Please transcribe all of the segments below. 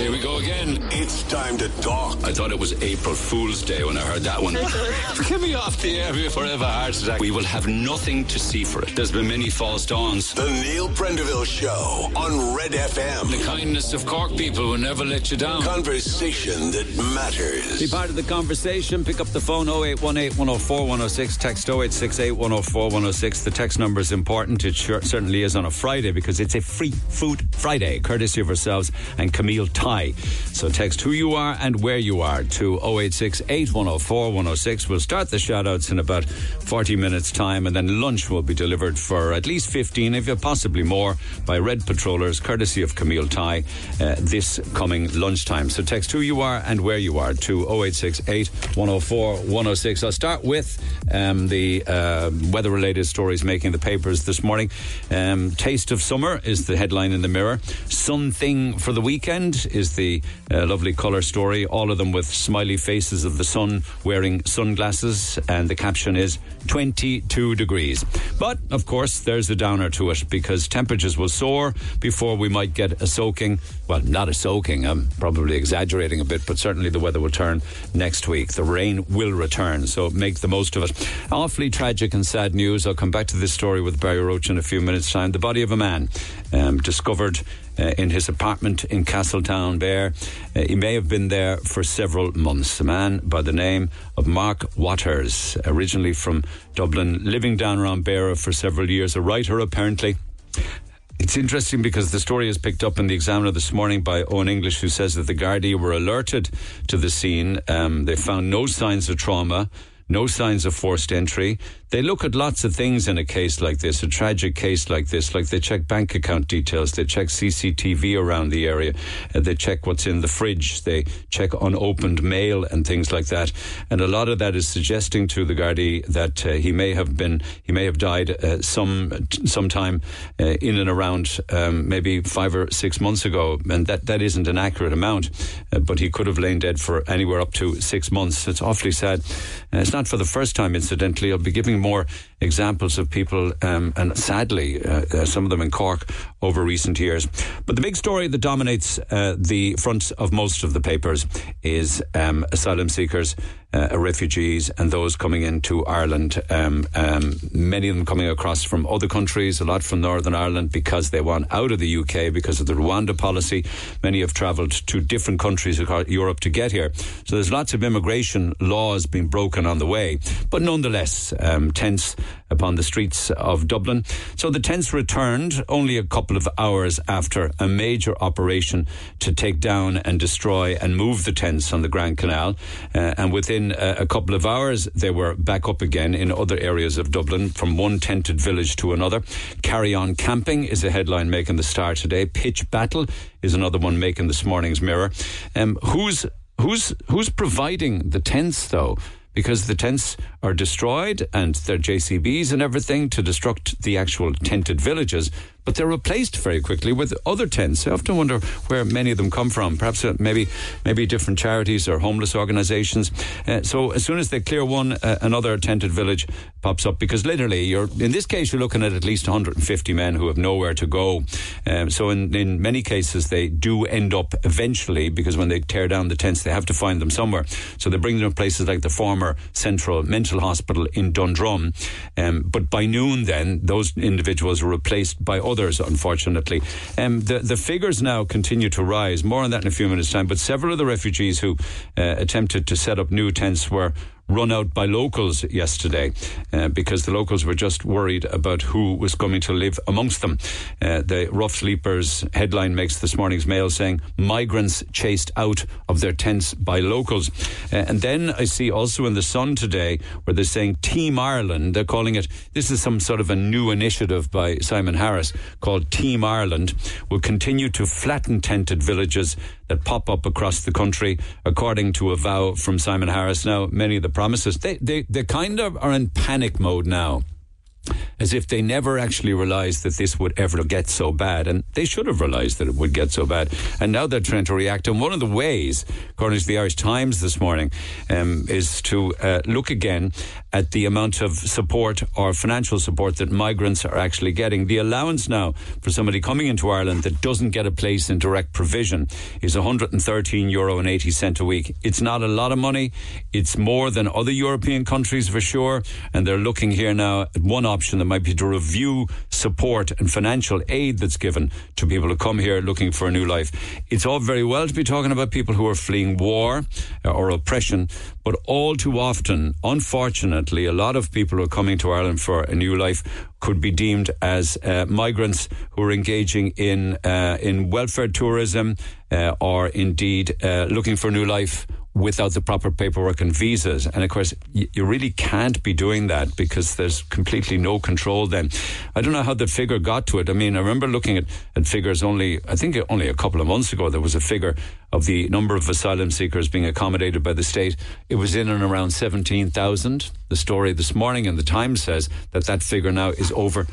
Here we go again. It's time to talk. I thought it was April Fool's Day when I heard that one. Get me off the air before I have a heart attack. We will have nothing to see for it. There's been many false dawns. The Neil Prendeville Show on Red FM. The kindness of Cork people will never let you down. Conversation that matters. Be part of the conversation. Pick up the phone 0818 104 106. Text 0868 104 106. The text number is important. It certainly is on a Friday because it's a free food Friday, courtesy of ourselves and Camille Thai. So text who you are and where you are to 0868 104 106. We'll start the shout-outs in about 40 minutes' time, and then lunch will be delivered for at least 15, if possibly more, by Red Patrollers, courtesy of Camille Thai, this coming lunchtime. So text who you are and where you are to 0868 104 106. I'll start with the weather-related stories making the papers this morning. Taste of Summer is the headline in the Mirror. Sun Thing for the Weekend is the lovely colour story, all of them with smiley faces of the sun wearing sunglasses, and the caption is 22 degrees. But, of course, there's a downer to it, because temperatures will soar before we might get a soaking. Well, not a soaking, I'm probably exaggerating a bit, but certainly the weather will turn next week. The rain will return, so make the most of it. Awfully tragic and sad news. I'll come back to this story with Barry Roach in a few minutes' time. The body of a man discovered in his apartment in Castletown, Bear. He may have been there for several months. A man by the name of Mark Waters, originally from Dublin, living down around Bear for several years, a writer apparently. It's interesting because the story is picked up in the Examiner this morning by Owen English, who says that the Gardaí were alerted to the scene. They found no signs of trauma, no signs of forced entry. They look at lots of things in a case like this, a tragic case like this, like they check bank account details, they check CCTV around the area, they check what's in the fridge, they check unopened mail and things like that. And a lot of that is suggesting to the Gardaí that he may have died sometime in and around maybe 5 or 6 months ago, and that isn't an accurate amount, but he could have lain dead for anywhere up to 6 months. It's awfully sad. It's not for the first time, incidentally. I'll be giving more examples of people, and sadly, some of them in Cork over recent years. But the big story that dominates the front of most of the papers is asylum seekers, refugees, and those coming into Ireland. Many of them coming across from other countries, a lot from Northern Ireland because they want out of the UK because of the Rwanda policy. Many have travelled to different countries across Europe to get here. So there's lots of immigration laws being broken on the way. But nonetheless, tense upon the streets of Dublin. So the tents returned only a couple of hours after a major operation to take down and destroy and move the tents on the Grand Canal. And within a couple of hours, they were back up again in other areas of Dublin, from one tented village to another. Carry on camping is a headline making the Star today. Pitch battle is another one making this morning's Mirror. Who's providing the tents, though? Because the tents are destroyed and they're JCBs and everything to destruct the actual tented villages, but they're replaced very quickly with other tents. I often wonder where many of them come from. Perhaps maybe different charities or homeless organisations. So as soon as they clear one, another tented village pops up, because literally, in this case, you're looking at least 150 men who have nowhere to go. So in many cases, they do end up eventually, because when they tear down the tents, they have to find them somewhere. So they bring them to places like the former Central Mental Hospital in Dundrum. But by noon then, those individuals are replaced by others, unfortunately. The figures now continue to rise. More on that in a few minutes' time. But several of the refugees who attempted to set up new tents were run out by locals yesterday, because the locals were just worried about who was going to live amongst them. The Rough Sleepers headline makes this morning's Mail saying, migrants chased out of their tents by locals. And then I see also in the Sun today where they're saying Team Ireland, they're calling it, this is some sort of a new initiative by Simon Harris called Team Ireland, will continue to flatten tented villages that pop up across the country, according to a vow from Simon Harris. Now, many of the promises, they kind of are in panic mode now, as if they never actually realised that this would ever get so bad. And they should have realised that it would get so bad. And now they're trying to react. And one of the ways, according to the Irish Times this morning, is to look again at the amount of support or financial support that migrants are actually getting. The allowance now for somebody coming into Ireland that doesn't get a place in direct provision is €113.80 a week. It's not a lot of money. It's more than other European countries for sure, and they're looking here now at one option that might be to review support and financial aid that's given to people who come here looking for a new life. It's all very well to be talking about people who are fleeing war or oppression, but all too often, unfortunately, a lot of people who are coming to Ireland for a new life could be deemed as migrants who are engaging in welfare tourism or indeed looking for a new life without the proper paperwork and visas. And of course, you really can't be doing that because there's completely no control then. I don't know how the figure got to it. I mean, I remember looking at figures only a couple of months ago. There was a figure of the number of asylum seekers being accommodated by the state. It was in and around 17,000. The story this morning in the Times says that figure now is over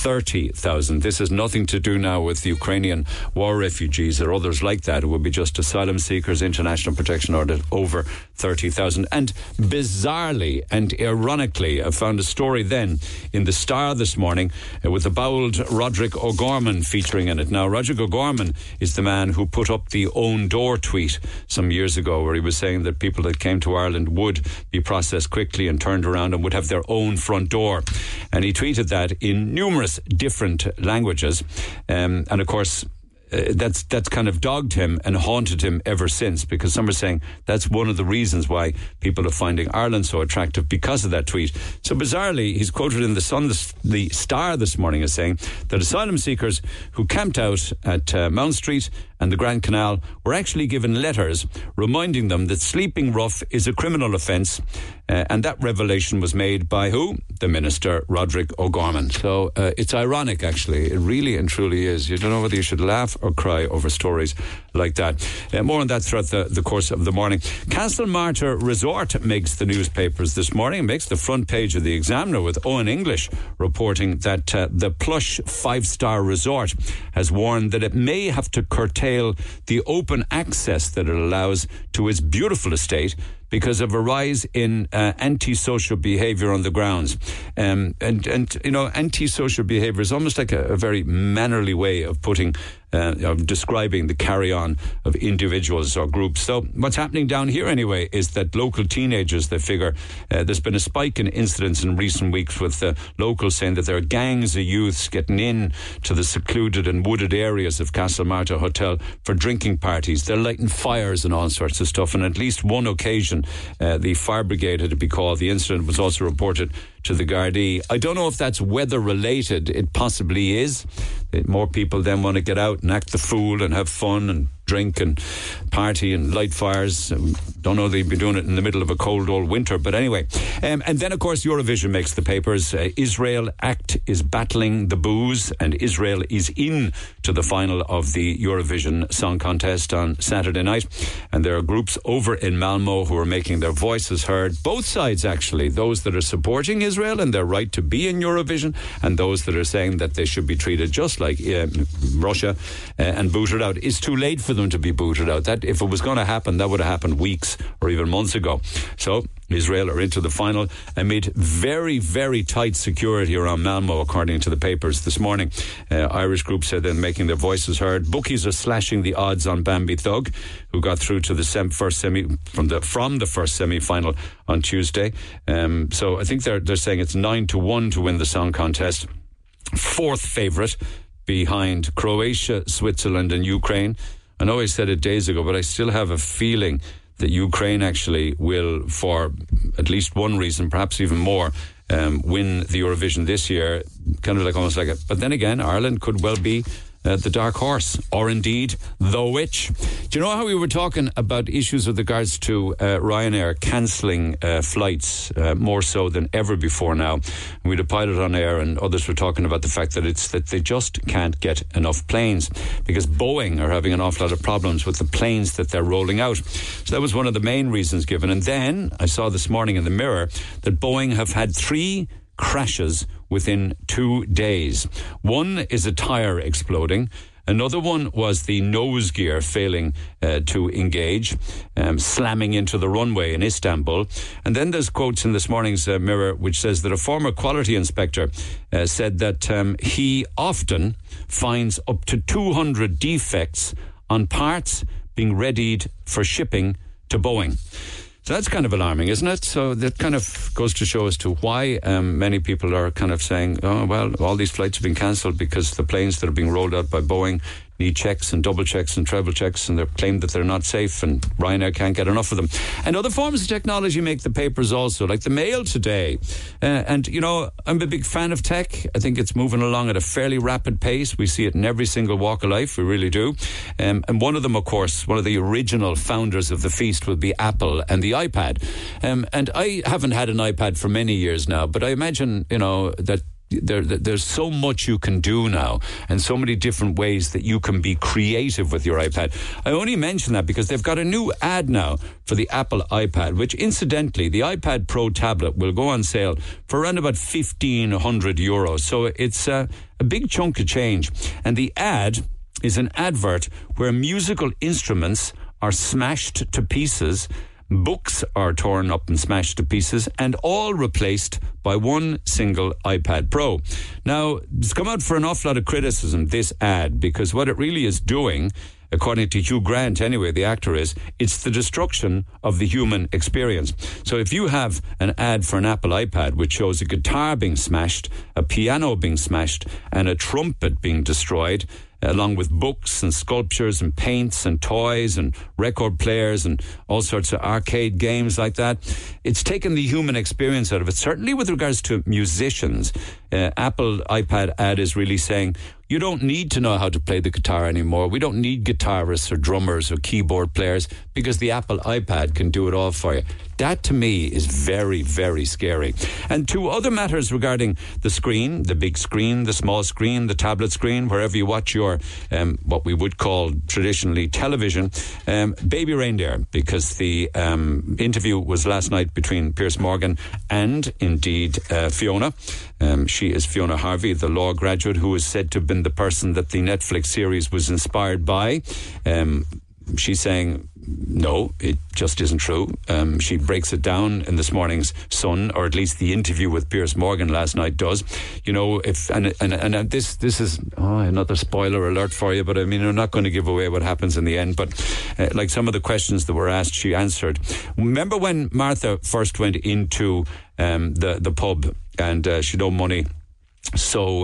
30,000. This has nothing to do now with the Ukrainian war refugees or others like that. It would be just asylum seekers, international protection order, over 30,000. And bizarrely and ironically, I found a story then in the Star this morning with the bowled Roderick O'Gorman featuring in it. Now, Roderick O'Gorman is the man who put up the own door tweet some years ago where he was saying that people that came to Ireland would be processed quickly and turned around and would have their own front door. And he tweeted that in numerous different languages. And of course, that's kind of dogged him and haunted him ever since, because some are saying that's one of the reasons why people are finding Ireland so attractive, because of that tweet. So bizarrely, he's quoted in the Star this morning as saying that asylum seekers who camped out at Mount Street and the Grand Canal were actually given letters reminding them that sleeping rough is a criminal offence, and that revelation was made by who? The Minister, Roderick O'Gorman. So it's ironic, actually. It really and truly is. You don't know whether you should laugh or cry over stories like that. More on that throughout the course of the morning. Castlemartyr Resort makes the newspapers this morning. It makes the front page of the Examiner with Owen English reporting that the plush 5-star resort has warned that it may have to curtail the open access that it allows to its beautiful estate because of a rise in antisocial behaviour on the grounds. And you know, antisocial behaviour is almost like a very mannerly way of describing the carry-on of individuals or groups. So what's happening down here anyway is that local teenagers, they figure, there's been a spike in incidents in recent weeks with locals saying that there are gangs of youths getting in to the secluded and wooded areas of Castlemartyr Hotel for drinking parties. They're lighting fires and all sorts of stuff. And at least one occasion, the fire brigade had to be called. The incident was also reported to the Gardaí. I don't know if that's weather related. It possibly is. More people then want to get out and act the fool and have fun and drink and party and light fires. Don't know they'd be doing it in the middle of a cold old winter, but anyway. And then, of course, Eurovision makes the papers. Israel Act is battling the booze, and Israel is in to the final of the Eurovision Song Contest on Saturday night. And there are groups over in Malmo who are making their voices heard. Both sides, actually. Those that are supporting Israel and their right to be in Eurovision, and those that are saying that they should be treated just like Russia and booted out. It's too late for them to be booted out. That, if it was going to happen, that would have happened weeks or even months ago. So Israel are into the final amid very, very tight security around Malmo, according to the papers this morning. Irish groups said they're making their voices heard. Bookies are slashing the odds on Bambi Thug, who got through to the first semi-final on Tuesday. So I think they're saying it's 9-1 to win the song contest. Fourth favourite behind Croatia, Switzerland and Ukraine. I know I said it days ago, but I still have a feeling that Ukraine actually will, for at least one reason, perhaps even more, win the Eurovision this year. Kind of like almost like it. But then again, Ireland could well be the dark horse, or indeed the witch. Do you know how we were talking about issues with regards to Ryanair cancelling flights more so than ever before now? We had a pilot on air, and others were talking about the fact that it's that they just can't get enough planes because Boeing are having an awful lot of problems with the planes that they're rolling out. So that was one of the main reasons given. And then I saw this morning in the Mirror that Boeing have had 3 crashes within 2 days. One is a tyre exploding. Another one was the nose gear failing to engage, slamming into the runway in Istanbul. And then there's quotes in this morning's Mirror which says that a former quality inspector said that he often finds up to 200 defects on parts being readied for shipping to Boeing. So that's kind of alarming, isn't it? So that kind of goes to show as to why many people are kind of saying, oh, well, all these flights have been cancelled because the planes that are being rolled out by Boeing need checks and double checks and treble checks, and they're claimed that they're not safe, and Ryanair can't get enough of them. And other forms of technology make the papers also, like the Mail today. And, you know, I'm a big fan of tech. I think it's moving along at a fairly rapid pace. We see it in every single walk of life. We really do. And one of them, of course, one of the original founders of the feast would be Apple and the iPad. And I haven't had an iPad for many years now, but I imagine, you know, that there's so much you can do now and so many different ways that you can be creative with your iPad. I only mention that because they've got a new ad now for the Apple iPad, which incidentally, the iPad Pro tablet will go on sale for around about €1,500. So it's a big chunk of change. And the ad is an advert where musical instruments are smashed to pieces, books are torn up and smashed to pieces, and all replaced by one single iPad Pro. Now, it's come out for an awful lot of criticism, this ad, because what it really is doing, according to Hugh Grant anyway, the actor is, it's the destruction of the human experience. So if you have an ad for an Apple iPad which shows a guitar being smashed, a piano being smashed, and a trumpet being destroyed, along with books and sculptures and paints and toys and record players and all sorts of arcade games like that, it's taken the human experience out of it. Certainly with regards to musicians, Apple iPad ad is really saying, you don't need to know how to play the guitar anymore. We don't need guitarists or drummers or keyboard players because the Apple iPad can do it all for you. That to me is very, very scary. And two other matters regarding the screen, the big screen, the small screen, the tablet screen, wherever you watch your, what we would call traditionally television, baby reindeer, because the interview was last night between Piers Morgan and indeed Fiona. She is Fiona Harvey, the law graduate who is said to have been the person that the Netflix series was inspired by. She's saying, no, it just isn't true. She breaks it down in this morning's Sun, or at least the interview with Piers Morgan last night does. You know, if and this is another spoiler alert for you, but I mean, I'm not going to give away what happens in the end. But like some of the questions that were asked, she answered. Remember when Martha first went into the pub and she had no money, so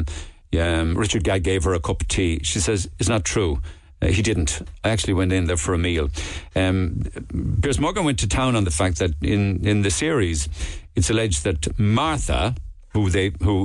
Richard Gadd gave her a cup of tea. She says, it's not true. He didn't. I actually went in there for a meal. Piers Morgan went to town on the fact that in the series, it's alleged that Martha, who is,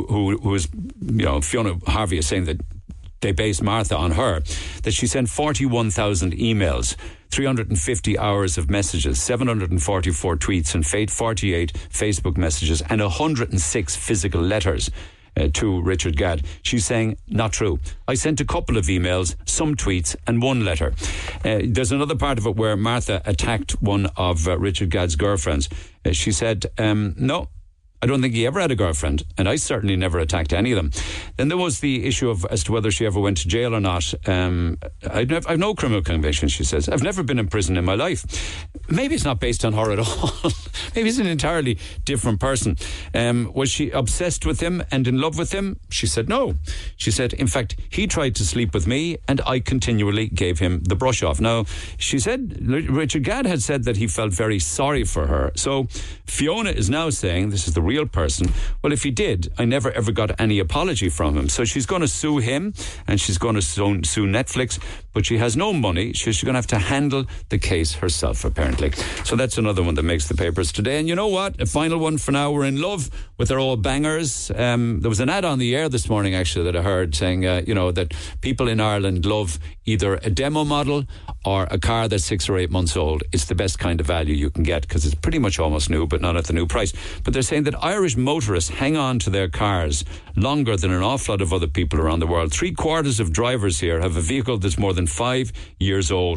you know, Fiona Harvey is saying that they based Martha on her, that she sent 41,000 emails, 350 hours of messages, 744 tweets, and 48 Facebook messages, and 106 physical letters to Richard Gadd. She's saying, not true. I sent a couple of emails, some tweets, and one letter. There's another part of it where Martha attacked one of Richard Gadd's girlfriends. She said, no, I don't think he ever had a girlfriend, and I certainly never attacked any of them. Then there was the issue of as to whether she ever went to jail or not. I've no criminal conviction, she says. I've never been in prison in my life. Maybe it's not based on her at all. Maybe it's an entirely different person. Was she obsessed with him and in love with him? She said no. She said, in fact, he tried to sleep with me and I continually gave him the brush off. Now, she said, Richard Gadd had said that he felt very sorry for her. So Fiona is now saying, this is the real person, well, if he did, I never ever got any apology from him. So she's going to sue him and she's going to sue Netflix, but she has no money. She's going to have to handle the case herself, apparently. So that's another one that makes the papers today. And you know what? A final one for now. We're in love with our old bangers. There was an ad on the air this morning, actually, that I heard saying, that people in Ireland love either a demo model or a car that's 6 or 8 months old. It's the best kind of value you can get because it's pretty much almost new, but not at the new price. But they're saying that Irish motorists hang on to their cars longer than an awful lot of other people around the world. 3/4 of drivers here have a vehicle that's more than 5 years old.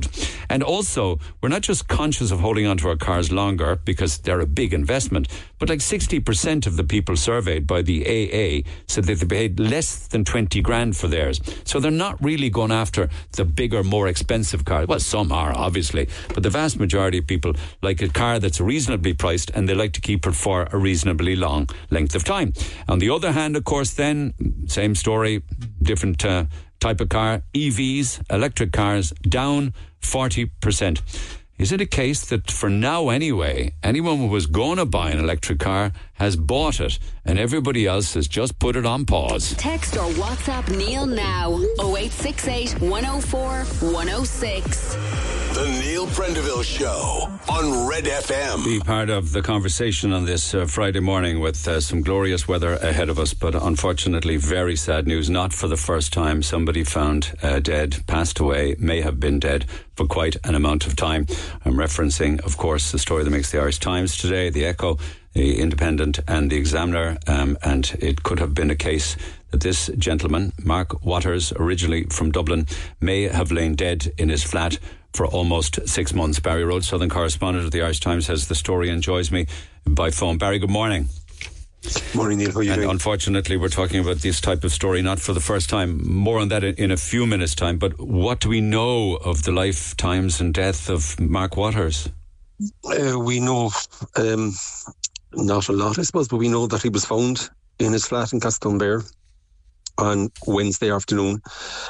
And also, we're not just conscious of holding onto our cars longer because they're a big investment, but like 60% of the people surveyed by the AA said that they paid less than 20 grand for theirs. So they're not really going after the bigger, more expensive car. Well, some are, obviously, but the vast majority of people like a car that's reasonably priced and they like to keep it for a reasonably long length of time. On the other hand, of course, then, same story, different type of car, EVs, electric cars, down 40%. Is it a case that for now anyway, anyone who was going to buy an electric car has bought it and everybody else has just put it on pause? Text or WhatsApp Neil now 0868 104 106. The Neil Prendeville Show on Red FM. Be part of the conversation on this Friday morning with some glorious weather ahead of us, but unfortunately very sad news. Not for the first time. Somebody found dead, passed away, may have been dead for quite an amount of time. I'm referencing, of course, the story that makes the Irish Times today, the Echo, the Independent and the Examiner, and it could have been a case that this gentleman, Mark Waters, originally from Dublin, may have lain dead in his flat for almost 6 months. Barry Rhodes, Southern correspondent of the Irish Times, has the story and joins me by phone. Barry, good morning. Morning, Neil. How are you doing? Unfortunately, we're talking about this type of story not for the first time. More on that in a few minutes' time. But what do we know of the life, times and death of Mark Waters? We know not a lot, I suppose, but we know that he was found in his flat in Castletownbere on Wednesday afternoon.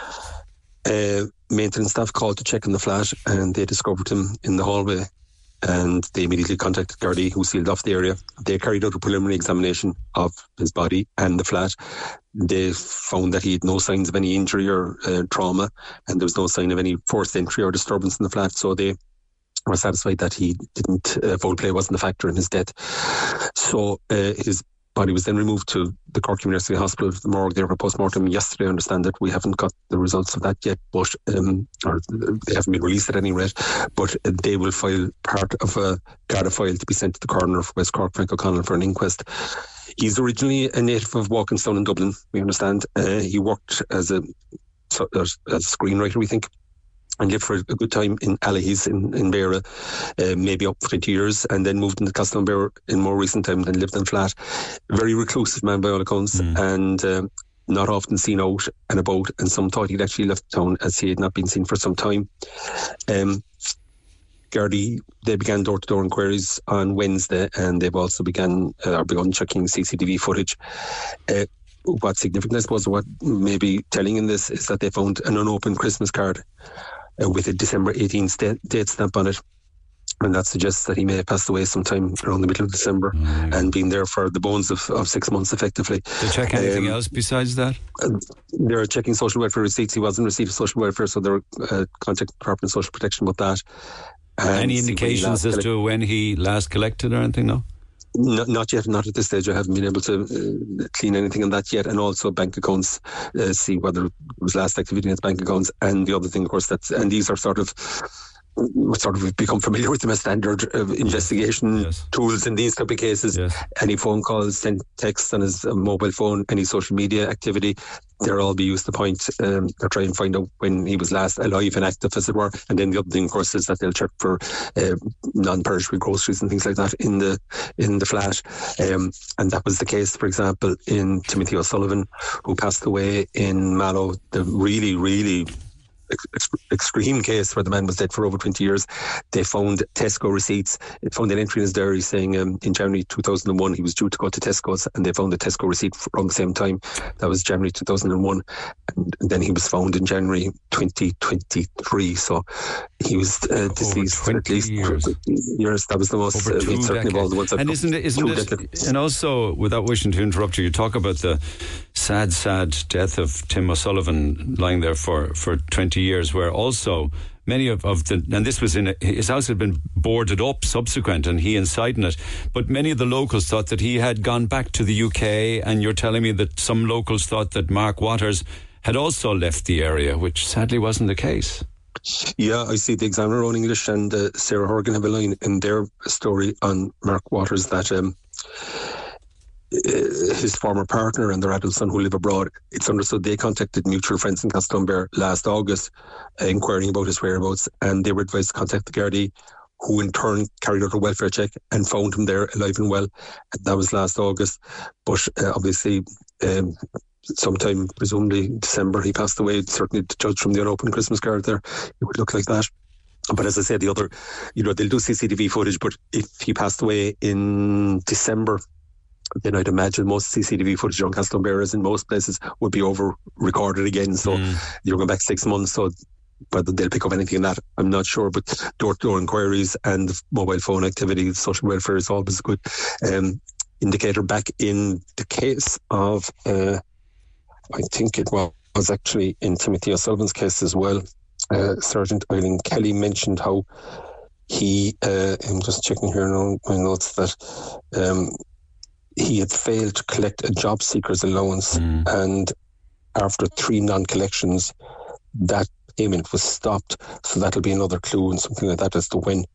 Maintenance staff called to check on the flat and they discovered him in the hallway, and they immediately contacted Gardaí, who sealed off the area. They carried out a preliminary examination of his body and the flat. They found that he had no signs of any injury or trauma, and there was no sign of any forced entry or disturbance in the flat, so they were satisfied that he didn't, foul play wasn't a factor in his death. So his body was then removed to the Cork University Hospital, the morgue there for post-mortem yesterday. I understand that we haven't got the results of that yet, but or they haven't been released at any rate, but they will file part of a Garda file to be sent to the coroner of West Cork, Frank O'Connell, for an inquest. He's originally a native of Walkinstown in Dublin, we understand. He worked as a screenwriter, we think, and lived for a good time in Allihies in Beara, maybe up 20 years, and then moved into Castletownbere in more recent time, and lived in flat. Very reclusive man by all accounts, and not often seen out and about, and some thought he'd actually left town as he had not been seen for some time. Gardaí, they began door-to-door inquiries on Wednesday, and they've also begun checking CCTV footage. What's significant, I suppose, what may be telling in this is that they found an unopened Christmas card with a December 18th date stamp on it, and that suggests that he may have passed away sometime around the middle of December and been there for the bones of 6 months effectively. They check anything else besides that? They're checking social welfare receipts. He wasn't received social welfare, so they're contacting the Department of Social Protection about that. Any indications as to when he last collected or anything, no? Not yet, not at this stage. I haven't been able to clean anything on that yet, and also bank accounts, see whether it was last activity in his bank accounts. And the other thing, of course, and these are sort of become familiar with them as standard investigation tools in these type of cases. Any phone calls, sent texts on his mobile phone, any social media activity, they'll all be used to point or try and find out when he was last alive and active, as it were. And then the other thing, of course, is that they'll check for non-perishable groceries and things like that in the flat. And that was the case, for example, in Timothy O'Sullivan, who passed away in Mallow, the really, really extreme case where the man was dead for over 20 years. They found Tesco receipts. It found an entry in his diary saying in January 2001 he was due to go to Tesco's, and they found a Tesco receipt around the same time. That was January 2001, and then he was found in January 2023. So he was deceased at least years. That was the most certainly of all the ones. And isn't it? And also, without wishing to interrupt you talk about the sad death of Tim O'Sullivan lying there for 20 years, where also many of the, and this was in his house had been boarded up subsequent, and he inside in it, but many of the locals thought that he had gone back to the UK, and you're telling me that some locals thought that Mark Waters had also left the area, which sadly wasn't the case. Yeah, I see the Examiner Own English and Sarah Horgan have a line in their story on Mark Waters that his former partner and their adult son who live abroad. It's understood they contacted mutual friends in Castletownbere last August, inquiring about his whereabouts, and they were advised to contact the Gardaí, who in turn carried out a welfare check and found him there alive and well. And that was last August. But obviously, sometime, presumably December, he passed away. Certainly, to judge from the unopened Christmas card there, it would look like that. But as I said, the other, they'll do CCTV footage, but if he passed away in December, then I'd imagine most CCTV footage on Castletownbere, as in most places, would be over-recorded again. So you're going back 6 months, so whether they'll pick up anything in that, I'm not sure. But door-to-door inquiries and mobile phone activity, social welfare is always a good indicator. Back in the case of, I think it was actually in Timothy O'Sullivan's case as well, Sergeant Eileen Kelly mentioned how he, I'm just checking here now my notes, that he had failed to collect a job seeker's allowance, and after 3 non-collections, that payment was stopped. So that'll be another clue and something like that as to when.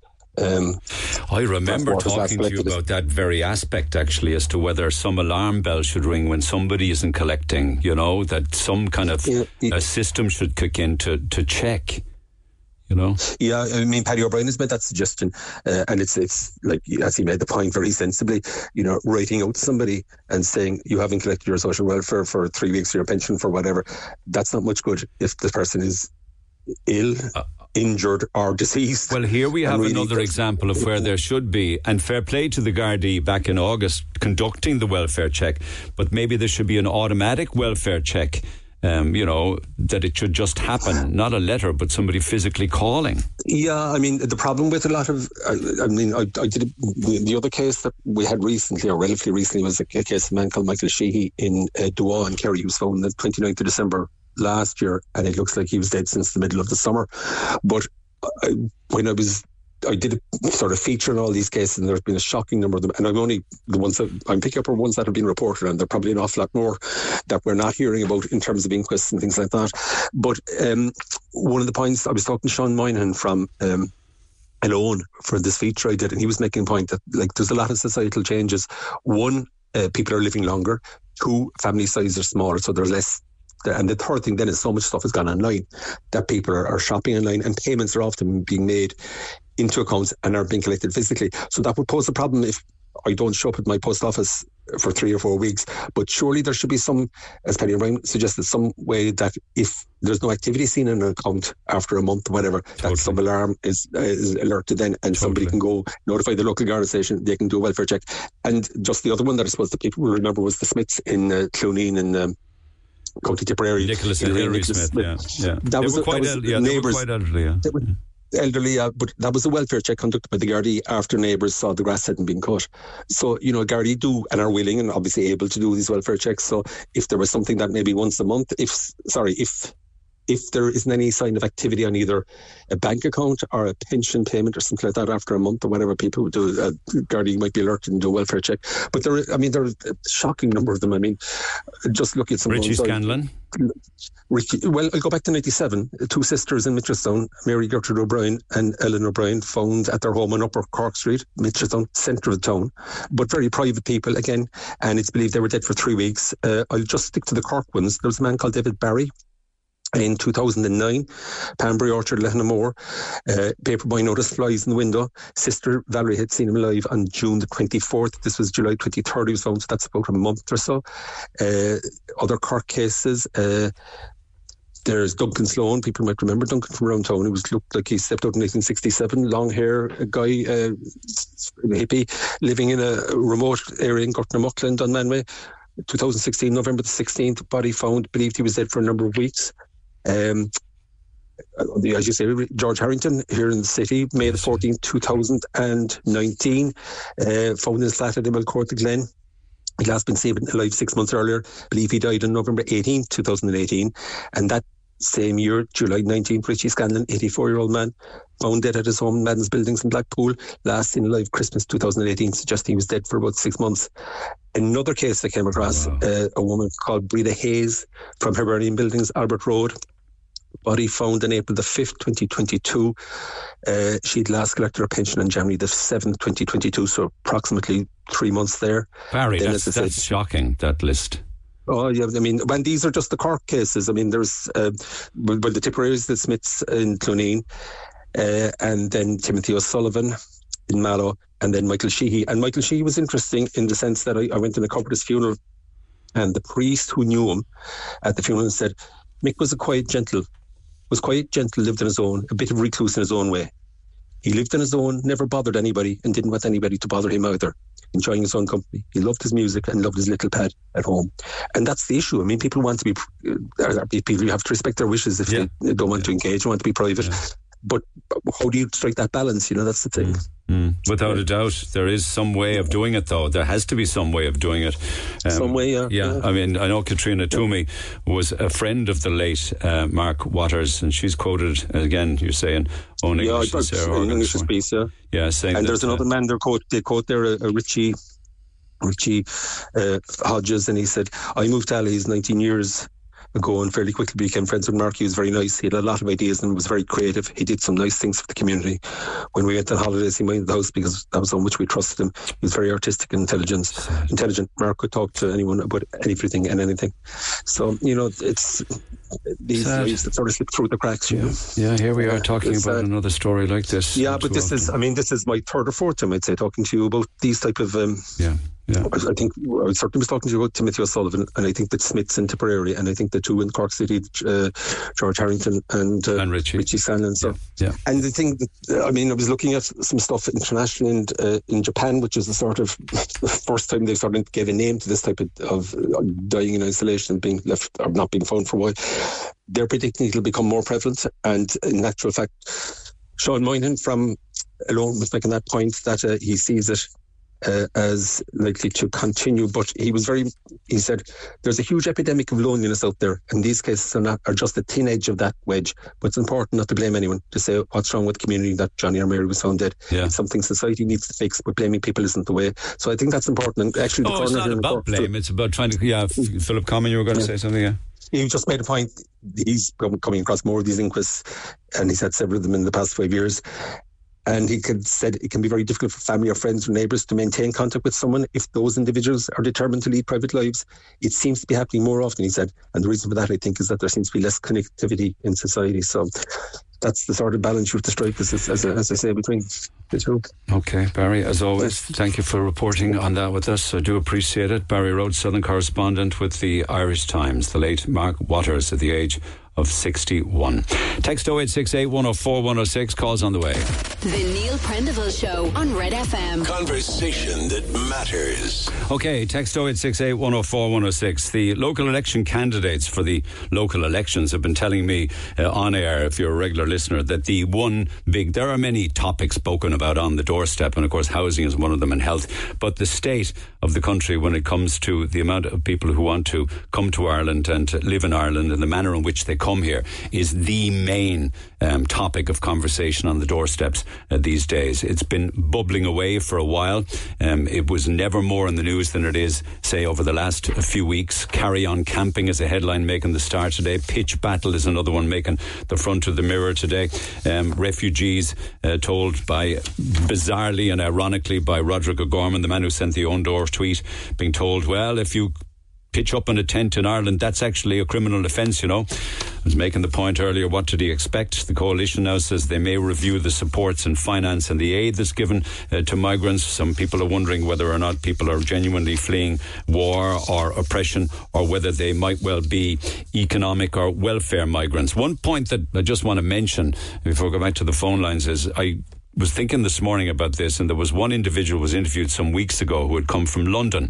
I remember talking to you about that very aspect, actually, as to whether some alarm bell should ring when somebody isn't collecting, that some kind of a system should kick in to check. Yeah, I mean, Paddy O'Brien has made that suggestion, and it's like, as he made the point very sensibly, writing out to somebody and saying you haven't collected your social welfare for 3 weeks or your pension for whatever. That's not much good if the person is ill, injured or deceased. Well, here we have another example of where there should be, and fair play to the Gardaí back in August conducting the welfare check, but maybe there should be an automatic welfare check. That it should just happen, not a letter, but somebody physically calling. Yeah, I mean, the problem with a lot of, I did the other case that we had recently, or relatively recently, was a case of a man called Michael Sheehy in Douane, Kerry. He was found on the 29th of December last year, and it looks like he was dead since the middle of the summer. But I did a sort of feature on all these cases, and there's been a shocking number of them. And the ones that I'm picking up are ones that have been reported, and there are probably an awful lot more that we're not hearing about in terms of inquests and things like that. But one of the points, I was talking to Sean Moynihan from Alone for this feature I did, and he was making a point that there's a lot of societal changes. One, people are living longer. 2, family sizes are smaller, so there's less. And the third thing then is so much stuff has gone online that people are shopping online, and payments are often being made into accounts and are being collected physically. So that would pose a problem if I don't show up at my post office for 3 or 4 weeks. But surely there should be some, as Paddy O'Brien suggested, some way that if there's no activity seen in an account after a month or whatever, that some alarm is alerted then, and somebody can go notify the local Garda station. They can do a welfare check. And just the other one that I suppose the people will remember was the Smiths in Clooneen in County Tipperary. Nicholas and Hilary Smith, yeah. They were quite elderly, yeah. Elderly, but that was a welfare check conducted by the Gardaí after neighbours saw the grass hadn't been cut. So, Gardaí do and are willing and obviously able to do these welfare checks. So if there was something that maybe once a month, if there isn't any sign of activity on either a bank account or a pension payment or something like that after a month or whatever, people would do, Gardaí might be alerted and do a welfare check. But there are a shocking number of them. I mean, just look at some Richie Scanlon. Well, I'll go back to 97. 2 sisters in Mitchelstown, Mary Gertrude O'Brien and Ellen O'Brien, found at their home on Upper Cork Street, Mitchelstown, centre of the town, but very private people again, and it's believed they were dead for 3 weeks. I'll just stick to the Cork ones. There was a man called David Barry in 2009, Panbury Orchard, Lehanamore. Paper boy noticed flies in the window. Sister Valerie had seen him alive on June the 24th. This was July 23rd he was found, so that's about a month or so. Other Cork cases, there's Duncan Sloan. People might remember Duncan from around town. He looked like he stepped out in 1967. Long hair, a guy, hippie, living in a remote area in Gurtnamuckland on Manway. 2016, November the 16th, body found, believed he was dead for a number of weeks. As you say, George Harrington here in the city, May the 14th, 2019, found in his flat at Imel Court, the Glen. He'd last been seen alive 6 months earlier. Believe he died on November 18th, 2018. And that same year, July 19th, Richie Scanlon, 84-year-old man, found dead at his home in Madden's Buildings in Blackpool. Last seen alive Christmas 2018, suggesting he was dead for about 6 months. Another case I came across, a woman called Breda Hayes from Hibernian Buildings, Albert Road. body found on April the 5th, 2022. She'd last collected her pension on January the 7th, 2022, so approximately 3 months there. Barry, that's shocking, that list. Oh, yeah, I mean, when these are just the Cork cases, I mean, there's, the Tipperary, the Smiths in Cloneen, and then Timothy O'Sullivan in Mallow, and then Michael Sheehy. And Michael Sheehy was interesting in the sense that I went and I covered his funeral, and the priest who knew him at the funeral said, Mick was quiet, gentle, lived on his own, a bit of a recluse in his own way. He lived on his own, never bothered anybody, and didn't want anybody to bother him either, enjoying his own company. He loved his music and loved his little pad at home. And that's the issue. I mean, people want to be, people, you have to respect their wishes if they don't want to engage, want to be private. Yeah. But how do you strike that balance? You know, that's the thing. Without a doubt, there is some way of doing it, though. There has to be some way of doing it. Some way, yeah. I mean, I know Katrina Toomey was a friend of the late Mark Waters, and she's quoted, again, you're saying, own English is their English is peace, yeah. Yeah, saying and there's another man they quote there, Richie Hodges, and he said, I moved to Allays 19 years ago and fairly quickly became friends with Mark. He was very nice. He had a lot of ideas and was very creative. He did some nice things for the community. When we went on holidays, he minded the house because that was how much we trusted him. He was very artistic and intelligent. Mark could talk to anyone about everything and anything. So, you know, it's these ways that sort of slip through the cracks. You know? Yeah, here we are talking about another story like this. Yeah, but this is my third or fourth time, I'd say, talking to you about these type of I think I certainly was talking to you about Timothy O'Sullivan, and I think that Smiths in Tipperary, and I think the two in Cork City, George Harrington and Richie Sandlin. So, and the thing that, I mean, I was looking at some stuff internationally and in Japan, which is the sort of first time they sort of gave a name to this type of dying in isolation and being left or not being found for a while. They're predicting it'll become more prevalent, and in actual fact, Sean Moynihan from Alone was making that point that he sees it as likely to continue, but he said there's a huge epidemic of loneliness out there, and these cases are just the thin edge of that wedge. But it's important not to blame anyone, to say what's wrong with the community that Johnny or Mary was found dead. It's something society needs to fix, but blaming people isn't the way. So I think that's important. And actually, it's not about blame, it's about trying to Philip Common, you were going to say something. He just made a point. He's coming across more of these inquests, and he's had several of them in the past 5 years. And he said it can be very difficult for family or friends or neighbours to maintain contact with someone if those individuals are determined to lead private lives. It seems to be happening more often, he said. And the reason for that, I think, is that there seems to be less connectivity in society. So that's the sort of balance you have to strike, as I say, between the two. Okay, Barry, as always, thank you for reporting on that with us. I do appreciate it. Barry Rhodes, Southern correspondent with the Irish Times, the late Mark Waters at the age of 61. Text 0868 104 106. Calls on the way. The Neil Prendeville Show on Red FM. Conversation that matters. Okay, text 0868 104 106. The local election candidates for the local elections have been telling me on air, if you're a regular listener, that there are many topics spoken about on the doorstep, and of course housing is one of them, and health, but the state of the country when it comes to the amount of people who want to come to Ireland and live in Ireland and the manner in which they come here is the main topic of conversation on the doorsteps these days. It's been bubbling away for a while. It was never more in the news than it is, say, over the last few weeks. Carry on camping is a headline making the Star today. Pitch battle is another one making the front of the Mirror today. Refugees told bizarrely and ironically by Roderick O'Gorman, the man who sent the own door tweet, being told, well, if you pitch up in a tent in Ireland, that's actually a criminal offence, you know. I was making the point earlier, what did he expect? The coalition now says they may review the supports and finance and the aid that's given to migrants. Some people are wondering whether or not people are genuinely fleeing war or oppression, or whether they might well be economic or welfare migrants. One point that I just want to mention before we go back to the phone lines is I was thinking this morning about this, and there was one individual who was interviewed some weeks ago who had come from London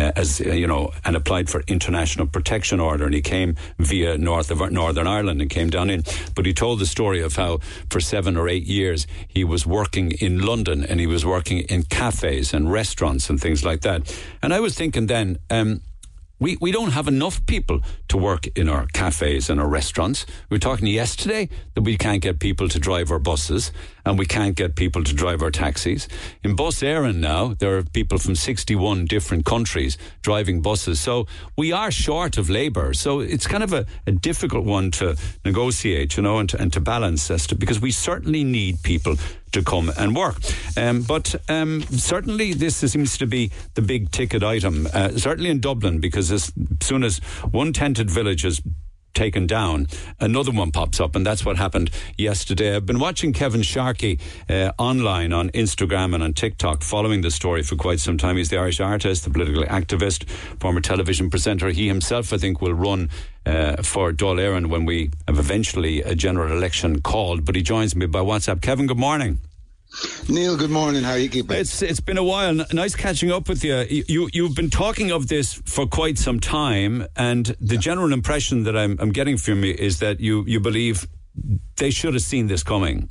and applied for international protection order, and he came via Northern Ireland and came down in. But he told the story of how for 7 or 8 years he was working in London, and he was working in cafes and restaurants and things like that. And I was thinking then, we don't have enough people to work in our cafes and our restaurants. We were talking yesterday that we can't get people to drive our buses. and we can't get people to drive our taxis. In Bus Éireann now, there are people from 61 different countries driving buses. So we are short of labour. So it's kind of a difficult one to negotiate, and to balance because we certainly need people to come and work. But certainly this seems to be the big ticket item, certainly in Dublin, because as soon as one tented village is taken down, another one pops up, and that's what happened yesterday. I've been watching Kevin Sharkey online on Instagram and on TikTok, following the story for quite some time. He's the Irish artist, the political activist, former television presenter. He himself, I think, will run for Dáil Éireann when we have eventually a general election called, but he joins me by WhatsApp. Kevin, good morning. Neil, good morning. How are you keeping? It's been a while. Nice catching up with you. You've been talking of this for quite some time, and the general impression that I'm getting from you is that you believe they should have seen this coming.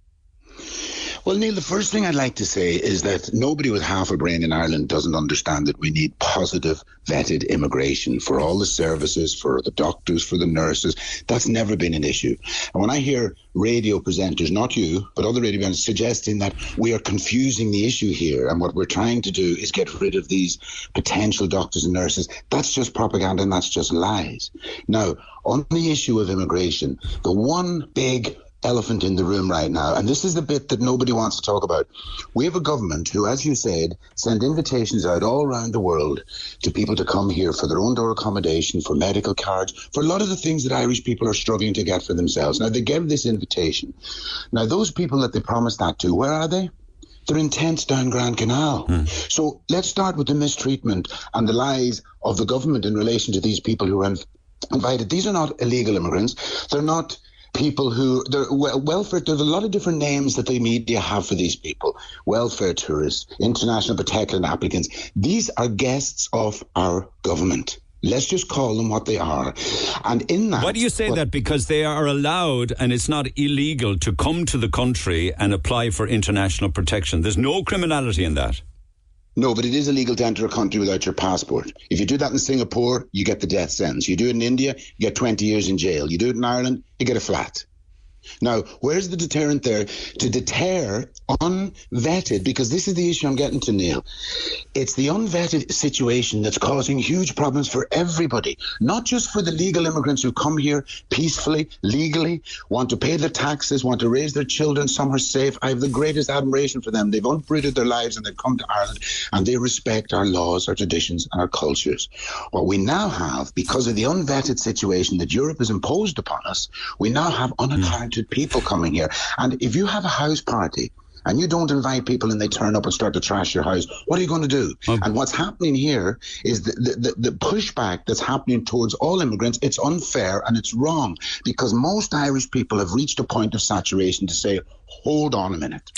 Well, Neil, the first thing I'd like to say is that nobody with half a brain in Ireland doesn't understand that we need positive, vetted immigration for all the services, for the doctors, for the nurses. That's never been an issue. And when I hear radio presenters, not you, but other radio presenters, suggesting that we are confusing the issue here and what we're trying to do is get rid of these potential doctors and nurses, that's just propaganda and that's just lies. Now, on the issue of immigration, the one big elephant in the room right now, and this is the bit that nobody wants to talk about. We have a government who, as you said, send invitations out all around the world to people to come here for their own door accommodation, for medical cards, for a lot of the things that Irish people are struggling to get for themselves. Now, they gave this invitation. Now, those people that they promised that to, where are they? They're in tents down Grand Canal. So let's start with the mistreatment and the lies of the government in relation to these people who are invited. These are not illegal immigrants. They're not people who, welfare, there's a lot of different names that the media have for these people. Welfare tourists, international protection applicants. These are guests of our government. Let's just call them what they are. And in that... Why do you say that? Because they are allowed, and it's not illegal, to come to the country and apply for international protection. There's no criminality in that. No, but it is illegal to enter a country without your passport. If you do that in Singapore, you get the death sentence. You do it in India, you get 20 years in jail. You do it in Ireland, you get a flat. Now, where's the deterrent there? To deter unvetted, because this is the issue I'm getting to, Neil. It's the unvetted situation that's causing huge problems for everybody, not just for the legal immigrants who come here peacefully, legally, want to pay their taxes, want to raise their children, some are safe. I have the greatest admiration for them. They've uprooted their lives and they've come to Ireland and they respect our laws, our traditions and our cultures. What we now have, because of the unvetted situation that Europe has imposed upon us, we now have unaccounted people coming here. And if you have a house party and you don't invite people and they turn up and start to trash your house, what are you going to do? And what's happening here is the pushback that's happening towards all immigrants. It's unfair and it's wrong, because most Irish people have reached a point of saturation to say, hold on a minute.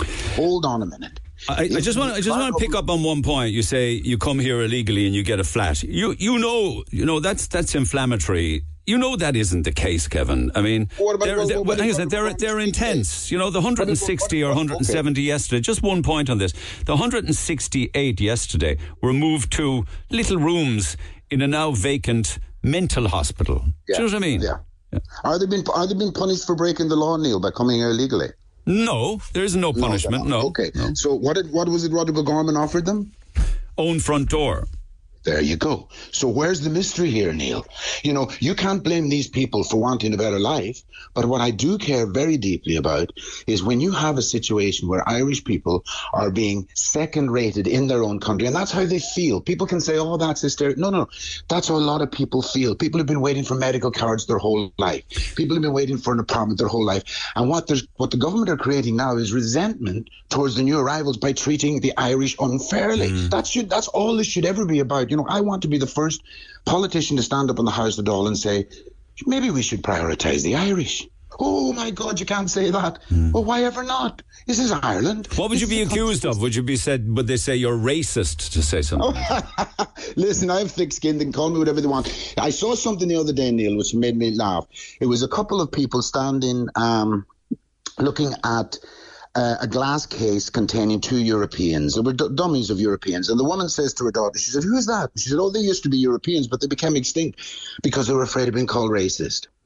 I just want to pick up on one point. You say you come here illegally and you get a flat. You know that's inflammatory. You know that isn't the case, Kevin. I mean, they're intense. You know, the 160 or 170 yesterday. Just one point on this: the 168 yesterday were moved to little rooms in a now vacant mental hospital. Yeah. Do you know what I mean? Yeah. Are they being punished for breaking the law, Neil, by coming here illegally? No, there is no punishment. No. Okay. No. So what was it Roderick O'Gorman offered them? Own front door. There you go. So where's the mystery here, Neil? You know, you can't blame these people for wanting a better life. But what I do care very deeply about is when you have a situation where Irish people are being second rated in their own country, and that's how they feel. People can say, oh, that's hysterical. No. That's how a lot of people feel. People have been waiting for medical cards their whole life. People have been waiting for an apartment their whole life. And what the government are creating now is resentment towards the new arrivals by treating the Irish unfairly. That's all this should ever be about. You know, I want to be the first politician to stand up in the House of Dáil and say, maybe we should prioritise the Irish. Oh, my God, you can't say that. Well, why ever not? This is Ireland. What would you be accused of? Would they say you're racist to say something? Listen, I have thick skin. They can call me whatever they want. I saw something the other day, Neil, which made me laugh. It was a couple of people standing, looking at a glass case containing two Europeans. They were dummies of Europeans. And the woman says to her daughter, she said, who is that? She said, oh, they used to be Europeans, but they became extinct because they were afraid of being called racist.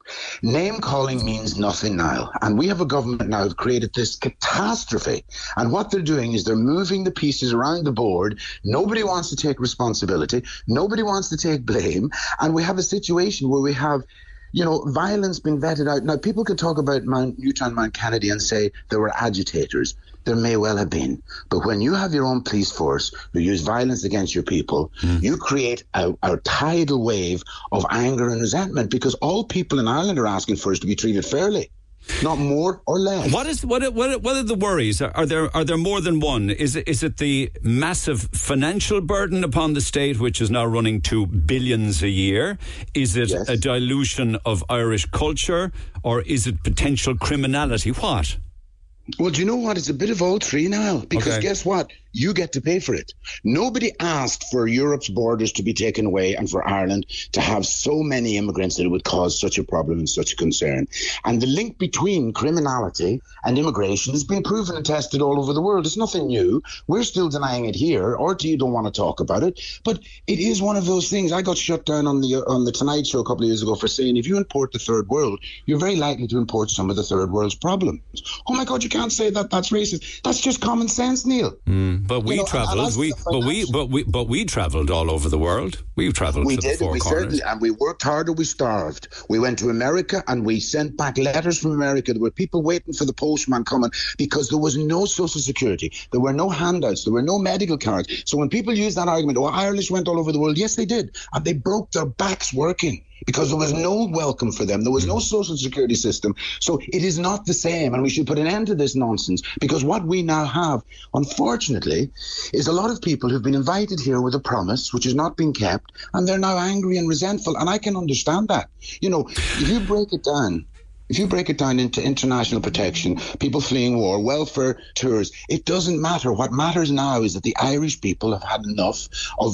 Name calling means nothing now. And we have a government now who've created this catastrophe. And what they're doing is they're moving the pieces around the board. Nobody wants to take responsibility. Nobody wants to take blame. And we have a situation where we have, violence being vetted out. Now, people can talk about Newtown, Mount Kennedy and say there were agitators. There may well have been. But when you have your own police force who use violence against your people, you create a tidal wave of anger and resentment, because all people in Ireland are asking for is to be treated fairly. Not more or less. What are the worries? Are there more than one? Is it the massive financial burden upon the state, which is now running to billions a year? Is it a dilution of Irish culture, or is it potential criminality? What? Well, do you know what? It's a bit of all three now, because guess what? You get to pay for it. Nobody asked for Europe's borders to be taken away and for Ireland to have so many immigrants that it would cause such a problem and such a concern. And the link between criminality and immigration has been proven and tested all over the world. It's nothing new. We're still denying it here. RTE don't want to talk about it. But it is one of those things. I got shut down on the Tonight Show a couple of years ago for saying if you import the third world, you're very likely to import some of the third world's problems. Oh my God, you can't say that. That's racist. That's just common sense, Neil. But we travelled. We travelled all over the world. We've travelled to the four corners. Certainly, and we worked hard or we starved. We went to America and we sent back letters from America. There were people waiting for the postman coming because there was no social security. There were no handouts. There were no medical cards. So when people use that argument, Irish went all over the world, yes, they did. And they broke their backs working, because there was no welcome for them. There was no social security system. So it is not the same, and we should put an end to this nonsense, because what we now have, unfortunately, is a lot of people who've been invited here with a promise which has not been kept, and they're now angry and resentful, and I can understand that. If you break it down into international protection, people fleeing war, welfare tours, it doesn't matter. What matters now is that the Irish people have had enough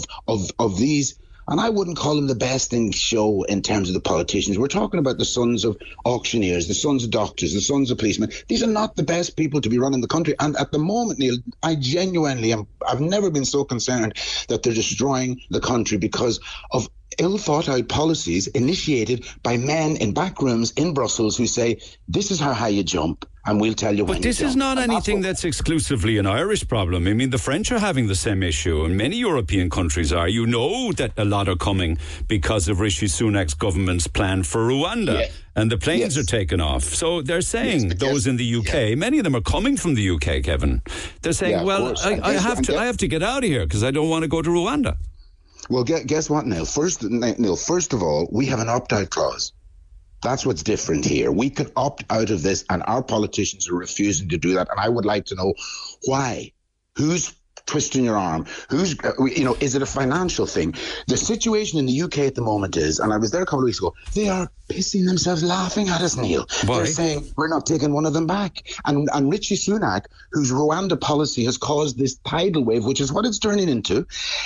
of these. And I wouldn't call them the best in show in terms of the politicians. We're talking about the sons of auctioneers, the sons of doctors, the sons of policemen. These are not the best people to be running the country. And at the moment, Neil, I genuinely am. I've never been so concerned that they're destroying the country because of ill-thought-out policies initiated by men in back rooms in Brussels who say, this is how high you jump, and we'll tell you when. But this is not anything that's exclusively an Irish problem. I mean, the French are having the same issue, and many European countries are. You know that a lot are coming because of Rishi Sunak's government's plan for Rwanda. Yeah. And the planes are taken off. So they're saying those in the UK, many of them are coming from the UK, Kevin. They're saying, I have to get out of here because I don't want to go to Rwanda. Well, guess what, Neil? First of all, we have an opt-out clause. That's what's different here. We can opt out of this, and our politicians are refusing to do that. And I would like to know why. Who's twisting your arm? Is it a financial thing? The situation in the UK at the moment is, and I was there a couple of weeks ago, they are pissing themselves laughing at us, Neil. Why? They're saying we're not taking one of them back. And Rishi Sunak, whose Rwanda policy has caused this tidal wave, which is what it's turning into,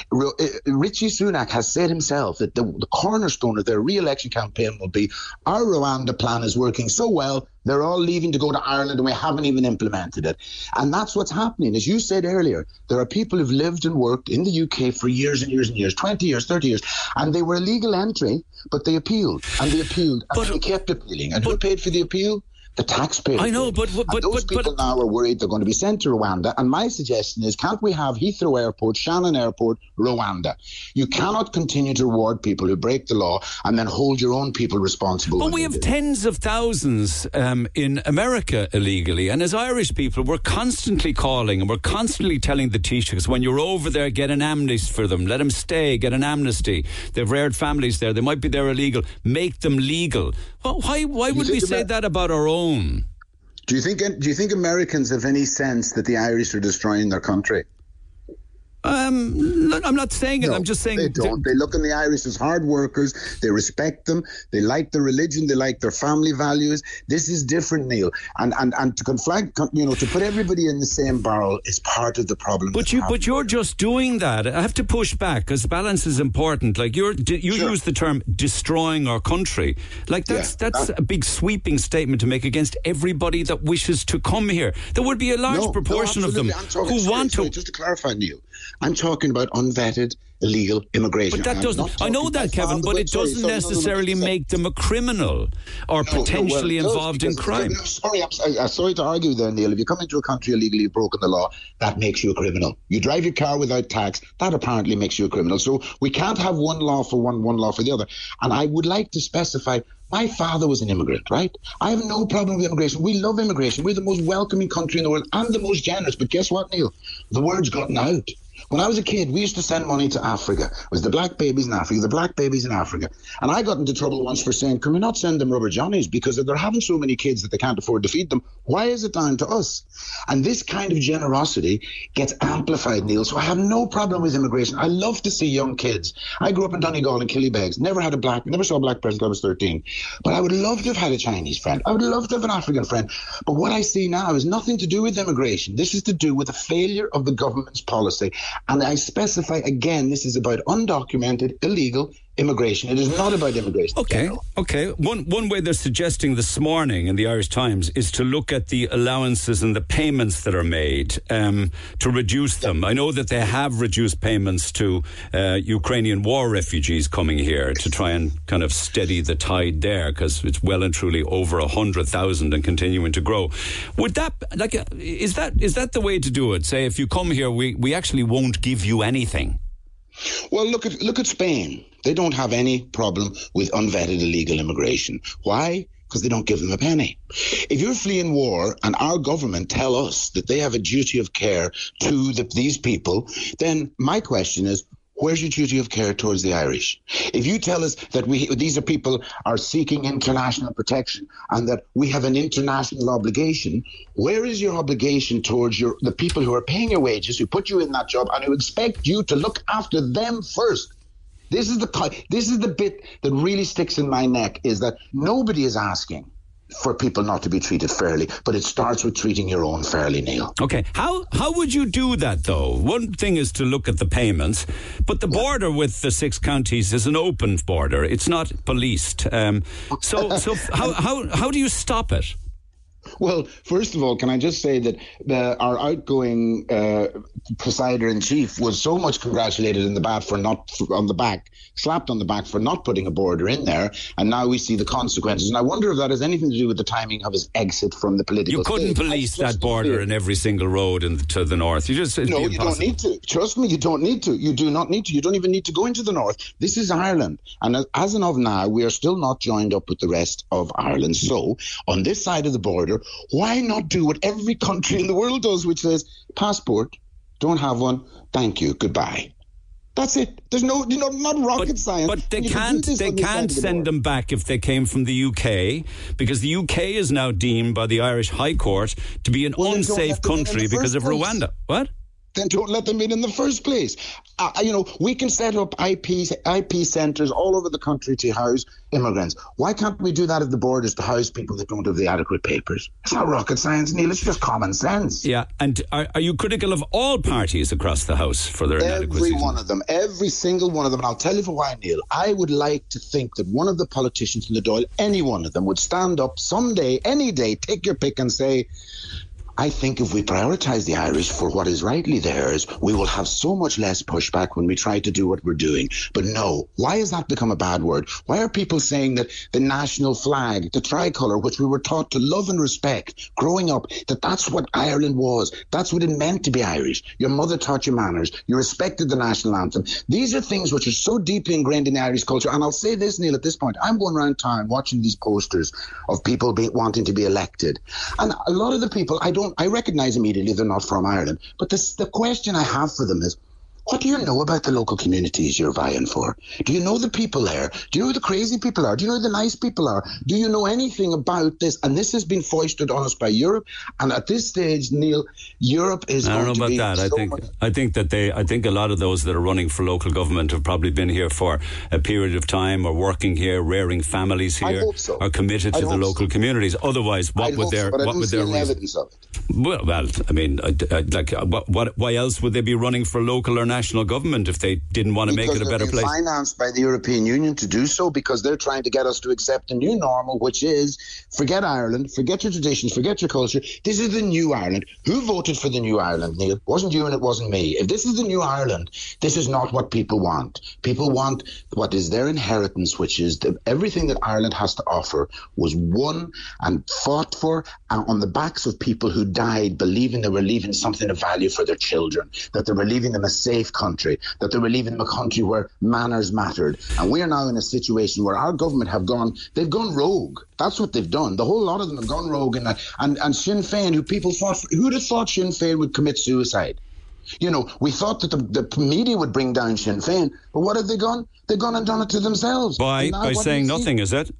Rishi Sunak has said himself that the cornerstone of their re-election campaign will be, our Rwanda plan is working so well, they're all leaving to go to Ireland and we haven't even implemented it. And that's what's happening. As you said earlier, there are people who've lived and worked in the UK for years and years and years, 20 years, 30 years, and they were a legal entry, but they appealed, and they kept appealing. And who paid for the appeal? The taxpayer. I know, but those people now are worried they're going to be sent to Rwanda. And my suggestion is, can't we have Heathrow Airport, Shannon Airport, Rwanda? You cannot continue to reward people who break the law and then hold your own people responsible. But we have tens of thousands in America illegally, and as Irish people, we're constantly calling and we're constantly telling the Taoiseachs, when you're over there, get an amnesty for them, let them stay, get an amnesty. They've reared families there, they might be there illegal, make them legal. Well, why would we say that about our own? Do you think Americans have any sense that the Irish are destroying their country? I'm not saying it. No, I'm just saying they don't. They look on the Irish as hard workers. They respect them. They like their religion. They like their family values. This is different, Neil. And to conflict, to put everybody in the same barrel is part of the problem. But you're just doing that. I have to push back because balance is important. Like you use the term destroying our country. Like that's a big sweeping statement to make against everybody that wishes to come here. There would be a large proportion of them who want to. Just to clarify, Neil. I'm talking about unvetted, illegal immigration. But that doesn't... I know that, Kevin, but it doesn't necessarily make them a criminal or potentially involved in crime. I'm sorry to argue there, Neil. If you come into a country illegally, you've broken the law, that makes you a criminal. You drive your car without tax, that apparently makes you a criminal. So we can't have one law for one law for the other. And I would like to specify, my father was an immigrant, right? I have no problem with immigration. We love immigration. We're the most welcoming country in the world and the most generous. But guess what, Neil? The word's gotten out. When I was a kid, we used to send money to Africa. It was the black babies in Africa, the black babies in Africa. And I got into trouble once for saying, can we not send them rubber johnnies? Because they're having so many kids that they can't afford to feed them. Why is it down to us? And this kind of generosity gets amplified, Neil. So I have no problem with immigration. I love to see young kids. I grew up in Donegal and Killybegs. Never saw a black person until I was 13. But I would love to have had a Chinese friend. I would love to have an African friend. But what I see now is nothing to do with immigration. This is to do with the failure of the government's policy. And I specify again, this is about undocumented, illegal immigration. It is not about immigration. Okay. One way they're suggesting this morning in the Irish Times is to look at the allowances and the payments that are made to reduce them. I know that they have reduced payments to Ukrainian war refugees coming here to try and kind of steady the tide there, because it's well and truly over 100,000 and continuing to grow. Would that, is that the way to do it? Say, if you come here, we actually won't give you anything. Well, look at Spain. They don't have any problem with unvetted illegal immigration. Why? Because they don't give them a penny. If you're fleeing war and our government tell us that they have a duty of care to these people, then my question is, where's your duty of care towards the Irish? If you tell us that these are people are seeking international protection and that we have an international obligation, where is your obligation towards the people who are paying your wages, who put you in that job and who expect you to look after them first? This is the bit that really sticks in my neck, is that nobody is asking for people not to be treated fairly, but it starts with treating your own fairly, Neil. Okay, how would you do that, though? One thing is to look at the payments, but the border with the 6 counties is an open border. It's not policed. So how do you stop it? Well, first of all, can I just say that our outgoing presider-in-chief was so much congratulated slapped on the back for not putting a border in there, and now we see the consequences. And I wonder if that has anything to do with the timing of his exit from the political stage. You couldn't police that border in every single road to the north. You don't need to. Trust me, you don't need to. You do not need to. You don't even need to go into the north. This is Ireland. And as of now, we are still not joined up with the rest of Ireland. So, on this side of the border, why not do what every country in the world does, which says, passport, don't have one, thank you, goodbye. That's it. There's not rocket science. But they can't send them back if they came from the UK, because the UK is now deemed by the Irish High Court to be an unsafe country because of Rwanda. What? Then don't let them in the first place. We can set up IP centres all over the country to house immigrants. Why can't we do that at the borders to house people that don't have the adequate papers? It's not rocket science, Neil. It's just common sense. Yeah, and are you critical of all parties across the House for their inadequacies? Every one of them. Every single one of them. And I'll tell you for why, Neil. I would like to think that one of the politicians in the Dáil, any one of them, would stand up someday, any day, take your pick and say, I think if we prioritise the Irish for what is rightly theirs, we will have so much less pushback when we try to do what we're doing. But no, why has that become a bad word? Why are people saying that the national flag, the tricolour, which we were taught to love and respect growing up, that's what Ireland was? That's what it meant to be Irish. Your mother taught you manners. You respected the national anthem. These are things which are so deeply ingrained in the Irish culture. And I'll say this, Neil, at this point, I'm going around town watching these posters of people wanting to be elected. And a lot of the people, I recognise immediately they're not from Ireland. But the question I have for them is, what do you know about the local communities you're vying for? Do you know the people there? Do you know who the crazy people are? Do you know who the nice people are? Do you know anything about this? And this has been foisted on us by Europe. And at this stage, Neil, Europe is going to be... I don't know about that. I think a lot of those that are running for local government have probably been here for a period of time, or working here, rearing families here, are committed to the local communities. Otherwise, what would their evidence of it? Well, I mean, why else would they be running for local or national national government if they didn't want to make it a better place. Financed by the European Union to do so, because they're trying to get us to accept a new normal, which is forget Ireland, forget your traditions, forget your culture. This is the new Ireland. Who voted for the new Ireland, Neil? It wasn't you and it wasn't me. If this is the new Ireland, this is not what people want. People want what is their inheritance, which is everything that Ireland has to offer was won and fought for on the backs of people who died believing they were leaving something of value for their children, that they were leaving them a safe country, that they were leaving them a country where manners mattered. And we are now in a situation where our government they've gone rogue. That's what they've done. The whole lot of them have gone rogue. And Sinn Féin, who'd have thought Sinn Féin would commit suicide? You know, we thought that the media would bring down Sinn Féin, but what have they done? They've gone and done it to themselves. By saying nothing, is it?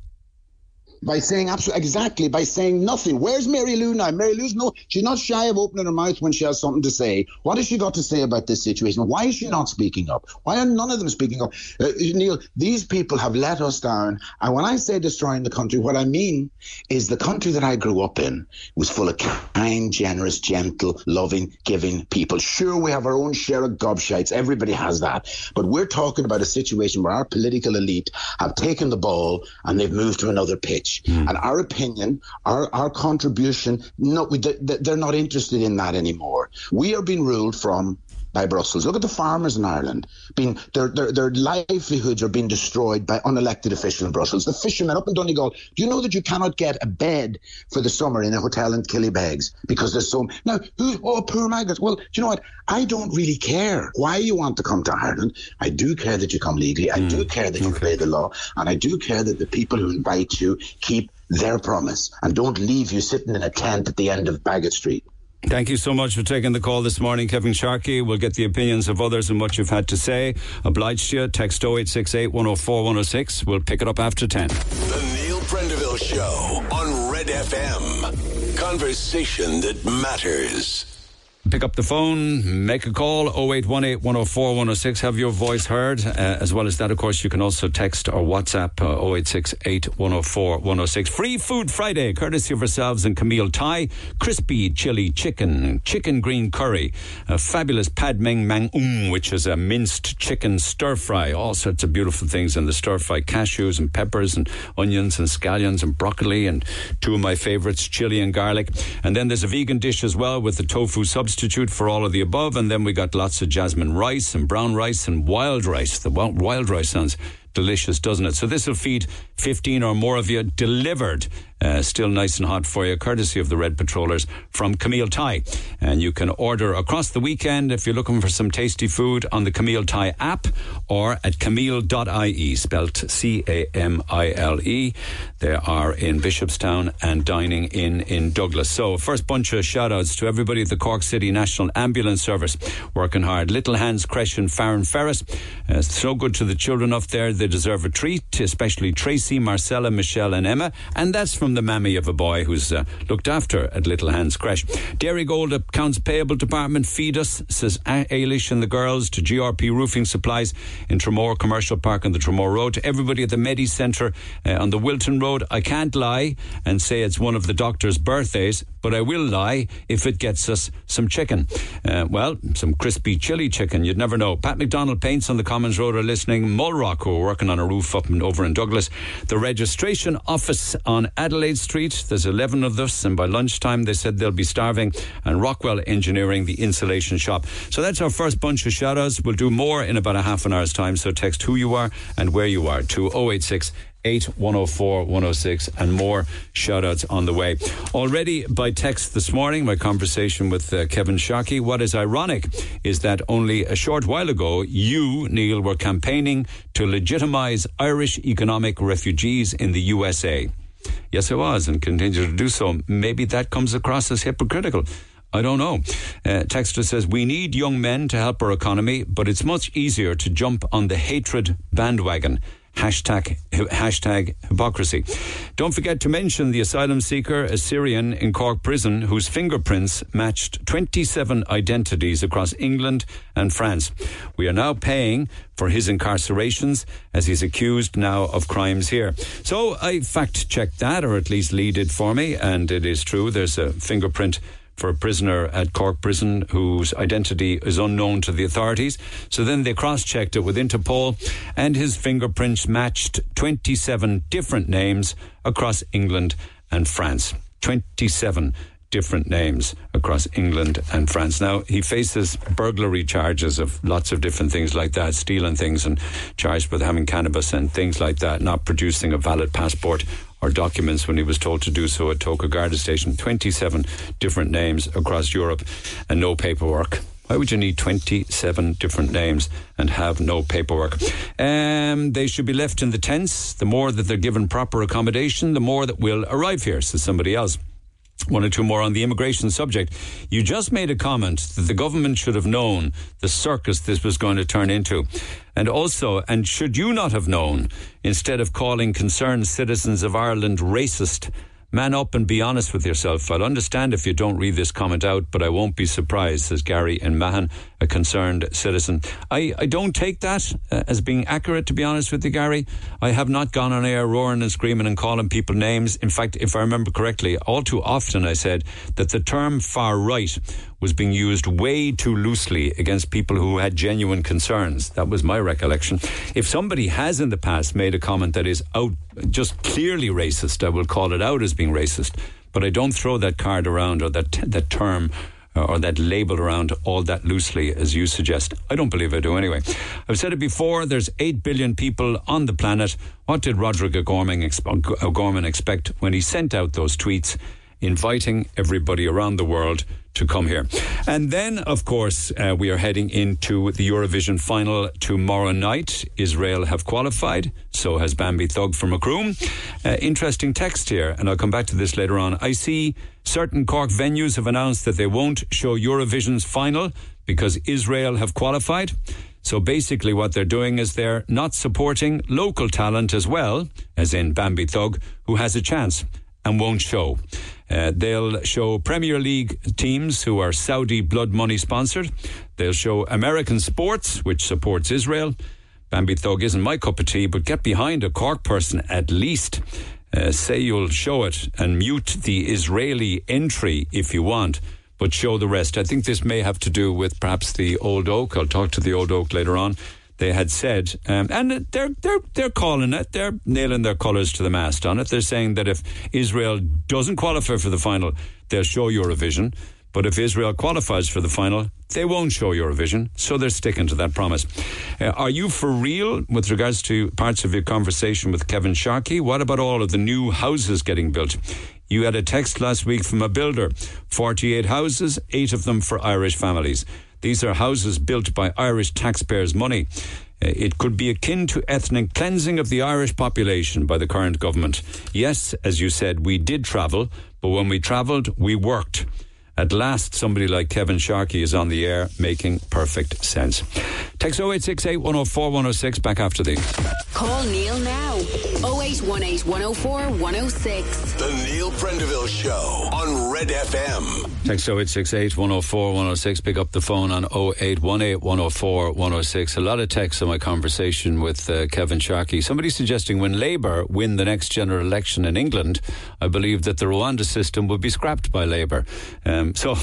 By saying exactly, by saying nothing. Where's Mary Lou now? Mary Lou's she's not shy of opening her mouth when she has something to say. What has she got to say about this situation? Why is she not speaking up? Why are none of them speaking up? Neil, these people have let us down. And when I say destroying the country, what I mean is the country that I grew up in was full of kind, generous, gentle, loving, giving people. Sure, we have our own share of gobshites. Everybody has that. But we're talking about a situation where our political elite have taken the ball and they've moved to another pitch. And our opinion, our contribution, they're not interested in that anymore. We are being ruled by Brussels. Look at the farmers in Ireland. Their livelihoods are being destroyed by unelected officials in Brussels. The fishermen up in Donegal. Do you know that you cannot get a bed for the summer in a hotel in Killybegs because there's so... Now, poor maggots. Well, do you know what? I don't really care why you want to come to Ireland. I do care that you come legally. I do care that you obey the law. And I do care that the people who invite you keep their promise and don't leave you sitting in a tent at the end of Baggot Street. Thank you so much for taking the call this morning, Kevin Sharkey. We'll get the opinions of others and what you've had to say. Obliged to you. Text 0868 104 106. We'll pick it up after 10. The Neil Prendeville Show on Red FM. Conversation that matters. Pick up the phone, make a call, 0818 104 106, have your voice heard. As well as that, of course, you can also text or WhatsApp 0868 104 106. Free Food Friday, courtesy of ourselves and Camille Thai. Crispy chili chicken green curry, a fabulous pad meng mang which is a minced chicken stir fry. All sorts of beautiful things in the stir fry. Cashews and peppers and onions and scallions and broccoli and two of my favourites, chili and garlic. And then there's a vegan dish as well with the tofu substitute for all of the above, and then we got lots of jasmine rice and brown rice and wild rice. The wild rice sounds delicious, doesn't it? So this will feed 15 or more of you, delivered still nice and hot for you, courtesy of the Red Patrollers from Camille Thai. And you can order across the weekend if you're looking for some tasty food on the Camille Thai app or at camille.ie, spelt Camile. They are in Bishopstown and Dining Inn in Douglas. So first bunch of shout outs to everybody at the Cork City National Ambulance Service, working hard. Little Hands Creche and Farron Ferris, so good to the children up there. They deserve a treat, especially Tracy, Marcella, Michelle and Emma. And that's from the mammy of a boy who's looked after at Little Hands Creche. Dairy Gold Accounts Payable Department, feed us, says Ailish and the girls. To GRP Roofing Supplies in Tramore Commercial Park on the Tramore Road. To everybody at the Medi Centre on the Wilton Road. I can't lie and say it's one of the doctor's birthdays, but I will lie if it gets us some chicken. Some crispy chili chicken, you'd never know. Pat McDonald Paints on the Commons Road are listening. Mulrock, who are working on a roof up and over in Douglas. The registration office on Adelaide Street, there's 11 of us, and by lunchtime they said they'll be starving. And Rockwell Engineering, the insulation shop. So that's our first bunch of shout outs. We'll do more in about a half an hour's time, so text who you are and where you are to 086 104 106 and more shout outs on the way. Already by text this morning, my conversation with Kevin Sharkey. What is ironic is that only a short while ago you, Neil, were campaigning to legitimise Irish economic refugees in the USA. Yes, I was, and continue to do so. Maybe that comes across as hypocritical. I don't know. Texter says, we need young men to help our economy, but it's much easier to jump on the hatred bandwagon. Hashtag hypocrisy. Don't forget to mention the asylum seeker, a Syrian in Cork prison, whose fingerprints matched 27 identities across England and France. We are now paying for his incarcerations as he's accused now of crimes here. So I fact-checked that, or at least Lee did for me, and it is true. There's a fingerprint for a prisoner at Cork Prison whose identity is unknown to the authorities. So then they cross-checked it with Interpol, and his fingerprints matched 27 different names across England and France. 27 different names across England and France. Now, he faces burglary charges of lots of different things like that, stealing things and charged with having cannabis and things like that, not producing a valid passport or documents when he was told to do so at Toca Garda Station. 27 different names across Europe and no paperwork. Why would you need 27 different names and have no paperwork? They should be left in the tents. The more that they're given proper accommodation, the more that will arrive here, says somebody else. One or two more on the immigration subject. You just made a comment that the government should have known the circus this was going to turn into. And also, and should you not have known, instead of calling concerned citizens of Ireland racist, man up and be honest with yourself. I'll understand if you don't read this comment out, but I won't be surprised, says Gary in Mahon, a concerned citizen. I don't take that as being accurate, to be honest with you, Gary. I have not gone on air roaring and screaming and calling people names. In fact, if I remember correctly, all too often I said that the term far right was being used way too loosely against people who had genuine concerns. That was my recollection. If somebody has in the past made a comment that is out just clearly racist, I will call it out as being racist. But I don't throw that card around or that term or that label around all that loosely as you suggest. I don't believe I do anyway. I've said it before, there's 8 billion people on the planet. What did Roderick O'Gorman expect when he sent out those tweets inviting everybody around the world to come here? And then, of course, we are heading into the Eurovision final tomorrow night. Israel have qualified, so has Bambi Thug from Macroom. Interesting text here, and I'll come back to this later on. I see certain Cork venues have announced that they won't show Eurovision's final because Israel have qualified. So basically what they're doing is they're not supporting local talent as well, as in Bambi Thug, who has a chance and won't show. They'll show Premier League teams who are Saudi blood money sponsored. They'll show American sports, which supports Israel. Bambi Thug isn't my cup of tea, but get behind a Cork person at least. Say you'll show it and mute the Israeli entry if you want, but show the rest. I think this may have to do with perhaps the Old Oak. I'll talk to the Old Oak later on. They had said, and they're calling it, they're nailing their colours to the mast on it. They're saying that if Israel doesn't qualify for the final, they'll show Eurovision. But if Israel qualifies for the final, they won't show Eurovision. So they're sticking to that promise. Are you for real with regards to parts of your conversation with Kevin Sharkey? What about all of the new houses getting built? You had a text last week from a builder. 48 houses, 8 of them for Irish families. These are houses built by Irish taxpayers' money. It could be akin to ethnic cleansing of the Irish population by the current government. Yes, as you said, we did travel, but when we travelled, we worked. At last, somebody like Kevin Sharkey is on the air, making perfect sense. Text 0868 104 106, back after these. Call Neil now. 0818 104 106. The Neil Prendeville Show on Red FM. Text 0868 104 106. Pick up the phone on 0818 104 106. A lot of texts on my conversation with Kevin Sharkey. Somebody suggesting when Labour win the next general election in England, I believe that the Rwanda system would be scrapped by Labour. So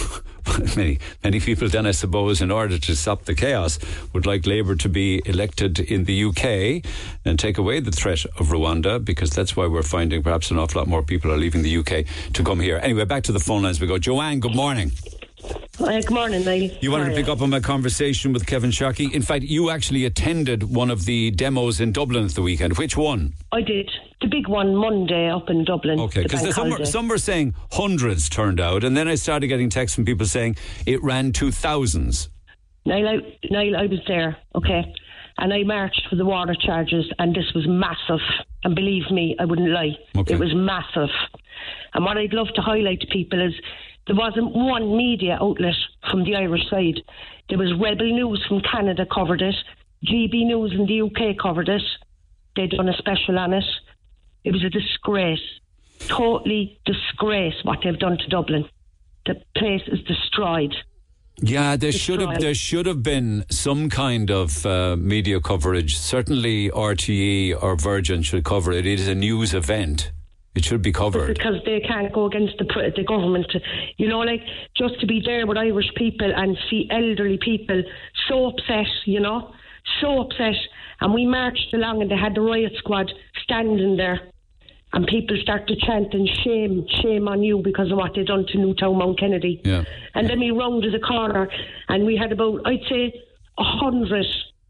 many people then, I suppose, in order to stop the chaos, would like Labour to be elected in the UK and take away the threat of Rwanda, because that's why we're finding perhaps an awful lot more people are leaving the UK to come here. Anyway, back to the phone lines we go. Joanne, good morning. Good morning, Niall. You wanted to pick up on my conversation with Kevin Sharkey. In fact, you actually attended one of the demos in Dublin at the weekend. Which one? I did. The big one Monday up in Dublin. Okay, because some were saying hundreds turned out, and then I started getting texts from people saying it ran to thousands. Niall, I was there, okay, and I marched for the water charges, and this was massive. And believe me, I wouldn't lie. Okay. It was massive. And what I'd love to highlight to people is there wasn't one media outlet from the Irish side. There was Rebel News from Canada covered it. GB News in the UK covered it. They'd done a special on it. It was a disgrace. Totally disgrace what they've done to Dublin. The place is destroyed. Yeah, there should have been some kind of media coverage. Certainly RTE or Virgin should cover it. It is a news event. It should be covered. Because they can't go against the government. You know, like, just to be there with Irish people and see elderly people so upset, you know, so upset. And we marched along and they had the riot squad standing there. And people started chanting, shame, shame on you because of what they done to Newtown Mount Kennedy. Yeah. And then we rounded the corner and we had about, I'd say, 100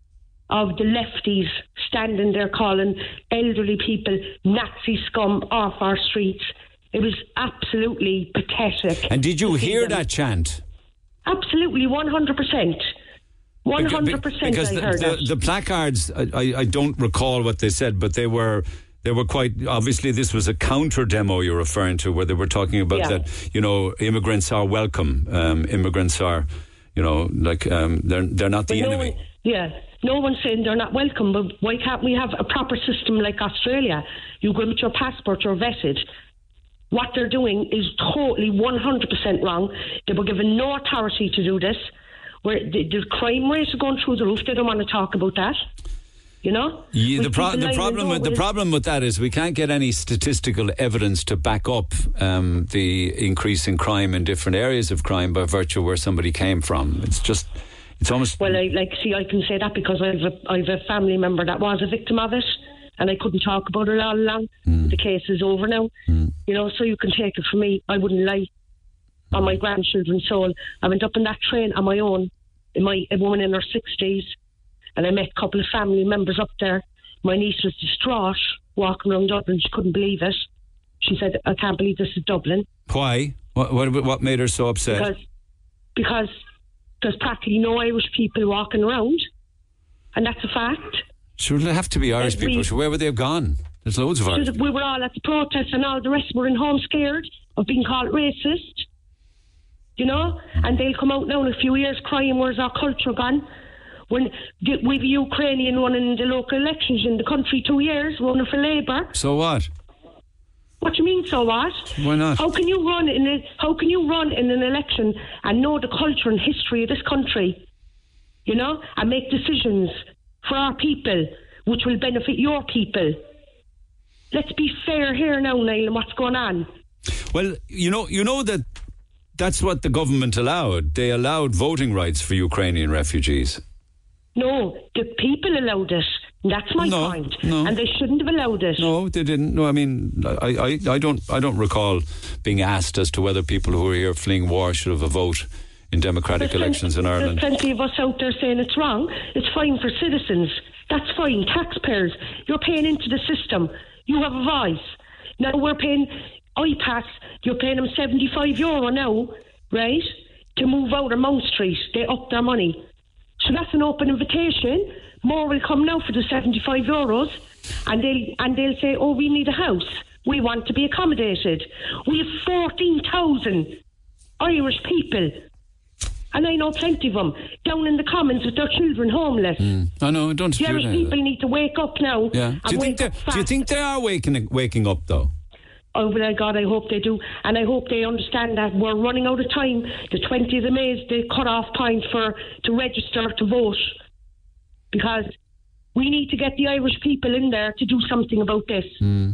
of the lefties standing there calling elderly people Nazi scum off our streets. It was absolutely pathetic. And did you hear that chant? Absolutely, 100%. 100% because I heard that. The placards, I don't recall what they said, but they were quite, obviously this was a counter demo you're referring to, where they were talking about that, you know, immigrants are welcome. Immigrants are, you know, like, they're not the enemy. No one's saying they're not welcome, but why can't we have a proper system like Australia? You go with your passport, you're vetted. What they're doing is totally 100% wrong. They were given no authority to do this. Where the crime rate is going through the roof. They don't want to talk about that. You know? Yeah, the problem with that is we can't get any statistical evidence to back up the increase in crime in different areas of crime by virtue of where somebody came from. It's almost... Well, I can say that because I've a family member that was a victim of it, and I couldn't talk about it all along. The case is over now. You know, so you can take it from me. I wouldn't lie on my grandchildren's soul. I went up on that train on my own, a woman in her 60s, and I met a couple of family members up there. My niece was distraught walking around Dublin. She couldn't believe it. She said, I can't believe this is Dublin. Why? What made her so upset? Because there's practically no Irish people walking around, and that's a fact. Sure, it'll have to be Irish people. Where would they have gone? There's loads of Irish people. We were all at the protest, and all the rest were in home scared of being called racist. You know? And they'll come out now in a few years crying, where's our culture gone? When we've a Ukrainian running the local elections in the country 2 years, running for Labour. So what? What do you mean, so what? Why not? How can you run in an election and know the culture and history of this country, you know, and make decisions for our people, which will benefit your people? Let's be fair here now, Niall, and what's going on. Well, you know that's what the government allowed. They allowed voting rights for Ukrainian refugees. No, the people allowed it. That's my point. No. And they shouldn't have allowed it. No, they didn't. No, I mean, I don't recall being asked as to whether people who are here fleeing war should have a vote in democratic elections in Ireland. There's plenty of us out there saying it's wrong. It's fine for citizens. That's fine. Taxpayers, you're paying into the system. You have a voice. Now we're paying iPass. You're paying them €75 now, right, to move out of Mount Street. They up their money. So that's an open invitation. More will come now for the €75, and they'll say, oh, we need a house. We want to be accommodated. We have 14,000 Irish people, and I know plenty of them, down in the Commons with their children homeless. I know, don't the Irish people need to wake up now. Yeah. Do you think they are waking up, though? Oh, my God, I hope they do. And I hope they understand that we're running out of time. The 20th of May is the cut-off point to register to vote. Because we need to get the Irish people in there to do something about this.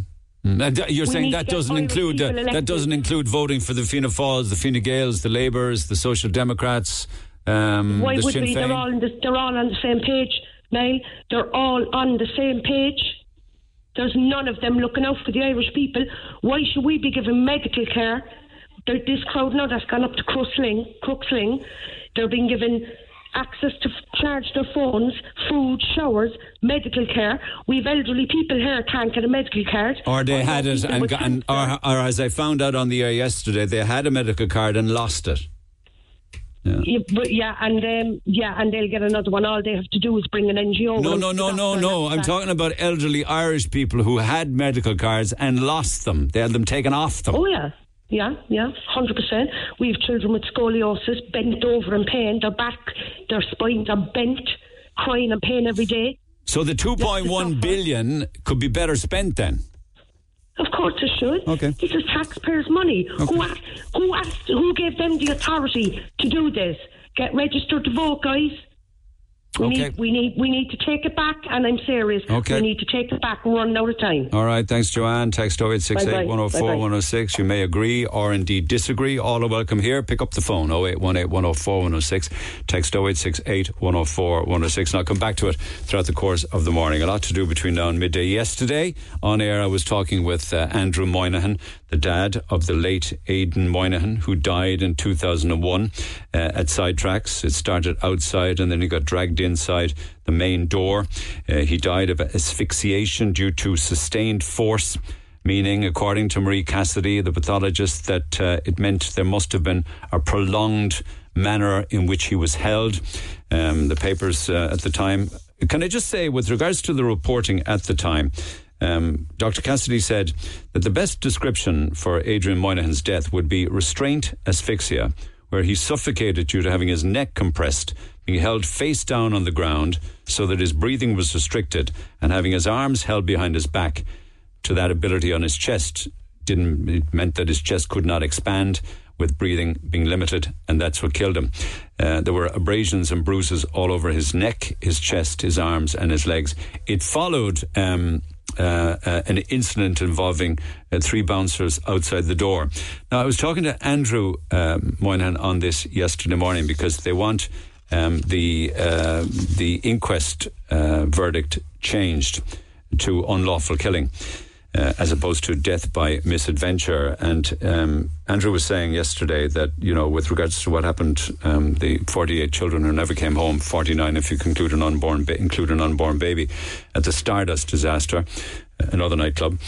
You're saying that doesn't include voting for the Fianna Fáils, the Fine Gaels, the Labourers, the Social Democrats, Why the would Sinn we? Féin? They're all on the same page, Niall. They're all on the same page. There's none of them looking out for the Irish people. Why should we be given medical care? This crowd now that's gone up to Crooksling, they're being given access to charge their phones, food, showers, medical care. We've elderly people here can't get a medical card. Or they had it or as I found out on the air yesterday, they had a medical card and lost it. And they'll get another one. All they have to do is bring an NGO. No. I'm talking about elderly Irish people who had medical cards and lost them. They had them taken off them. Oh, yeah. Yeah, 100%. We have children with scoliosis, bent over in pain. Their back, their spines are bent, crying in pain every day. So the 2.1 billion could be better spent then? Of course it should. Okay. This is taxpayers' money. Okay. Who gave them the authority to do this? Get registered to vote, guys. We need to take it back, and I'm serious. Okay. We need to take it back. We're running out of time. All right, thanks, Joanne. Text 0868 104 106. You may agree or indeed disagree. All are welcome here. Pick up the phone 0818 104 106. Text 0868 104 106. And I'll come back to it throughout the course of the morning. A lot to do between now and midday. Yesterday, on air, I was talking with Andrew Moynihan, the dad of the late Aidan Moynihan, who died in 2001 at Sidetracks. It started outside and then he got dragged inside the main door. He died of asphyxiation due to sustained force, meaning, according to Marie Cassidy, the pathologist, that it meant there must have been a prolonged manner in which he was held. The papers at the time... Can I just say, with regards to the reporting at the time, Dr. Cassidy said that the best description for Adrian Moynihan's death would be restraint asphyxia, where he suffocated due to having his neck compressed, being held face down on the ground so that his breathing was restricted, and having his arms held behind his back to that ability on his chest. It meant that his chest could not expand, with breathing being limited, and that's what killed him. There were abrasions and bruises all over his neck, his chest, his arms and his legs. It followed an incident involving 3 bouncers outside the door. Now, I was talking to Andrew Moynihan on this yesterday morning because they want the inquest verdict changed to unlawful killing as opposed to death by misadventure. And Andrew was saying yesterday that, you know, with regards to what happened, the 48 children who never came home, 49 if you include an unborn baby, at the Stardust disaster, another nightclub,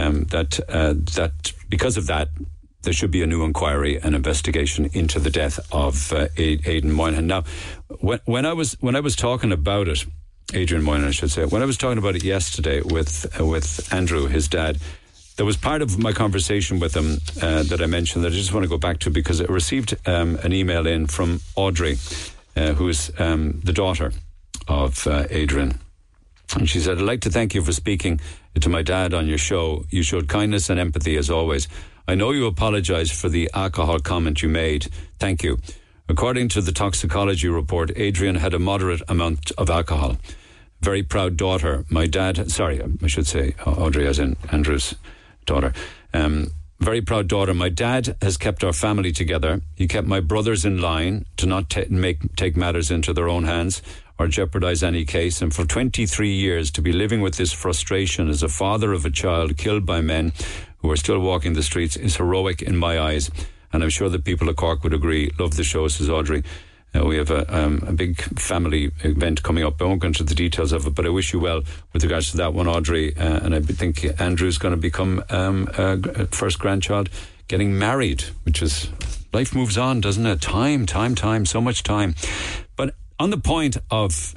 that because of that, there should be a new inquiry and investigation into the death of Aidan Moynihan. Now, when I was talking about it, Adrian Moynihan, I should say, when I was talking about it yesterday with Andrew, his dad, there was part of my conversation with him that I mentioned that I just want to go back to, because I received an email in from Audrey, who's the daughter of Adrian. And she said, "I'd like to thank you for speaking to my dad on your show. You showed kindness and empathy as always. I know you apologise for the alcohol comment you made. Thank you. According to the toxicology report, Adrian had a moderate amount of alcohol. Very proud daughter. My dad," sorry, I should say Audrey as in Andrew's daughter. "Very proud daughter. My dad has kept our family together. He kept my brothers in line to not take matters into their own hands or jeopardise any case. And for 23 years to be living with this frustration as a father of a child killed by men who are still walking the streets is heroic in my eyes. And I'm sure the people of Cork would agree." Love the show, says Audrey. We have a big family event coming up. I won't go into the details of it, but I wish you well with regards to that one, Audrey. And I think Andrew's going to become a first grandchild, getting married, which is, life moves on, doesn't it? Time, so much time. But on the point of,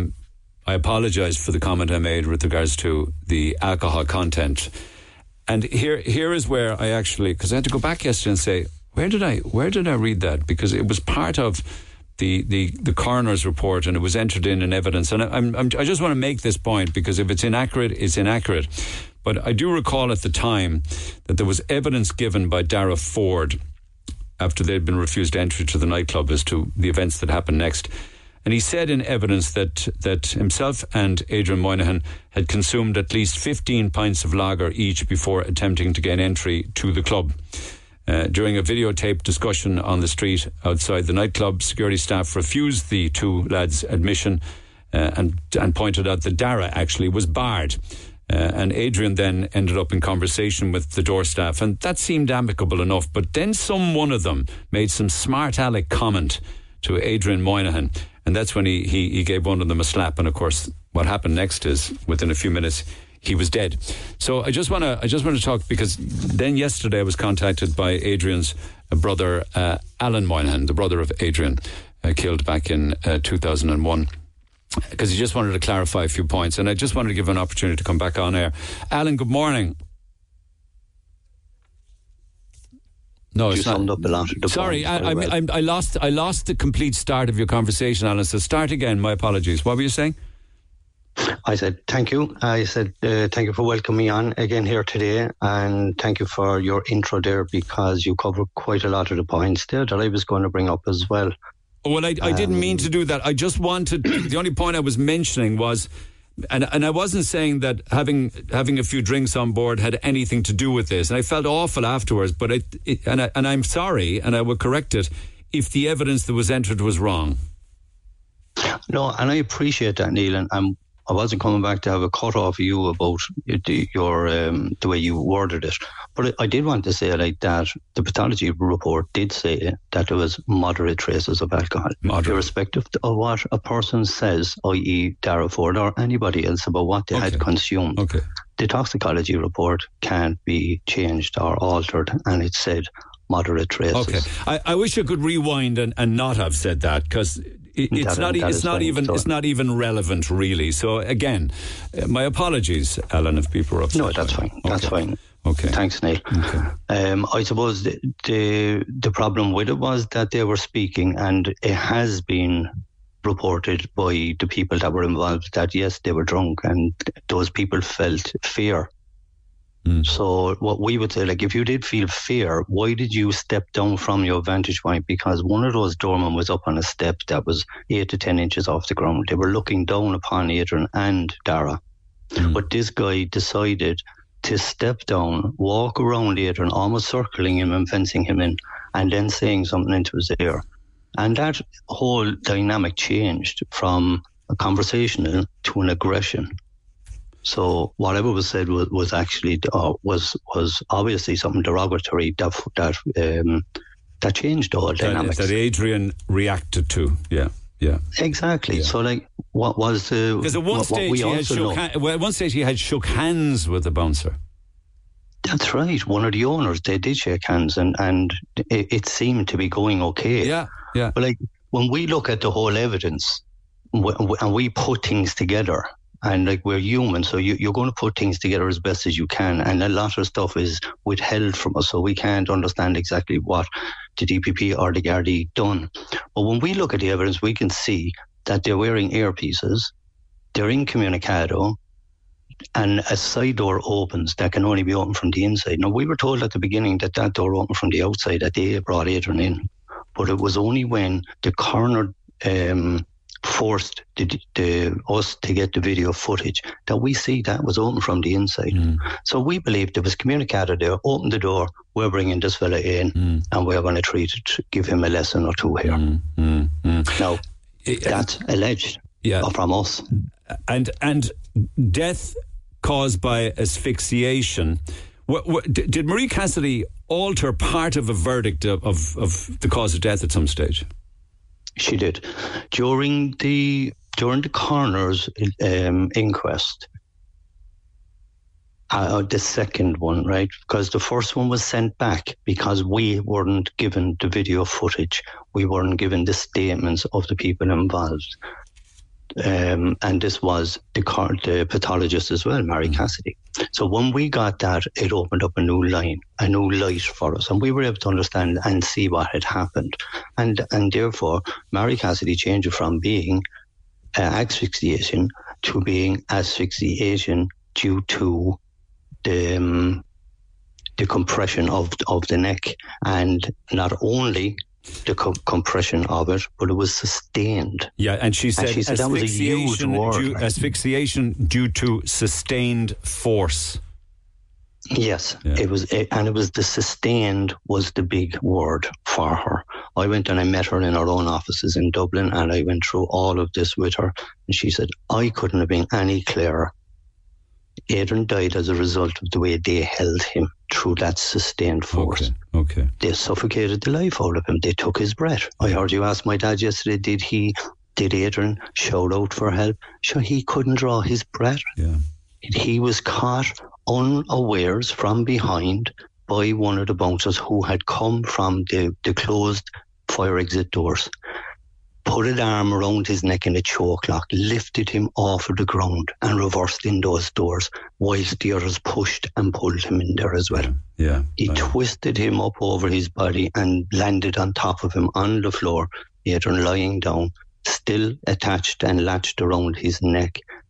I apologise for the comment I made with regards to the alcohol content. And here is where I actually, because I had to go back yesterday and say, where did I read that? Because it was part of the coroner's report, and it was entered in evidence. And I just want to make this point, because if it's inaccurate, it's inaccurate. But I do recall at the time that there was evidence given by Dara Ford after they'd been refused entry to the nightclub as to the events that happened next. And he said in evidence that himself and Adrian Moynihan had consumed at least 15 pints of lager each before attempting to gain entry to the club. During a videotaped discussion on the street outside the nightclub, security staff refused the 2 lads' admission and pointed out that Dara actually was barred. And Adrian then ended up in conversation with the door staff, and that seemed amicable enough. But then one of them made some smart aleck comment to Adrian Moynihan, and that's when he gave one of them a slap. And of course, what happened next is, within a few minutes, he was dead. So I just want to talk, because then yesterday I was contacted by Adrian's brother, Alan Moynihan, the brother of Adrian, killed back in 2001, because he just wanted to clarify a few points, and I just wanted to give an opportunity to come back on air. Alan, good morning. No, it's not. Up a lot. Sorry, I lost the complete start of your conversation, Alan. So start again. My apologies. What were you saying? I said thank you. I said thank you for welcoming me on again here today, and thank you for your intro there, because you covered quite a lot of the points there that I was going to bring up as well. Well, I didn't mean to do that. I just wanted... the only point I was mentioning was... And I wasn't saying that having a few drinks on board had anything to do with this. And I felt awful afterwards, but I'm sorry, and I will correct it if the evidence that was entered was wrong. No, and I appreciate that, Neil, and I wasn't coming back to have a cut off of you about the way you worded it. But I did want to say like that the pathology report did say that there was moderate traces of alcohol. Irrespective of what a person says, i.e. Dara Ford or anybody else, about what they had consumed. Okay. The toxicology report can't be changed or altered, and it said moderate traces. Okay. I wish I could rewind and not have said that, because... It's not even relevant, really. So again, my apologies, Alan, if people are upset. No, that's fine. That's fine. Okay. Thanks, Neil. Okay. I suppose the problem with it was that they were speaking, and it has been reported by the people that were involved that yes, they were drunk, and those people felt fear. So what we would say, like, if you did feel fear, why did you step down from your vantage point? Because one of those doormen was up on a step that was 8 to 10 inches off the ground. They were looking down upon Adrian and Dara. But this guy decided to step down, walk around Adrian, almost circling him and fencing him in, and then saying something into his ear. And that whole dynamic changed from a conversational to an aggression. So whatever was said was actually was obviously something derogatory that changed the whole dynamics. That Adrian reacted to, yeah. Exactly. Yeah. So, like, what was the? Because at one stage he had shook hands with the bouncer. That's right. One of the owners, they did shake hands, and it seemed to be going okay. Yeah. But like when we look at the whole evidence and we put things together. And like we're human, so you're going to put things together as best as you can. And a lot of stuff is withheld from us, so we can't understand exactly what the DPP or the Gardaí done. But when we look at the evidence, we can see that they're wearing earpieces, they're incommunicado, and a side door opens that can only be opened from the inside. Now, we were told at the beginning that door opened from the outside, that they brought Adrian in. But it was only when the coroner forced us to get the video footage that we see that was open from the inside. So we believed there was communicator there, open the door, we're bringing this fella in and we're going to give him a lesson or two here. Now, that's alleged from us. And death caused by asphyxiation. Did Marie Cassidy alter part of a verdict of the cause of death at some stage? She did. During the coroner's inquest, the second one, right? Because the first one was sent back because we weren't given the video footage. We weren't given the statements of the people involved. And this was the pathologist as well, Mary Cassidy. So when we got that, it opened up a new light for us, and we were able to understand and see what had happened. And therefore, Mary Cassidy changed it from being asphyxiation to being asphyxiation due to the compression of the neck, and not only the compression of it, but it was sustained. Yeah, and she said that was a huge word. Asphyxiation due to sustained force. Yes, it was the sustained was the big word for her. I went and I met her in our own offices in Dublin, and I went through all of this with her, and she said, I couldn't have been any clearer. Adrian died as a result of the way they held him through that sustained force. Okay. They suffocated the life out of him. They took his breath. I heard you ask my dad yesterday, did Adrian shout out for help? Sure, he couldn't draw his breath. Yeah. He was caught unawares from behind by one of the bouncers who had come from the closed fire exit doors. Put an arm around his neck in a choke lock, lifted him off of the ground and reversed in those doors, whilst the others pushed and pulled him in there as well. Yeah. He twisted him up over his body and landed on top of him on the floor, Adrian lying down, still attached and latched around his neck.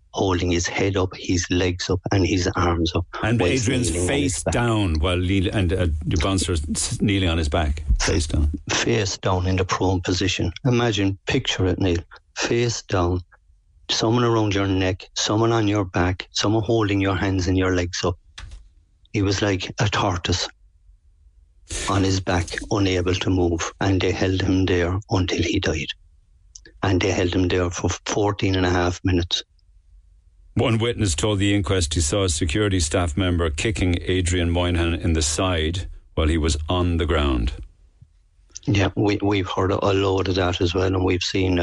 holding his head up, his legs up, and his arms up. And Adrian's face down while the bouncer's kneeling on his back, face down. Face down in the prone position. Imagine, picture it, Neil. Face down, someone around your neck, someone on your back, someone holding your hands and your legs up. He was like a tortoise on his back, unable to move, and they held him there until he died. And they held him there for 14 and a half minutes. One witness told the inquest he saw a security staff member kicking Adrian Moynihan in the side while he was on the ground. Yeah, we've heard a load of that as well, and we've seen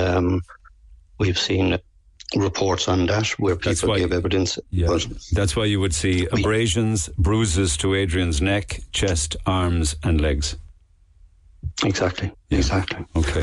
reports on that where people give evidence. Yeah, that's why you would see abrasions, bruises to Adrian's neck, chest, arms and legs. Exactly. Okay.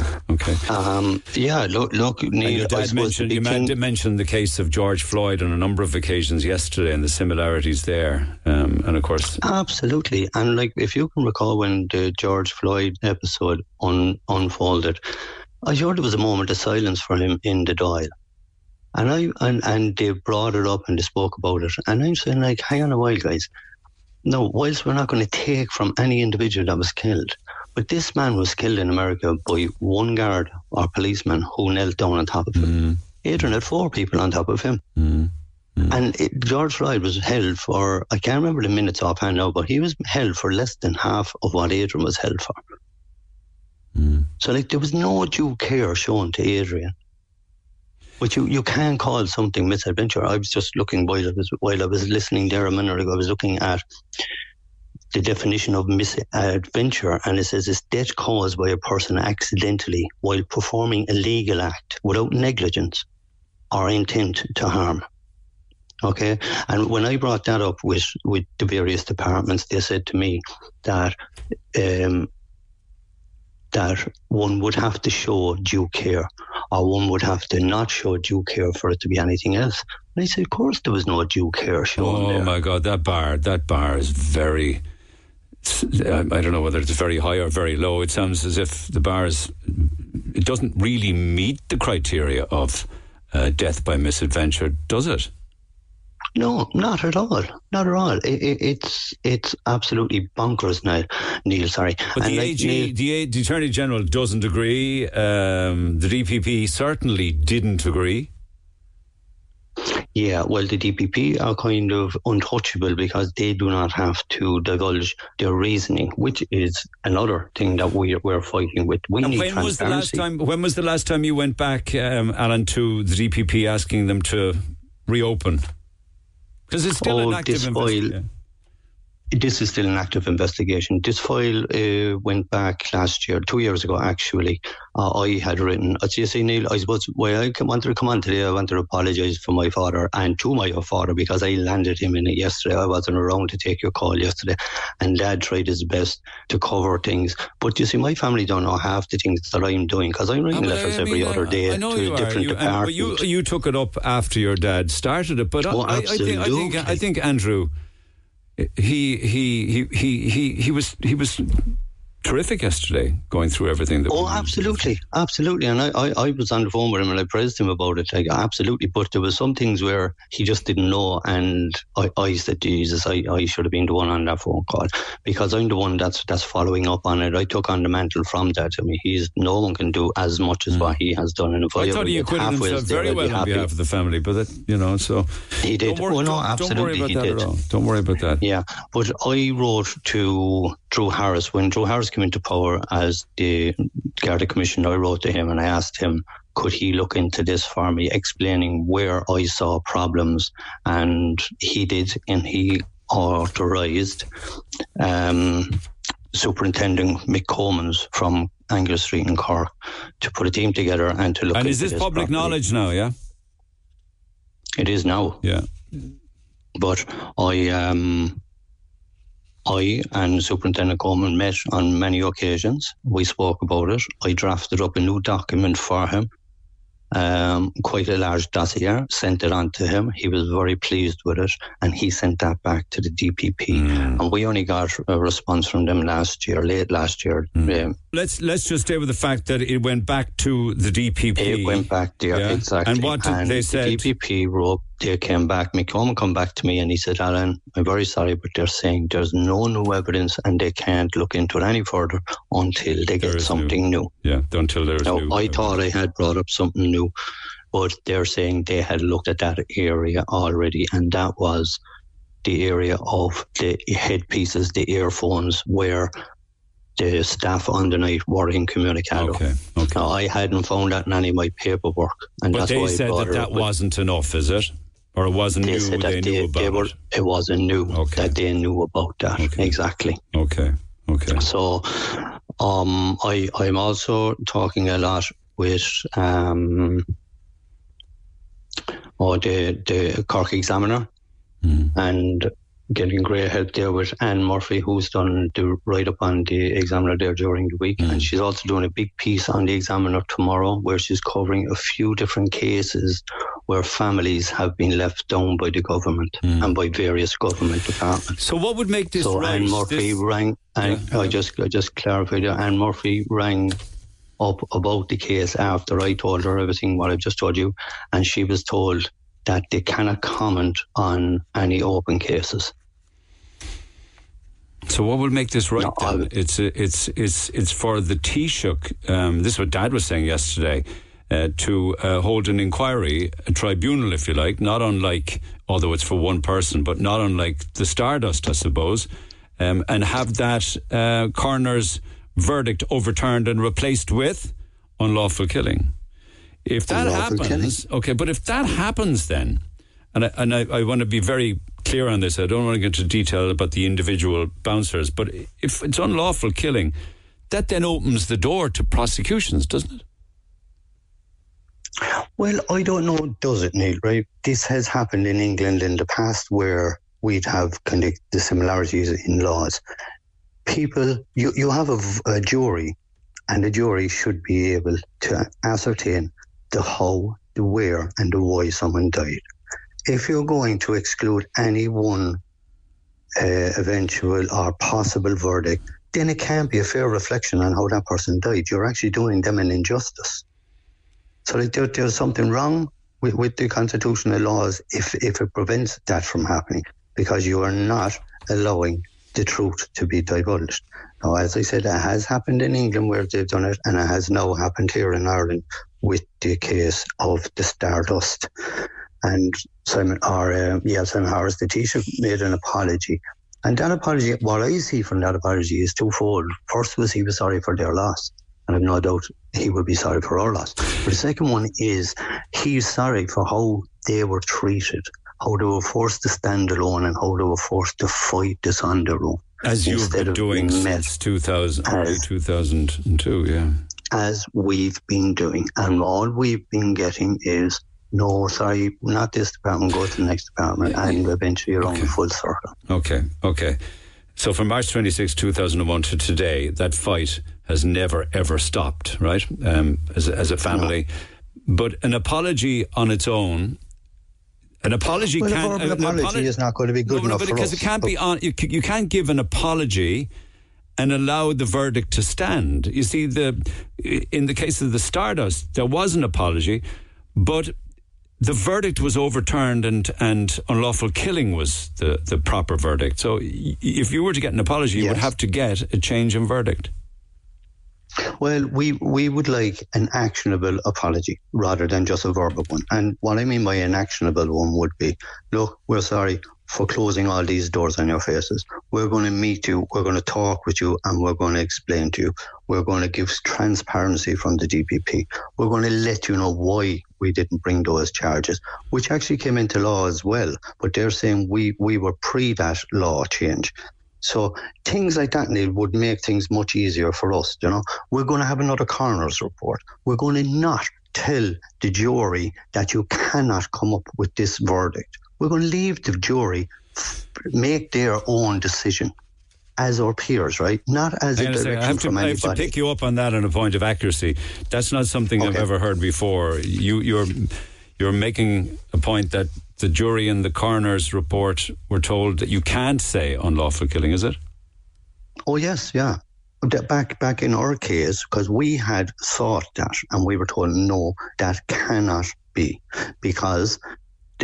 Look, Neil, your dad mentioned the case of George Floyd on a number of occasions yesterday and the similarities there. And of course... Absolutely. And like, if you can recall when the George Floyd episode unfolded, I thought there was a moment of silence for him in the Dáil. And they brought it up and they spoke about it. And I'm saying, like, hang on a while, guys. No, whilst we're not going to take from any individual that was killed, but this man was killed in America by one guard or policeman who knelt down on top of him. Adrian had 4 people on top of him. And George Floyd was held for, I can't remember the minutes offhand now, but he was held for less than half of what Adrian was held for. So like, there was no due care shown to Adrian. But you can call something misadventure. I was just looking while I was listening there a minute ago, I was looking at the definition of misadventure, and it says it's death caused by a person accidentally while performing a legal act without negligence or intent to harm. Okay, and when I brought that up with the various departments, they said to me that that one would have to show due care, or one would have to not show due care for it to be anything else. And I said, of course there was no due care shown there. Oh my God, that bar is very... I don't know whether it's very high or very low. It sounds as if the bar it doesn't really meet the criteria of death by misadventure, does it? No, not at all. Not at all. It's absolutely bonkers now, Neil. Sorry. But the AG, the Attorney General doesn't agree. The DPP certainly didn't agree. Yeah, well, the DPP are kind of untouchable because they do not have to divulge their reasoning, which is another thing that we're fighting with. We need transparency. When was the last time you went back, Alan, to the DPP asking them to reopen? Because it's still an active investigation. This is still an active investigation. This file went back last year, 2 years ago, actually. I had written, as you see, Neil, I suppose why I wanted to come on today, I want to apologise for my father and to my father because I landed him in it yesterday. I wasn't around to take your call yesterday. And Dad tried his best to cover things. But you see, my family don't know half the things that I'm doing because I'm writing letters every other day to different departments. But you took it up after your dad started it. But I think Andrew... He was terrific yesterday, going through everything. Absolutely. And I was on the phone with him and I praised him about it. Like, absolutely. But there was some things where he just didn't know, and I said, Jesus, I should have been the one on that phone call because I'm the one that's following up on it. I took on the mantle from that. I mean, no one can do as much as what he has done. And if I thought he acquitted himself very well on behalf of the family, but so he did. Absolutely, he did. Don't worry about that. Yeah, but I wrote to Drew Harris when Drew Harris came into power as the Garda Commissioner. I wrote to him and I asked him, could he look into this for me, explaining where I saw problems, and he did, and he authorised Superintendent Mick Comans from Angus Street in Cork to put a team together and to look into this. And is this public knowledge now, yeah? It is now. Yeah. But I and Superintendent Coleman met on many occasions. We spoke about it. I drafted up a new document for him, quite a large dossier, sent it on to him. He was very pleased with it, and he sent that back to the DPP. And we only got a response from them late last year. Let's just stay with the fact that it went back to the DPP. It went back there, exactly. And what did they say? The DPP wrote they came back, McCormick come back to me and he said, Alan, I'm very sorry, but they're saying there's no new evidence and they can't look into it any further until they get something new. Yeah, until there's new. I thought I had brought up something new, but they're saying they had looked at that area already, and that was the area of the headpieces, the earphones, where the staff on the night were incommunicado. Okay. Now, I hadn't found that in any of my paperwork. And but that's they why said that wasn't enough, is it? Or it wasn't they new, said that knew about it? It wasn't new, that they knew about that. Okay. Exactly. Okay. So I'm also talking a lot with the Cork Examiner, and getting great help there with Anne Murphy, who's done the write-up on the Examiner there during the week. And she's also doing a big piece on the Examiner tomorrow, where she's covering a few different cases where families have been left down by the government and by various government departments. So what would make this right? Anne Murphy rang, and I just clarified that Anne Murphy rang up about the case after I told her everything what I've just told you, and she was told that they cannot comment on any open cases. So what will make this right then? It's for the Taoiseach, this is what Dad was saying yesterday, to hold an inquiry, a tribunal if you like, not unlike, although it's for one person, but not unlike the Stardust, I suppose, and have that coroner's verdict overturned and replaced with unlawful killing. If that happens, okay, but if that happens then, and I want to be very clear on this, I don't want to get into detail about the individual bouncers, but if it's unlawful killing, that then opens the door to prosecutions, doesn't it? Well, I don't know, does it, Neil, right? This has happened in England in the past where we'd have kind of the similarities in laws. People, you have a jury, and the jury should be able to ascertain the how, the where, and the why someone died. If you're going to exclude any one eventual or possible verdict, then it can't be a fair reflection on how that person died. You're actually doing them an injustice. So there's something wrong with the constitutional laws if it prevents that from happening, because you are not allowing the truth to be divulged. Now, as I said, it has happened in England where they've done it, and it has now happened here in Ireland with the case of the Stardust. And Simon Harris, the Taoiseach, made an apology. And that apology, what I see from that apology is twofold. First was he was sorry for their loss, and I've no doubt he will be sorry for our loss. But the second one is he's sorry for how they were treated, how they were forced to stand alone, and how they were forced to fight this on their own. As you've been doing since 2002, yeah. As we've been doing. And all we've been getting is, no, sorry, not this department, go to the next department, and eventually you're on the full circle. Okay. So from March 26, 2001 to today, that fight has never, ever stopped, right? As a family. No. But an apology on its own, an apology is not going to be good enough for us. Because it can't be on. You can't give an apology and allow the verdict to stand. You see, in the case of the Stardust, there was an apology, but the verdict was overturned and unlawful killing was the proper verdict. So if you were to get an apology, you would have to get a change in verdict. Well, we would like an actionable apology rather than just a verbal one. And what I mean by an actionable one would be, look, we're sorry for closing all these doors on your faces. We're going to meet you, we're going to talk with you, and we're going to explain to you. We're going to give transparency from the DPP. We're going to let you know why we didn't bring those charges, which actually came into law as well. But they're saying we were pre that law change. So things like that, Neil, would make things much easier for us, you know. We're going to have another coroner's report. We're going to not tell the jury that you cannot come up with this verdict. We're going to leave the jury make their own decision as our peers, right? Not as a direction from anybody. I have to pick you up on that on a point of accuracy. That's not something I've ever heard before. You're making a point that the jury in the coroner's report were told that you can't say unlawful killing, is it? Oh, yes, yeah. Back in our case, because we had thought that, and we were told, no, that cannot be, because the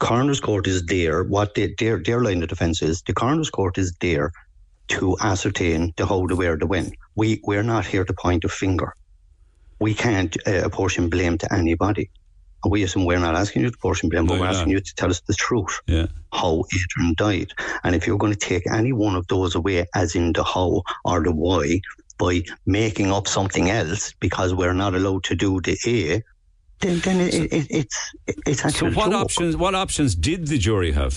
coroner's court is there. What their line of defence is, the coroner's court is there to ascertain the how, the where, the when. We're not here to point a finger. We can't apportion blame to anybody. And we're not asking you to apportion blame, but we're asking you to tell us the truth. Yeah. How Adrian died. And if you're going to take any one of those away, as in the how or the why, by making up something else because we're not allowed to do the A, then it's actually. So what options did the jury have?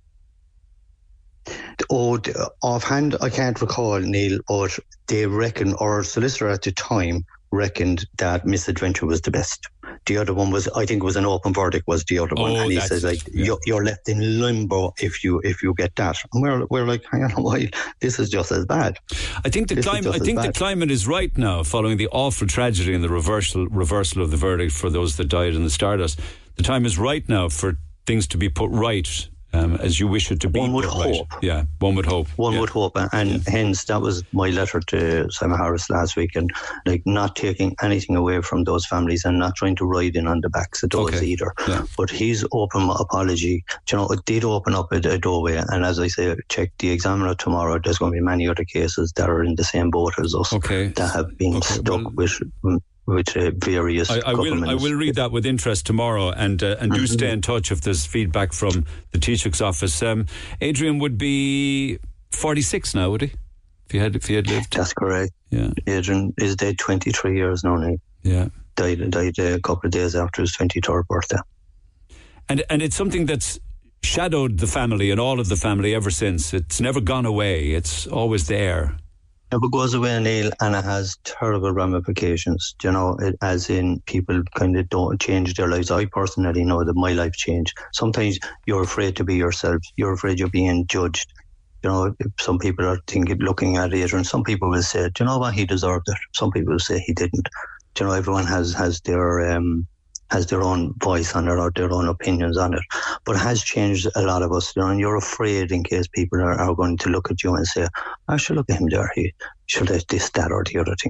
Offhand, I can't recall, Neil, but they reckon, our solicitor at the time reckoned that Misadventure was the best. The other one was, I think it was an open verdict, was the other one. And he says, like, you're left in limbo if you get that. And we're like, hang on a while, this is just as bad. I think the climate is right now, following the awful tragedy and the reversal of the verdict for those that died in the Stardust. The time is right now for things to be put right. As you wish it to be. One would hope. Yeah, one would hope. One would hope. And hence, that was my letter to Simon Harris last week, and like not taking anything away from those families and not trying to ride in on the backs of those either. Yeah. But his open apology, it did open up a doorway. And as I say, check the Examiner tomorrow. There's going to be many other cases that are in the same boat as us that have been stuck with various governments. I will read that with interest tomorrow, and do stay in touch if there's feedback from the Taoiseach's office. Adrian would be 46 now, would he? If he had lived. That's correct. Yeah. Adrian is dead 23 years now. Yeah. Died a couple of days after his 23rd birthday. And it's something that's shadowed the family and all of the family ever since. It's never gone away. It's always there. Never goes away, Neil, and it has terrible ramifications. As in people kind of don't change their lives. I personally know that my life changed. Sometimes you're afraid to be yourself. You're afraid you're being judged. Some people are looking at it, and some people will say, "Do you know what? He deserved it." Some people will say he didn't. Everyone has their own voice on it or their own opinions on it. But it has changed a lot of us, and you're afraid in case people are going to look at you and say, I should look at him there, he should have this, that or the other thing.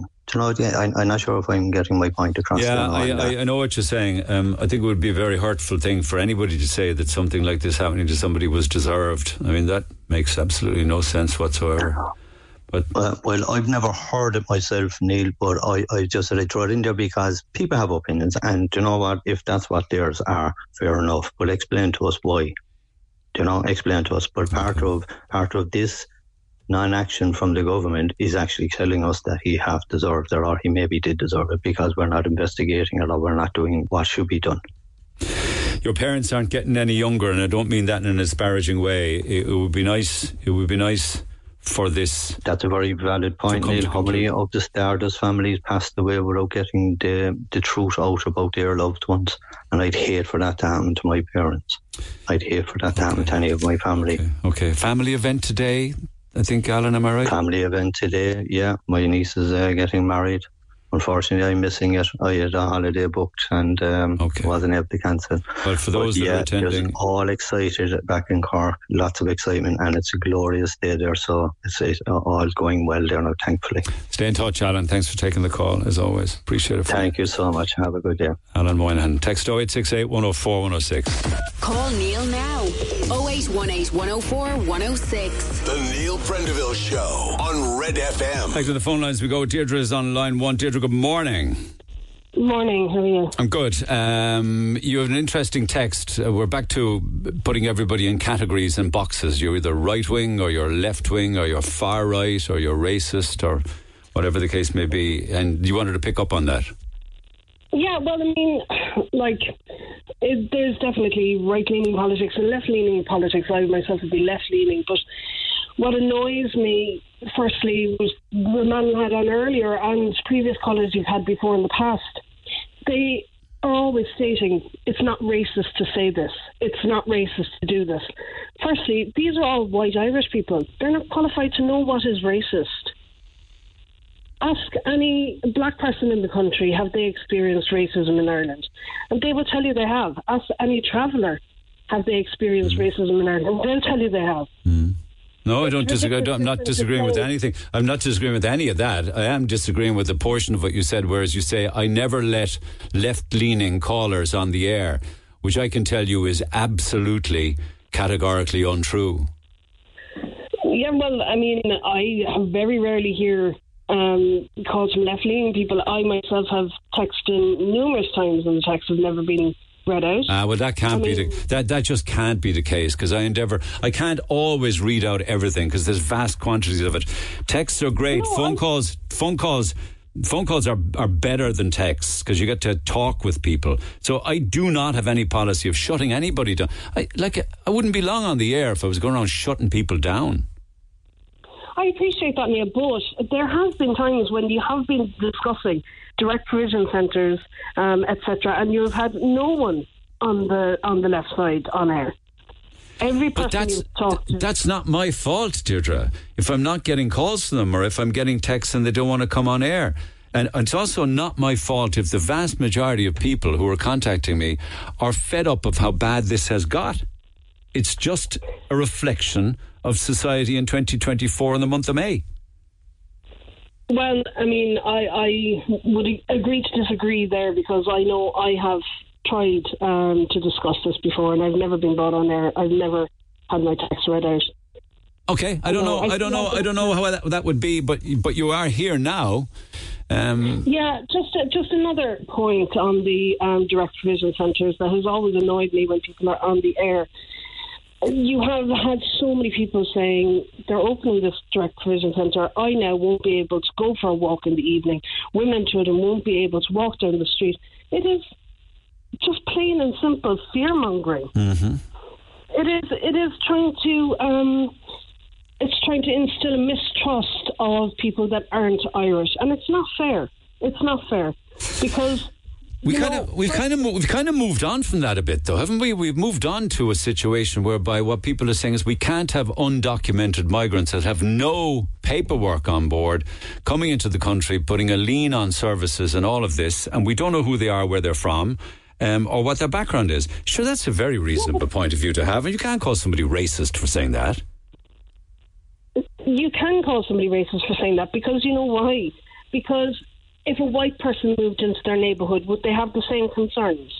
I'm not sure if I'm getting my point across. Yeah, I know what you're saying. I think it would be a very hurtful thing for anybody to say that something like this happening to somebody was deserved. I mean, that makes absolutely no sense whatsoever. But well, I've never heard it myself, Neil, but I just said I throw it in there because people have opinions, and you know what? If that's what theirs are, fair enough. But explain to us why. Explain to us. But part of this non-action from the government is actually telling us that he half deserved it, or he maybe did deserve it, because we're not investigating it or we're not doing what should be done. Your parents aren't getting any younger, and I don't mean that in an disparaging way. It would be nice. It would be nice for this. That's a very valid point, Neil. How many of the Stardust families passed away without getting the truth out about their loved ones? And I'd hate for that to happen to my parents. I'd hate for that to happen to any of my family. Okay. Family event today, I think, Alan, am I right? Family event today, yeah. My niece is getting married. Unfortunately, I'm missing it. I had a holiday booked and wasn't able to cancel. Well, for those that are attending, all excited back in Cork, lots of excitement, and it's a glorious day there. So it's all going well there now, thankfully. Stay in touch, Alan. Thanks for taking the call, as always. Appreciate it. Thank you so much. Have a good day. Alan Moynihan. Text 0868 104 106. Call Neil now. 0818 104 106. The Neil Prendeville Show on Red FM. Back to the phone lines we go. Deirdre is on line 1. Deirdre, good morning. Morning, how are you? I'm good. You have an interesting text. We're back to putting everybody in categories and boxes. You're either right wing or you're left wing or you're far right or you're racist or whatever the case may be. And you wanted to pick up on that. Yeah, well, I mean, there's definitely right-leaning politics and left-leaning politics. I myself would be left-leaning, but what annoys me, firstly, was the man I had on earlier and previous callers you've had before in the past. They are always stating it's not racist to say this. It's not racist to do this. Firstly, these are all white Irish people. They're not qualified to know what is racist. Ask any black person in the country, have they experienced racism in Ireland? And they will tell you they have. Ask any traveller, have they experienced racism in Ireland? And they'll tell you they have. No, I don't disagree. I'm not disagreeing with anything. I'm not disagreeing with any of that. I am disagreeing with a portion of what you said, whereas you say, I never let left-leaning callers on the air. which I can tell you is absolutely, categorically untrue. Yeah, well, I mean, I very rarely hear calls from left-leaning people. I myself have texted numerous times and the text has never been read out. Well, that can't be that just can't be the case, because I can't always read out everything because there's vast quantities of it. Texts are great. Phone calls are better than texts because you get to talk with people. So I do not have any policy of shutting anybody down. I wouldn't be long on the air if I was going around shutting people down. I appreciate that, Neil, but there has been times when you have been discussing direct provision centres, etc., and you've had no one on the left side on air. Every person you've talked to. That's not my fault, Deirdre. If I'm not getting calls from them or if I'm getting texts and they don't want to come on air. And it's also not my fault if the vast majority of people who are contacting me are fed up of how bad this has got. It's just a reflection of society in 2024 in the month of May. Well, I mean, I would agree to disagree there because I know I have tried to discuss this before and I've never been brought on there. I've never had my text read out. Okay, I don't know how that would be, but you are here now. Yeah, just another point on the direct provision centres that has always annoyed me when people are on the air. You have had so many people saying they're opening this direct provision centre. I now won't be able to go for a walk in the evening. Women and children won't be able to walk down the street. It is just plain and simple fear-mongering. Mm-hmm. It is trying to it's trying to instill a mistrust of people that aren't Irish, and it's not fair. It's not fair because. We've kind of moved on from that a bit, though, haven't we? We've moved on to a situation whereby what people are saying is we can't have undocumented migrants that have no paperwork on board coming into the country, putting a lien on services and all of this, and we don't know who they are, where they're from, or what their background is. Sure, that's a very reasonable point of view to have, and you can't call somebody racist for saying that. You can call somebody racist for saying that because you know why? Because if a white person moved into their neighbourhood, would they have the same concerns?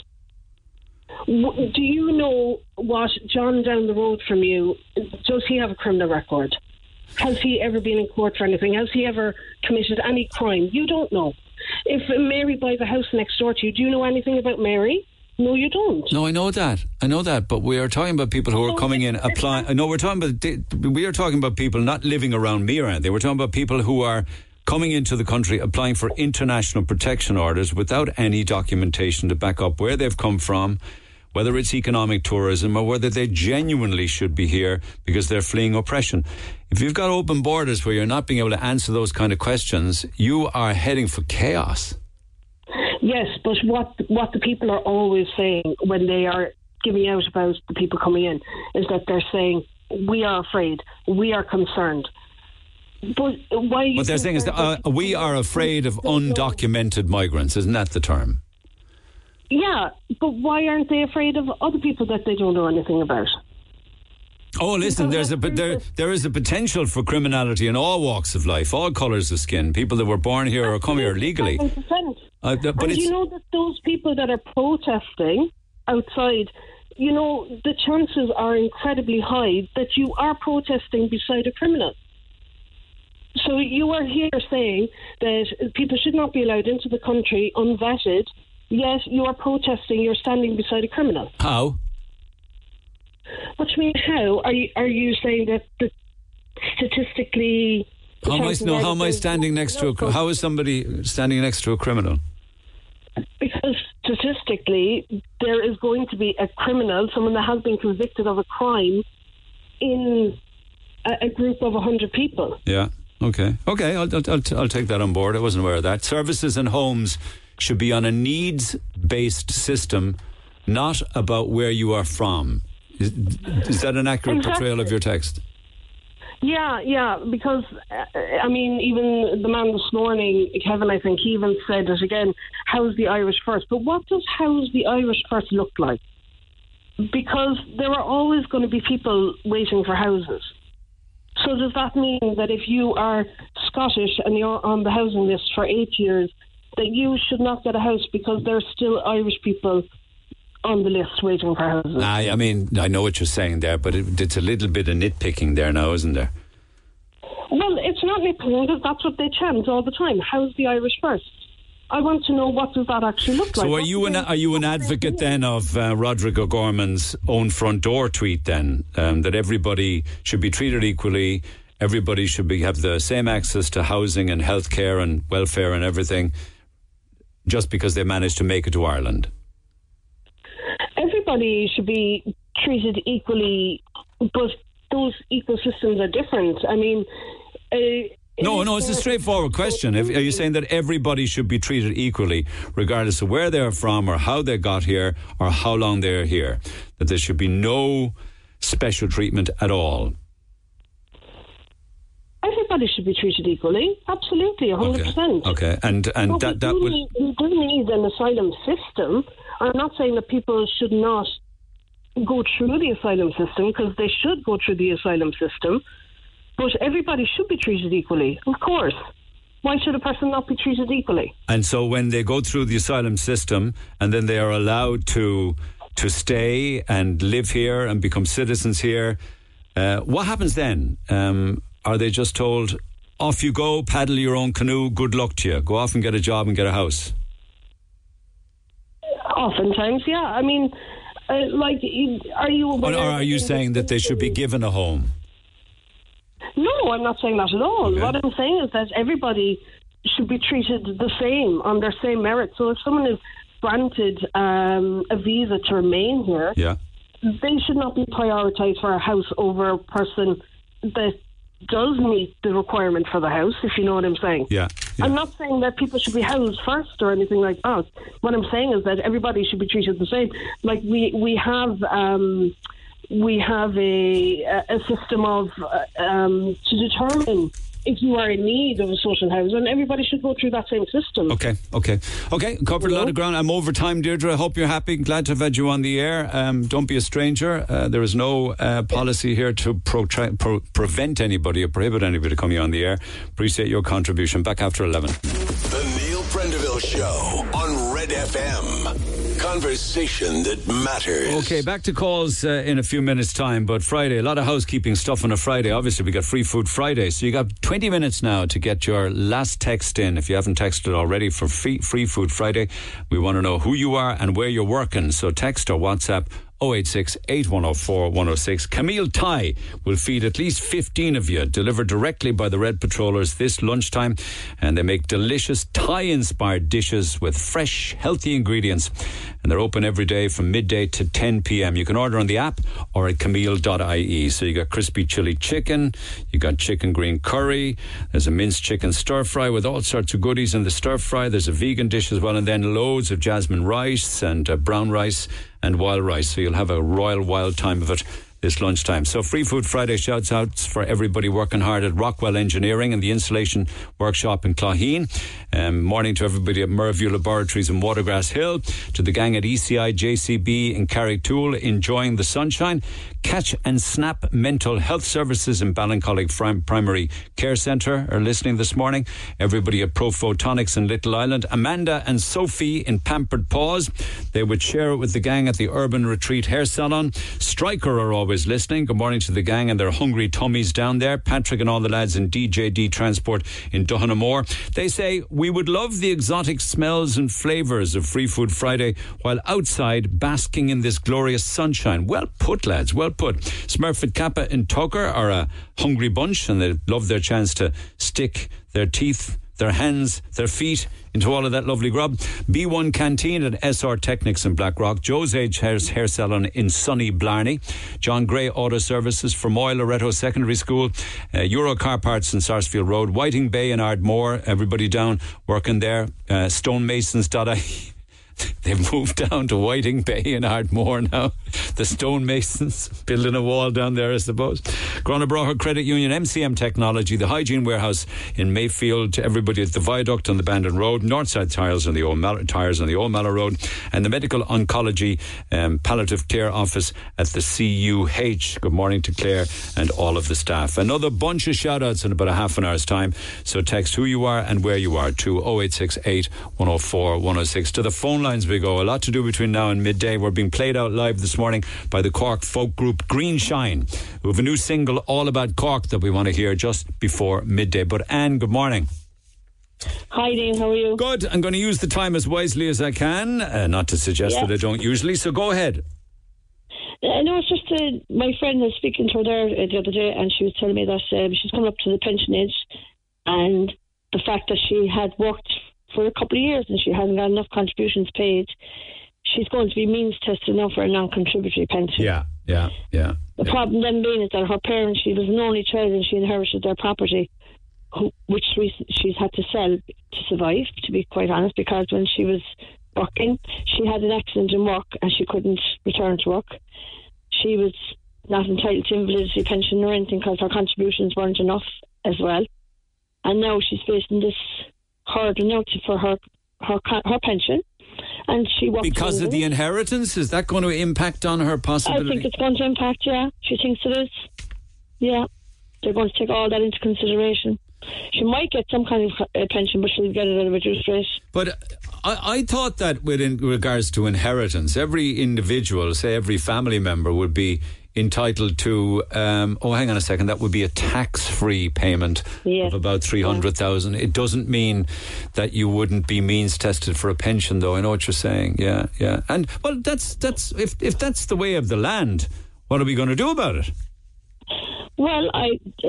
Do you know what John down the road from you, does he have a criminal record? Has he ever been in court for anything? Has he ever committed any crime? You don't know. If Mary buys a house next door to you, do you know anything about Mary? No, you don't. No, I know that. But we are talking about people who are coming in, applying. No, we are talking about people not living around me or anything. We're talking about people who are coming into the country, applying for international protection orders without any documentation to back up where they've come from, whether it's economic tourism or whether they genuinely should be here because they're fleeing oppression. If you've got open borders where you're not being able to answer those kind of questions, you are heading for chaos. Yes, but what the people are always saying when they are giving out about the people coming in is that they're saying, we are afraid, we are concerned. But why? What they're saying is that we are afraid of undocumented migrants. Isn't that the term? Yeah, but why aren't they afraid of other people that they don't know anything about? Oh, listen, there is a potential for criminality in all walks of life, all colours of skin. People that were born here or come here legally. But you know that those people that are protesting outside, you know, the chances are incredibly high that you are protesting beside a criminal. So you are here saying that people should not be allowed into the country unvetted, yet you are protesting, you're standing beside a criminal. How? What do you mean, how? Are you saying that statistically... How am I standing next to how is somebody standing next to a criminal? Because statistically, there is going to be a criminal, someone that has been convicted of a crime in a group of 100 people. Yeah. Okay. I'll take that on board. I wasn't aware of that. Services and homes should be on a needs-based system, not about where you are from. Is that an accurate portrayal of your text? Yeah, because, I mean, even the man this morning, Kevin, I think, he even said it again, house the Irish first. But what does house the Irish first look like? Because there are always going to be people waiting for houses. So does that mean that if you are Scottish and you're on the housing list for 8 years, that you should not get a house because there are still Irish people on the list waiting for houses. I mean, I know what you're saying there, but it's a little bit of nitpicking there now, isn't there? Well, it's not nitpicking because that's what they chant all the time. How's the Irish first? I want to know, what does that actually look like. So are you an advocate then of Roderick O'Gorman's own front door tweet then, that everybody should be treated equally, everybody should have the same access to housing and healthcare and welfare and everything, just because they managed to make it to Ireland? Everybody should be treated equally, but those ecosystems are different. I mean... No, it's a straightforward question. Are you saying that everybody should be treated equally, regardless of where they're from or how they got here or how long they're here? That there should be no special treatment at all? Everybody should be treated equally. Absolutely, 100%. Okay. And no, that would... We do need an asylum system. I'm not saying that people should not go through the asylum system, because they should go through the asylum system. But everybody should be treated equally, of course. Why should a person not be treated equally? And so when they go through the asylum system and then they are allowed to stay and live here and become citizens here, what happens then? Are they just told, off you go, paddle your own canoe, good luck to you, go off and get a job and get a house? Oftentimes, yeah. I mean, are you aware... Or are you saying that they should be given a home? No, I'm not saying that at all. Okay. What I'm saying is that everybody should be treated the same, on their same merit. So if someone is granted a visa to remain here, they should not be prioritised for a house over a person that does meet the requirement for the house, if you know what I'm saying. Yeah. I'm not saying that people should be housed first or anything like that. What I'm saying is that everybody should be treated the same. Like we have a system of to determine if you are in need of a social house, and everybody should go through that same system. Okay. Covered a lot of ground. I'm over time, Deirdre. I hope you're happy. Glad to have had you on the air. Don't be a stranger. There is no policy here to prevent anybody or prohibit anybody coming on the air. Appreciate your contribution. Back after 11. The Neil Prendeville Show on Red FM. Conversation that matters. Okay, back to calls in a few minutes' time. But Friday, a lot of housekeeping stuff on a Friday. Obviously, we got Free Food Friday. So you got 20 minutes now to get your last text in. If you haven't texted already for Free Food Friday, we want to know who you are and where you're working. So text or WhatsApp 086 8104 106. Camille Thai will feed at least 15 of you, delivered directly by the Red Patrollers this lunchtime, and they make delicious Thai-inspired dishes with fresh, healthy ingredients, and they're open every day from midday to 10 p.m. You can order on the app or at camille.ie. So you got crispy chili chicken, you got chicken green curry, there's a minced chicken stir fry with all sorts of goodies in the stir fry. There's a vegan dish as well, and then loads of jasmine rice and brown rice and wild rice. So you'll have a royal wild time of it this lunchtime. So Free Food Friday shouts outs for everybody working hard at Rockwell Engineering and the installation workshop in Clogheen. Morning to everybody at Merview Laboratories in Watergrass Hill, to the gang at ECI JCB in Carrigtwohill enjoying the sunshine. Catch and Snap Mental Health Services in Ballincollig Primary Care Centre are listening this morning. Everybody at Pro Photonics in Little Island. Amanda and Sophie in Pampered Paws. They would share it with the gang at the Urban Retreat Hair Salon. Striker are always listening. Good morning to the gang and their hungry tummies down there. Patrick and all the lads in DJD Transport in Duhanamore. They say, we would love the exotic smells and flavours of Free Food Friday while outside basking in this glorious sunshine. Well put, lads, well put. Smurfit Kappa and Tucker are a hungry bunch, and they love their chance to stick their teeth, their hands, their feet into all of that lovely grub. B1 Canteen at SR Technics in Blackrock. Joe's Age Hair Salon in sunny Blarney. John Gray Auto Services for Moyle Loretto Secondary School. Euro Car Parts in Sarsfield Road. Whiting Bay in Ardmore. Everybody down working there. Stonemasons.ie. They've moved down to Whiting Bay in Ardmore now. the stonemasons building a wall down there, I suppose. Gronabrocher Credit Union, MCM Technology, the Hygiene Warehouse in Mayfield, to everybody at the Viaduct on the Bandon Road, Northside Tires on the Old Mallow Road, and the Medical Oncology Palliative Care Office at the CUH. Good morning to Claire and all of the staff. Another bunch of shout-outs in about a half an hour's time, so text who you are and where you are to 0868 104 106. To the phone lines we go. A lot to do between now and midday. We're being played out live this morning by the Cork folk group Green Shine, who have a new single all about Cork that we want to hear just before midday. But Anne, good morning. Hi Dean, how are you? Good. I'm going to use the time as wisely as I can, not to suggest that I don't usually, so go ahead. No, it's just my friend was speaking to her there the other day, and she was telling me that she's coming up to the pension age, and the fact that she had worked for a couple of years and she hasn't got enough contributions paid, she's going to be means tested now for a non-contributory pension. Yeah. The problem then being is that her parents, she was an only child and she inherited their property, which she's had to sell to survive, to be quite honest, because when she was working, she had an accident in work and she couldn't return to work. She was not entitled to invalidity pension or anything because her contributions weren't enough as well. And now she's facing this hurdle now for her pension. And she works because of the inheritance. Is that going to impact on her possibility? I think it's going to impact, yeah. She thinks it is. Yeah. They're going to take all that into consideration. She might get some kind of pension, but she'll get it at a reduced rate. But I thought that in regards to inheritance, every individual, say every family member, would be entitled to, hang on a second, that would be a tax-free payment of about 300,000. It doesn't mean that you wouldn't be means tested for a pension, though. I know what you're saying. Yeah. And, well, that's if that's the way of the land, what are we going to do about it? Well, I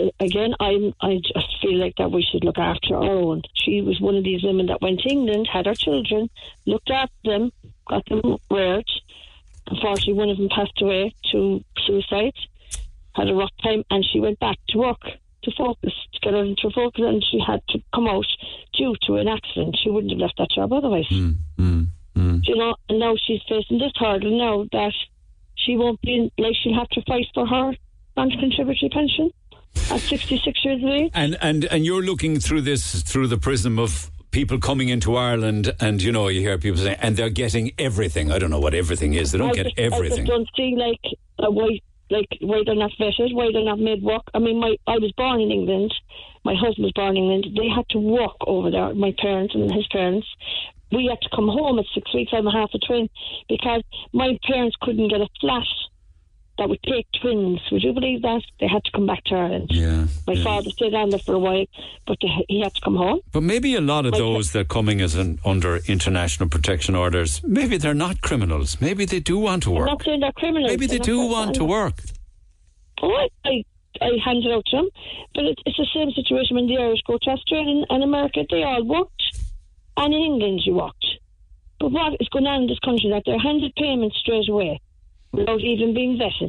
just feel like that we should look after our own. She was one of these women that went to England, had her children, looked after them, got them reared. Unfortunately, one of them passed away to suicide, had a rough time, and she went back to work to get her into focus, and she had to come out due to an accident. She wouldn't have left that job otherwise. You know, and now she's facing this hurdle now that she won't be, she'll have to fight for her non-contributory pension at 66 years of age. And you're looking through this through the prism of people coming into Ireland, and you hear people saying, and they're getting everything. I don't know what everything is. They don't get everything. I just don't see why they're not vetted, why they're not made work. I mean, I was born in England. My husband was born in England. They had to walk over there. My parents and his parents. We had to come home at 6 weeks. I'm a half a twin because my parents couldn't get a flat that would take twins. Would you believe that? They had to come back to Ireland. My father stayed on there for a while, but he had to come home. But maybe a lot of those that are coming as under international protection orders, maybe they're not criminals. Maybe they do want to work. I'm not saying they're criminals. Maybe they do want to work. Oh, I handed out to them. But it's the same situation when the Irish go to Australia and America. They all worked. And in England you worked. But what is going on in this country that they're handed payments straight away without even being vetted.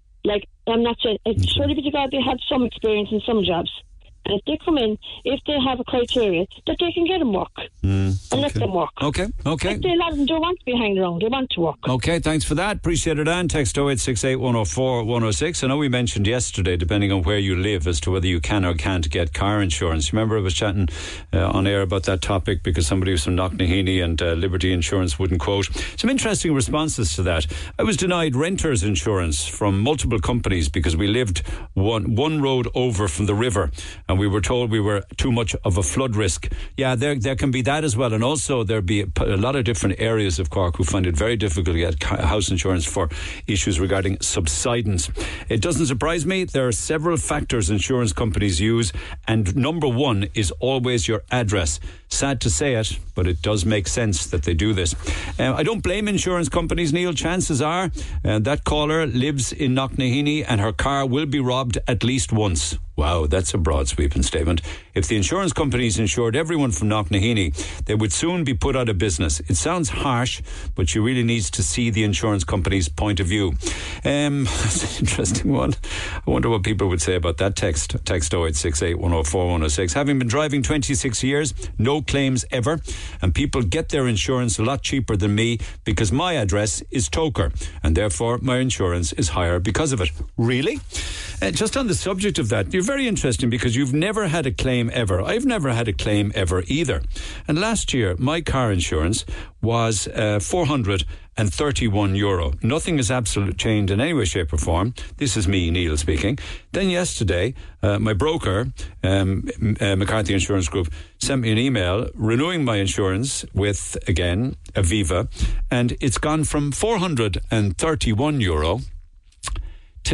I'm not saying, it's surely be to God they had some experience in some jobs. And if they come in, if they have a criteria, that they can get them work. And let them work. Okay. A lot of them don't want to be hanging around. They want to work. Okay, thanks for that. Appreciate it, Anne. Text 0868 104 106. I know we mentioned yesterday, depending on where you live, as to whether you can or can't get car insurance. Remember I was chatting on air about that topic because somebody was from Knocknaheeny and Liberty Insurance wouldn't quote. Some interesting responses to that. I was denied renter's insurance from multiple companies because we lived one road over from the river, and we were told we were too much of a flood risk. Yeah, there can be that as well. And also there'll be a lot of different areas of Cork who find it very difficult to get house insurance for issues regarding subsidence. It doesn't surprise me. There are several factors insurance companies use, and number one is always your address. Sad to say it, but it does make sense that they do this. I don't blame insurance companies, Neil. Chances are that caller lives in Knocknaheeny and her car will be robbed at least once. Wow, that's a broad sweeping statement. If the insurance companies insured everyone from Knocknaheeny, they would soon be put out of business. It sounds harsh, but you really need to see the insurance company's point of view. That's an interesting one. I wonder what people would say about that text. Text 0868 104 106. Having been driving 26 years, no claims ever, and people get their insurance a lot cheaper than me because my address is Toker, and therefore my insurance is higher because of it. Really? Just on the subject of that, you're very interesting because you've never had a claim ever. I've never had a claim ever either. And last year, my car insurance was €431. Nothing has absolutely changed in any way, shape or form. This is me, Neil, speaking. Then yesterday, my broker, McCarthy Insurance Group, sent me an email renewing my insurance with, again, Aviva, and it's gone from €431 to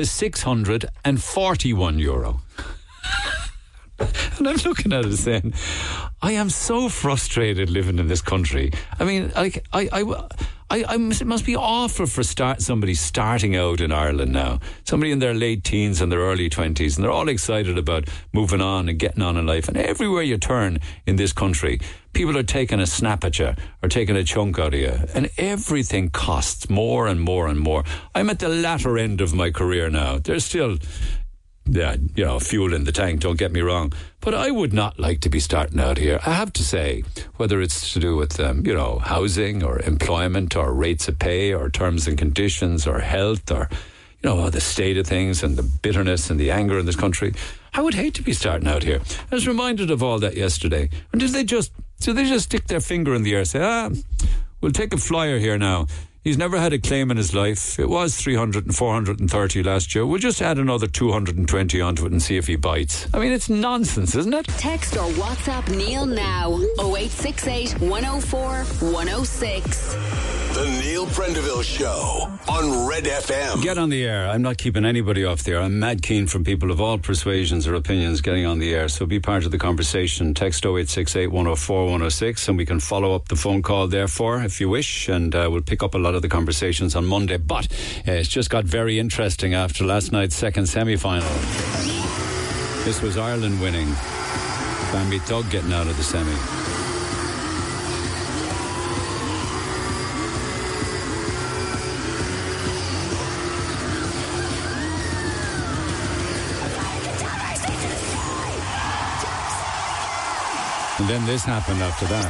€641. And I'm looking at it saying, I am so frustrated living in this country. I mean, like, it must be awful for somebody starting out in Ireland now. Somebody in their late teens and their early 20s, and they're all excited about moving on and getting on in life. And everywhere you turn in this country, people are taking a snap at you or taking a chunk out of you. And everything costs more and more and more. I'm at the latter end of my career now. There's still... fuel in the tank, don't get me wrong. But I would not like to be starting out here. I have to say, whether it's to do with, housing or employment or rates of pay or terms and conditions or health or, the state of things and the bitterness and the anger in this country, I would hate to be starting out here. I was reminded of all that yesterday. And did they just stick their finger in the air and say, we'll take a flyer here now. He's never had a claim in his life. It was 300 and 430 last year. We'll just add another 220 onto it and see if he bites. I mean, it's nonsense, isn't it? Text or WhatsApp Neil now. 0868 104 106. The Neil Prendeville Show on Red FM. Get on the air. I'm not keeping anybody off the air. I'm mad keen from people of all persuasions or opinions getting on the air. So be part of the conversation. Text 0868 104 106 and we can follow up the phone call therefore if you wish, and we'll pick up a lot of the conversations on Monday. But it's just got very interesting after last night's second semi-final. This was Ireland winning. Bambi Tug getting out of the semi. And then this happened after that.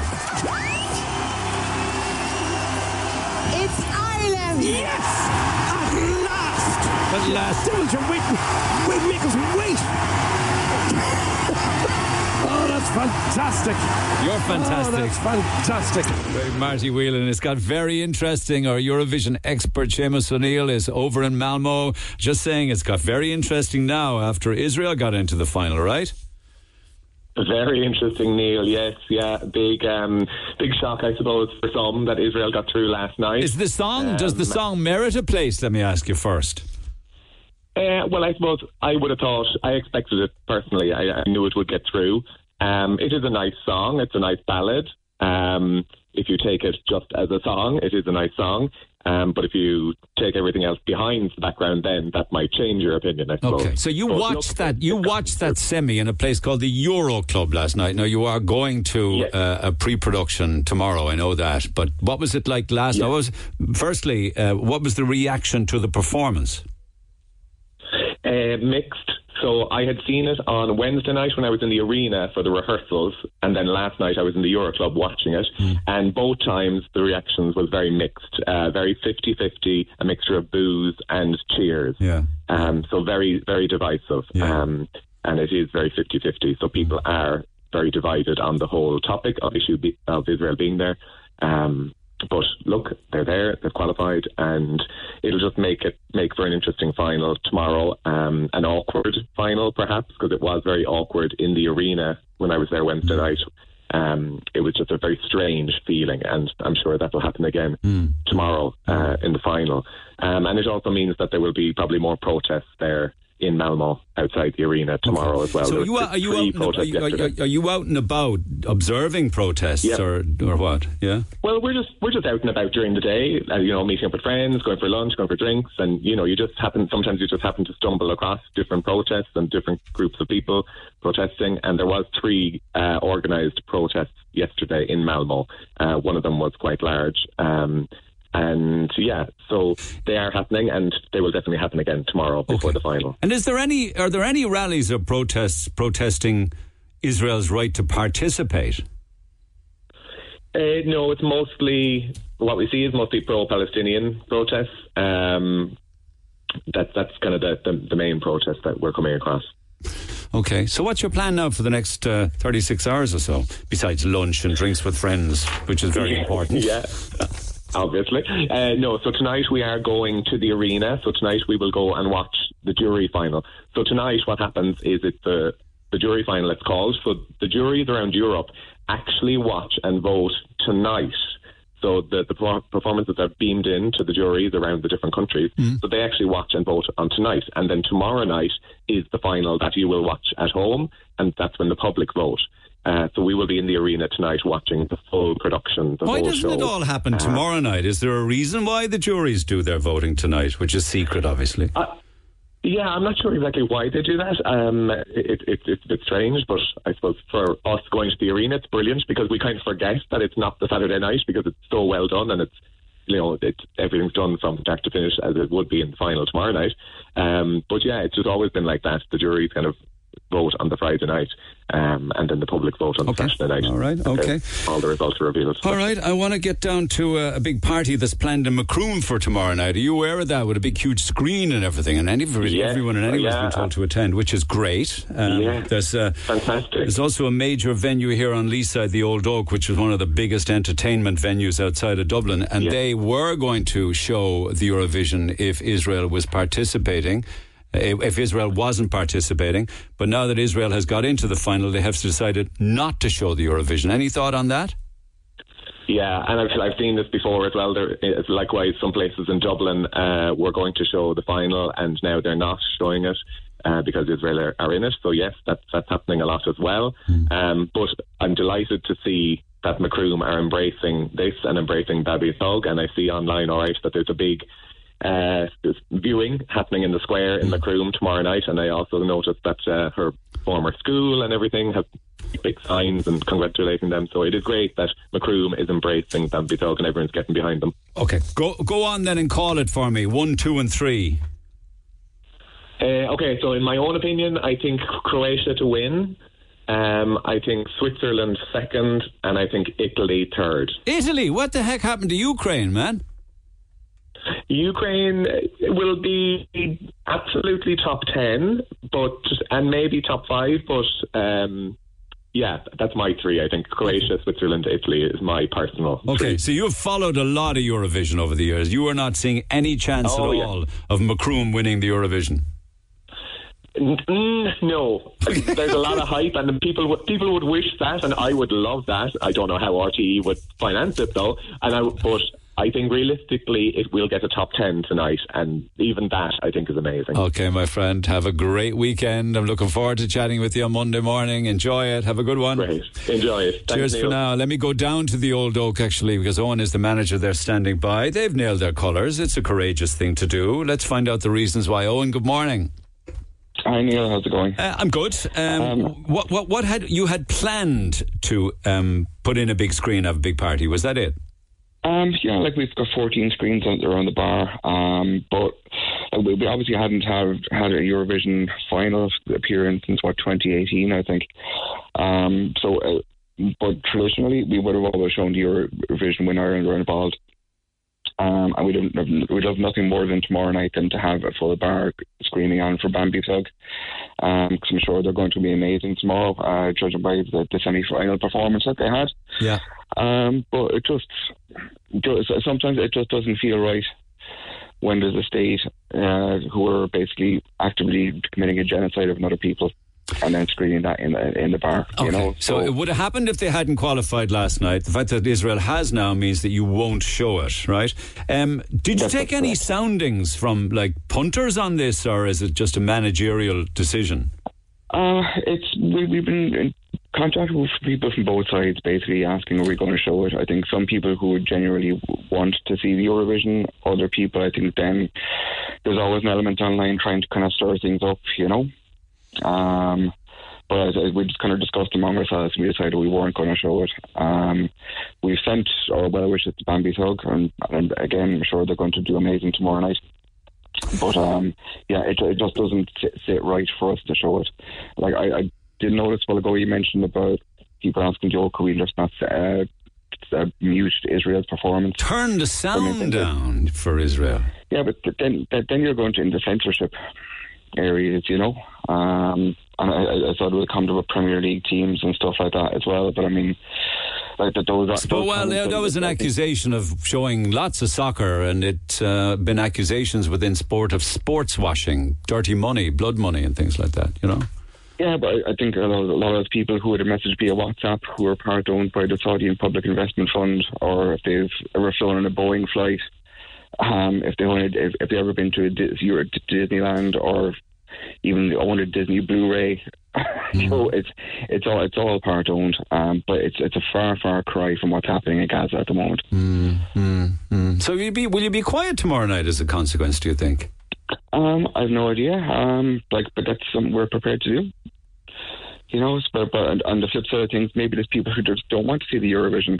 It's Ireland! Yes! At last! At last! Devils are waiting! Will make us wait! Oh, that's fantastic! You're fantastic. Oh, that's fantastic. Marty Whelan, it's got very interesting. Our Eurovision expert Seamus O'Neill is over in Malmo. Just saying, it's got very interesting now after Israel got into the final, right? Very interesting, Neil. Yes, yeah, big shock, I suppose, for some that Israel got through last night. Is the song? Does the song merit a place? Let me ask you first. Well, I suppose I would have thought. I expected it personally. I knew it would get through. It is a nice song. It's a nice ballad. If you take it just as a song, it is a nice song. But if you take everything else behind the background, then that might change your opinion, I suppose. Okay, so you watched that semi in a place called the Euro Club last night. Now, you are going to a pre-production tomorrow, I know that. But what was it like last night? Firstly, what was the reaction to the performance? Mixed. So I had seen it on Wednesday night when I was in the arena for the rehearsals, and then last night I was in the Euro Club watching it, and both times the reactions was very mixed, very 50-50, a mixture of boos and cheers. Yeah. So very, very divisive, and it is very 50-50. So people are very divided on the whole topic of Israel being there. But look, they're there, they've qualified, and it'll just make for an interesting final tomorrow. An awkward final, perhaps, because it was very awkward in the arena when I was there Wednesday night. It was just a very strange feeling, and I'm sure that will happen again tomorrow in the final. And it also means that there will be probably more protests there in Malmo outside the arena tomorrow as well. So are you out and about observing protests or what? Yeah. Well, we're just out and about during the day, meeting up with friends, going for lunch, going for drinks, and sometimes you just happen to stumble across different protests and different groups of people protesting. And there was 3 organised protests yesterday in Malmo. One of them was quite large. So they are happening, and they will definitely happen again tomorrow before the final. And are there any rallies or protests protesting Israel's right to participate? No, it's mostly, what we see is mostly pro-Palestinian protests. That's kind of the main protest that we're coming across. Okay, so what's your plan now for the next 36 hours or so, besides lunch and drinks with friends, which is very important? Yeah. Obviously. So tonight we are going to the arena. So tonight we will go and watch the jury final. So tonight what happens is it's the jury final, it's called. So the juries around Europe actually watch and vote tonight. So the performances are beamed in to the juries around the different countries. So they actually watch and vote on tonight. And then tomorrow night is the final that you will watch at home. And that's when the public vote. So we will be in the arena tonight watching the full production. Why doesn't it all happen tomorrow night? Is there a reason why the juries do their voting tonight, which is secret, obviously? I'm not sure exactly why they do that. It's a bit strange, but I suppose for us going to the arena, it's brilliant because we kind of forget that it's not the Saturday night because it's so well done and everything's done from start to finish as it would be in the final tomorrow night. It's just always been like that. The juries kind of vote on the Friday night and then the public vote on the Saturday night. All right, okay. All the results are revealed. All right, I want to get down to a big party that's planned in Macroom for tomorrow night. Are you aware of that, with a big huge screen and everything, and everyone and anyone's been told to attend, which is great. There's fantastic. There's also a major venue here on Leeside, the Old Oak, which is one of the biggest entertainment venues outside of Dublin, and they were going to show the Eurovision if Israel was participating. If Israel wasn't participating, but now that Israel has got into the final, they have decided not to show the Eurovision. Any thought on that? Yeah, and I've seen this before as well. Likewise, some places in Dublin were going to show the final, and now they're not showing it because Israel are in it. So yes, that's happening a lot as well. But I'm delighted to see that Macroom are embracing this and embracing Babi Thug, and I see online, all right, that there's a big viewing happening in the square in Macroom tomorrow night, and I also noticed that her former school and everything have big signs and congratulating them. So it is great that Macroom is embracing Babi Thug and everyone's getting behind them. Okay, go on then and call it for me. 1, 2 and 3. Okay, so in my own opinion, I think Croatia to win. I think Switzerland second, and I think Italy third. Italy? What the heck happened to Ukraine, man? Ukraine will be absolutely top 10, and maybe top 5, but that's my 3. I think Croatia, Switzerland, Italy is my personal 3. Okay, so you've followed a lot of Eurovision over the years. You are not seeing any chance at all of Macroom winning the Eurovision? No, there's a lot of hype, and people would wish that, and I would love that. I don't know how RTE would finance it though, but I think realistically it will get a top 10 tonight, and even that I think is amazing. Okay, my friend, have a great weekend. I'm looking forward to chatting with you on Monday morning. Enjoy it. Have a good one. Great. Enjoy it. Thanks, Cheers, Neil. For now. Let me go down to the Old Oak, actually, because Owen is the manager there standing by. They've nailed their colours. It's a courageous thing to do. Let's find out the reasons why. Owen, good morning. Hi Neil, how's it going? I'm good. What had you planned to put in a big screen, have a big party? Was that it? We've got 14 screens around the bar, but we obviously hadn't had a Eurovision final appearance since 2018, I think. But traditionally we would have always shown the Eurovision when Ireland were involved. And we'd love nothing more than tomorrow night than to have a full bar screaming on for Babi Thug, because I'm sure they're going to be amazing tomorrow, judging by the semi-final performance that they had. Yeah. But sometimes it just doesn't feel right when there's a state who are basically actively committing a genocide of other people. and then screening that in the bar. Okay. You know, so it would have happened if they hadn't qualified last night. The fact that Israel has now means that you won't show it, right? Did you take any soundings from like punters on this, or is it just a managerial decision? We've been in contact with people from both sides, basically asking, are we going to show it? I think some people who would genuinely want to see the Eurovision, other people, I think then there's always an element online trying to kind of stir things up, you know. But we just kind of discussed among ourselves and we decided we weren't going to show it. We've sent our well wishes to Bambi Thug, and again, I'm sure they're going to do amazing tomorrow night. But it just doesn't sit right for us to show it. Like I did notice a while ago you mentioned about people asking Joe, could we just not mute Israel's performance? Turn the sound down for Israel. Yeah, but then you're going into censorship areas, you know. And I thought it would come to Premier League teams and stuff like that as well. But I mean, like that was an accusation of showing lots of soccer, and it's been accusations within sport of sports washing, dirty money, blood money, and things like that. You know. Yeah, but I think a lot of those people who had a message via WhatsApp who are part owned by the Saudi Public Investment Fund, or if they've ever flown on a Boeing flight, if they've ever been to Disneyland, or even owned a Disney Blu-ray, so it's all part owned. But it's a far cry from what's happening in Gaza at the moment. So will you be quiet tomorrow night as a consequence, do you think? I have no idea. But that's something we're prepared to do. You know, but on the flip side of things, maybe there's people who just don't want to see the Eurovision.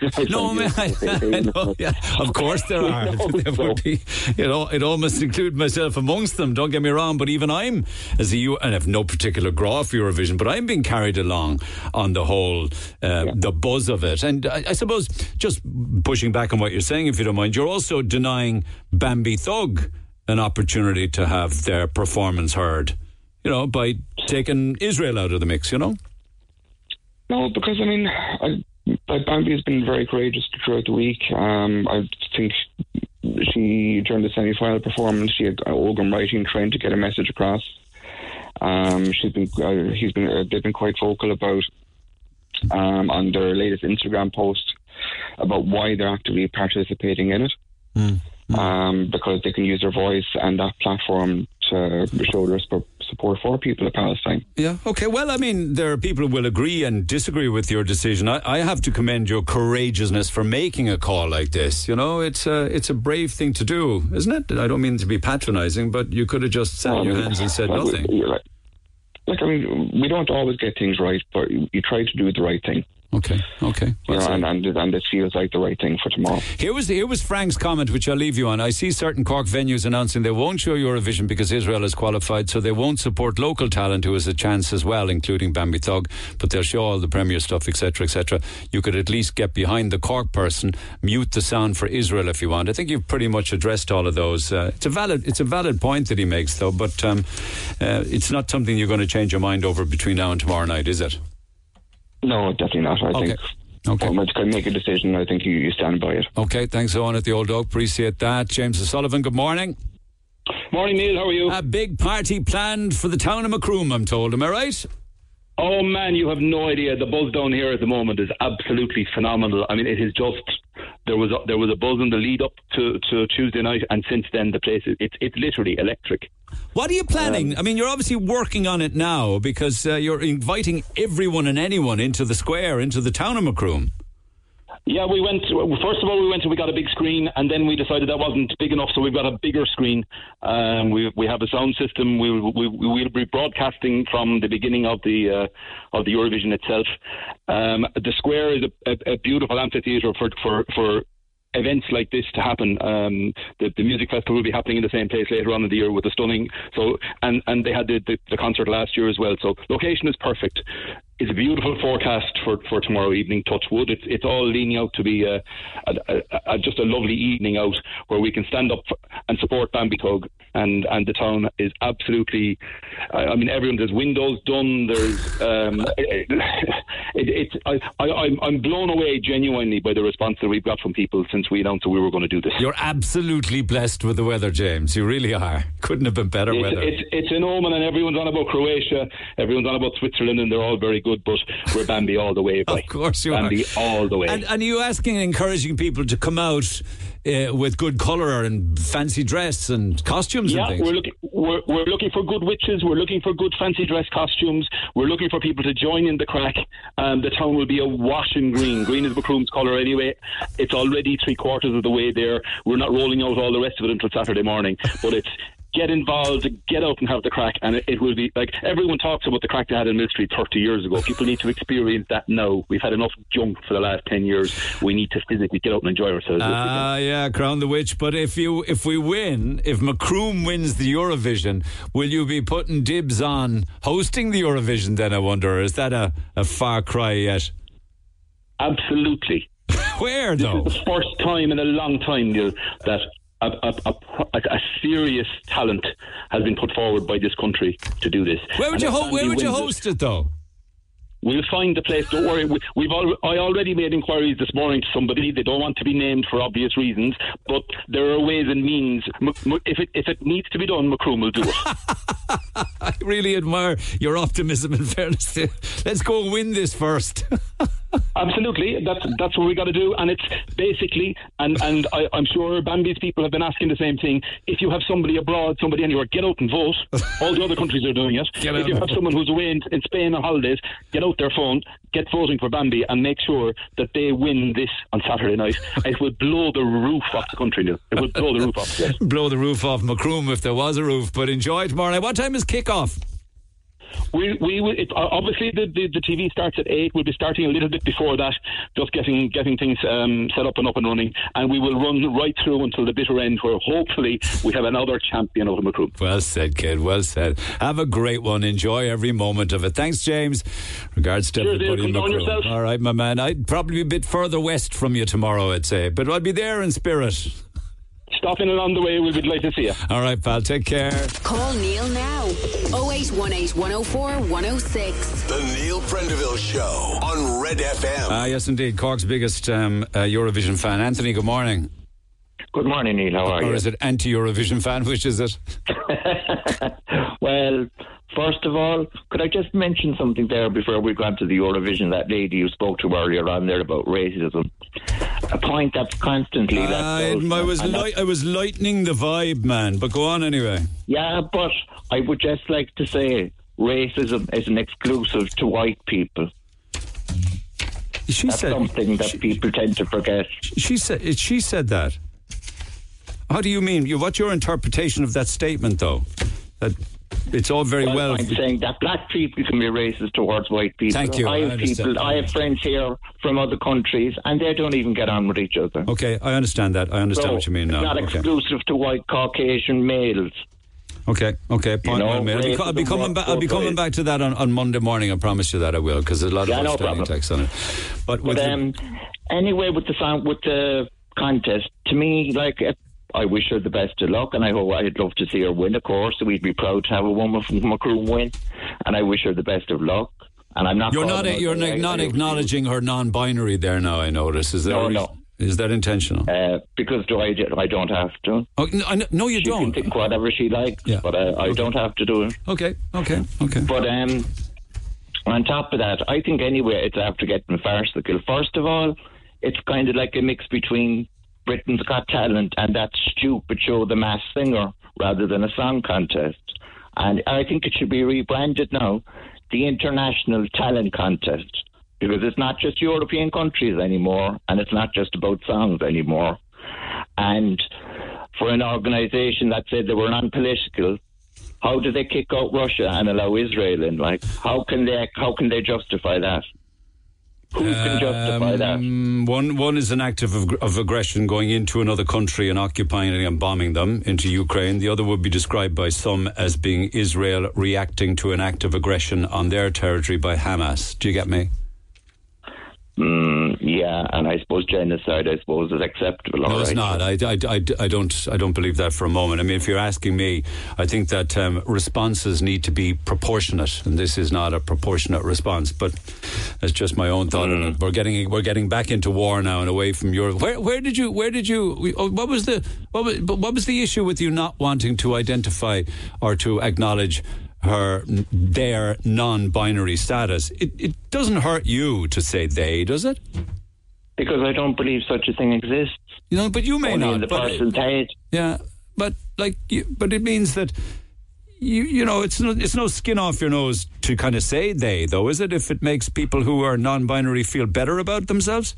I know, yeah. Of course there are. There would be, you know, it almost include myself amongst them, don't get me wrong, but even I'm, and I have no particular graw for Eurovision, but I'm being carried along on the whole, the buzz of it. And I suppose, just pushing back on what you're saying, if you don't mind, you're also denying Bambi Thug an opportunity to have their performance heard, you know, by taking Israel out of the mix, you know? No, because, I mean, Bambi has been very courageous throughout the week. I think she, during the semi-final performance, she had organ writing, trying to get a message across. They've been quite vocal about, on their latest Instagram post, about why they're actively participating in it. Because they can use their voice and that platform to show their support for people of Palestine. Yeah, okay. Well, I mean, there are people who will agree and disagree with your decision. I have to commend your courageousness for making a call like this. You know, it's a brave thing to do, isn't it? I don't mean to be patronising, but you could have just sat in your hands and said nothing. I mean, we don't always get things right, but you try to do the right thing. Okay. You know, and this feels like the right thing for tomorrow. Here was Frank's comment, which I'll leave you on. I see certain Cork venues announcing they won't show Eurovision because Israel has qualified, so they won't support local talent who has a chance as well, including Bambi Thug, but they'll show all the Premier stuff, etc., etc. You could at least get behind the Cork person, mute the sound for Israel if you want. I think you've pretty much addressed all of those. It's a valid point that he makes, though, but it's not something you're going to change your mind over between now and tomorrow night, is it? No, definitely not. I think once you make a decision, I think you stand by it. Okay, thanks, Owen at the Old Oak. Appreciate that. James O'Sullivan, good morning. Morning, Neil. How are you? A big party planned for the town of Macroom, I'm told. Am I right? Oh, man, you have no idea. The buzz down here at the moment is absolutely phenomenal. I mean, it is just... There was a buzz in the lead up to Tuesday night, and since then the place it's literally electric. What are you planning? I mean, you're obviously working on it now because you're inviting everyone and anyone into the square, into the town of Macroom. Yeah, first of all, we got a big screen, and then we decided that wasn't big enough, so we've got a bigger screen. We have a sound system. We'll be broadcasting from the beginning of the Eurovision itself. The square is a beautiful amphitheatre for events like this to happen. The music festival will be happening in the same place later on in the year with the stunning. So and they had the concert last year as well. So location is perfect. It's a beautiful forecast for tomorrow evening, touch wood. It's all leaning out to be just a lovely evening out where we can stand up and support Bambytug, and the town is absolutely, I mean, there's windows done, there's I'm blown away genuinely by the response that we've got from people since we announced that we were going to do this. You're absolutely blessed with the weather, James. You really are. Couldn't have been better weather. It's an omen, and everyone's on about Croatia, everyone's on about Switzerland, and they're all very good, but we're Bambi all the way. Of course you Bambi are. all the way. And are you asking and encouraging people to come out with good colour and fancy dress and costumes and things? We're looking for good witches, we're looking for good fancy dress costumes, we're looking for people to join in the crack. The town will be awash in green. Green is Macroom's colour anyway. It's already 3/4 of the way there. We're not rolling out all the rest of it until Saturday morning, but it's get involved, get out and have the crack, and it will be like everyone talks about the crack they had in Mill Street 30 years ago. People need to experience that now. We've had enough junk for the last 10 years. We need to physically get out and enjoy ourselves. Yeah, crown the witch. But if we win, if Macroom wins the Eurovision, will you be putting dibs on hosting the Eurovision then, I wonder? Or is that a far cry yet? Absolutely. Where though? This is the first time in a long time, Neil, that a serious talent has been put forward by this country to do this. Where would you host it though? We'll find the place. Don't worry. I already made inquiries this morning to somebody. They don't want to be named for obvious reasons, but there are ways and means. If it needs to be done, Macroom will do it. I really admire your optimism and fairness. Let's go and win this first. Absolutely, that's what we got to do, and it's basically, and I'm sure Bambi's people have been asking the same thing. If you have somebody abroad, somebody anywhere, get out and vote. All the other countries are doing it. If you have someone who's away in Spain on holidays, get out their phone, get voting for Bambi, and make sure that they win this on Saturday night. It will blow the roof off the country, Neil. It will blow the roof off. Yes. Blow the roof off Macroom if there was a roof. But enjoy tomorrow night. What time is kick-off? We obviously the TV starts at 8. We'll be starting a little bit before that, just getting things set up and running, and we will run right through until the bitter end, where hopefully we have another champion out of Macroom. Well said, kid. Well said. Have a great one. Enjoy every moment of it. Thanks, James. Regards to everybody in Macroom. All right, my man. I'd probably be a bit further west from you tomorrow, I'd say, but I'll be there in spirit. Stop in along the way. We'd like to see you. All right, pal. Take care. Call Neil now. 0818 104 106. The Neil Prendeville Show on Red FM. Yes, indeed. Cork's biggest Eurovision fan. Anthony, good morning. Good morning, Neil. How are you? Or is it anti-Eurovision fan? Which is it? Well, first of all, could I just mention something there before we go on to the Eurovision? That lady you spoke to earlier on there about racism. A point that's constantly left out. I was lightening the vibe, man. But go on anyway. Yeah, but I would just like to say racism isn't exclusive to white people. That's something that people tend to forget. She said that. How do you mean? What's your interpretation of that statement, though? That it's all very well. I'm saying that black people can be racist towards white people. Thank you. I have friends here from other countries, and they don't even get on with each other. Okay, I understand that. I understand what you mean now. It's not exclusive to white Caucasian males. Okay. Point well made. I'll be coming back to that on Monday morning. I promise you that I will, because there's a lot of outstanding text on it. But anyway, with the contest, to me, like, I wish her the best of luck, and I'd love to see her win, of course. We'd be proud to have a woman from Macroom win, and I wish her the best of luck. And I'm not. You're not acknowledging her non-binary there now. I notice. Is that no? Is that intentional? Because I don't have to. Oh, no, you don't. She can think whatever she likes, but I don't have to do it. Okay. But on top of that, I think anyway it's after getting farcical. First of all, it's kind of like a mix between Britain's Got Talent and that stupid show, The Masked Singer, rather than a song contest. And I think it should be rebranded now, the International Talent Contest, because it's not just European countries anymore, and it's not just about songs anymore. And for an organisation that said they were non-political, how do they kick out Russia and allow Israel in? Like, how can they justify that? Who can justify that? One is an act of aggression going into another country and occupying and bombing them into Ukraine. The other would be described by some as being Israel reacting to an act of aggression on their territory by Hamas. Do you get me? Yeah, and I suppose genocide, is acceptable. No, it's not. I don't believe that for a moment. I mean, if you're asking me, I think that responses need to be proportionate, and this is not a proportionate response. But that's just my own thought on it. We're getting back into war now and away from Europe. What was the issue with you not wanting to identify or to acknowledge their non-binary status? It doesn't hurt you to say they, does it? Because I don't believe such a thing exists. But you may only not. In the person's head. Yeah, but it means that it's no skin off your nose to kind of say they, though, is it? If it makes people who are non-binary feel better about themselves.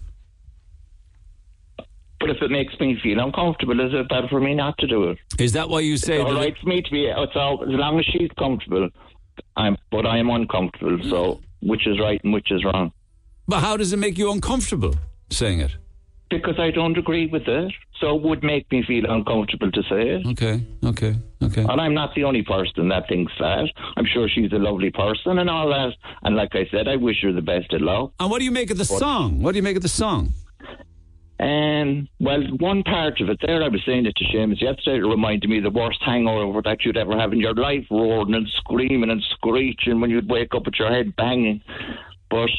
But if it makes me feel uncomfortable, is it better for me not to do it? Is that why you say? It's all right for me to be. It's all, as long as she's comfortable. But I am uncomfortable. So which is right and which is wrong? But how does it make you uncomfortable saying it? Because I don't agree with it. So it would make me feel uncomfortable to say it. Okay. And I'm not the only person that thinks that. I'm sure she's a lovely person and all that. And like I said, I wish her the best of luck. And what do you make of the song? What do you make of the song? Well, one part of it there, I was saying it to Seamus yesterday, it reminded me of the worst hangover that you'd ever have in your life, roaring and screaming and screeching when you'd wake up with your head banging. But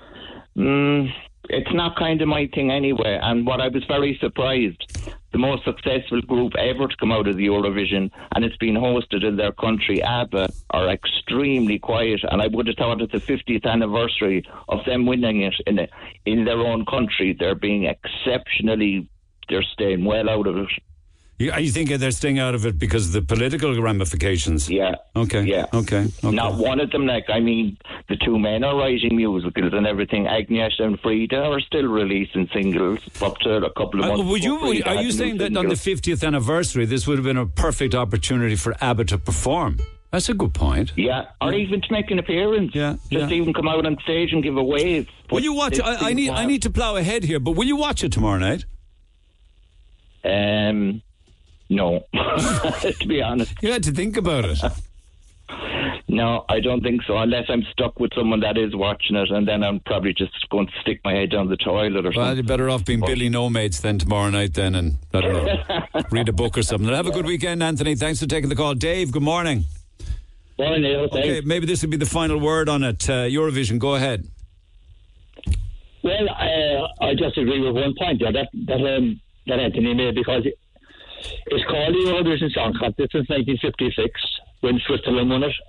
it's not kind of my thing anyway. And what I was very surprised, the most successful group ever to come out of the Eurovision, and it's been hosted in their country, ABBA, are extremely quiet. And I would have thought at the 50th anniversary of them winning it in their own country, they're staying well out of it. Are you thinking they're staying out of it because of the political ramifications? Yeah. Okay. Yeah. Okay. Not one of them. The two men are writing musicals and everything. Agnieszka and Frida are still releasing singles up to a couple of months. Are you saying that on the 50th anniversary, this would have been a perfect opportunity for ABBA to perform? That's a good point. Yeah, or even to make an appearance. Yeah. Even come out on stage and give a wave. Will you watch? I need to plough ahead here, but will you watch it tomorrow night? No, to be honest. You had to think about it. No, I don't think so, unless I'm stuck with someone that is watching it, and then I'm probably just going to stick my head down the toilet or something. Well, you're better off being Billy No Mates then tomorrow night then, and I don't know, read a book or something. Have a good weekend, Anthony. Thanks for taking the call. Dave, good morning. Morning, Neil. Okay, maybe this would be the final word on it. Eurovision, go ahead. Well, I just agree with one point there that Anthony made, because it's called the Eurovision Song Contest since 1956 when Switzerland won it.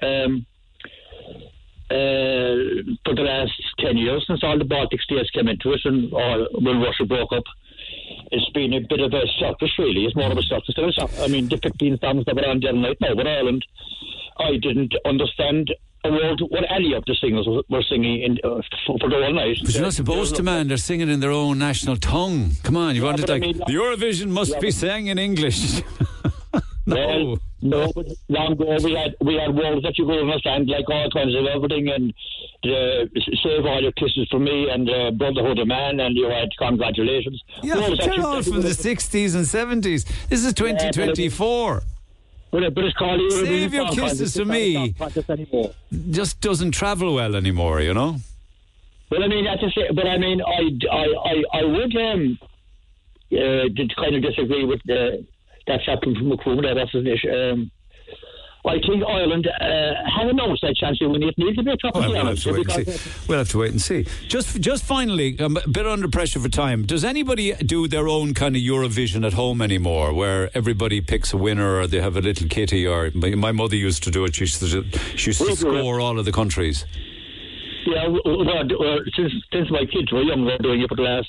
For the last 10 years, since all the Baltic states came into it and when Russia broke up, it's been a bit of a circus, really. It's more of a circus than a song. I mean, the 15 songs that were on the other night now with Ireland, I didn't understand a word what any of the singers were singing for the whole night. But you're not supposed to, man. They're singing in their own national tongue. Come on, you wanted the Eurovision must be sang in English. No, but long ago we had words that you could understand, like all kinds of everything, and Save All Your Kisses For Me, and Brotherhood of Man, and you had Congratulations. Yeah, they're all from the 60s and 70s. This is 2024. But it's called Save Your Kisses To Me just doesn't travel well anymore, you know? Well, I mean, that's just it. But I mean, I would kind of disagree with that chaplain from Macroom. That's his issue. I think Ireland has an outside chance of winning. It needs to be a top of the We'll have to wait and see. Just finally, a bit under pressure for time. Does anybody do their own kind of Eurovision at home anymore, where everybody picks a winner, or they have a little kitty? Or my mother used to do it. She used to score all of the countries. Yeah, well, since my kids were young, we're doing it for the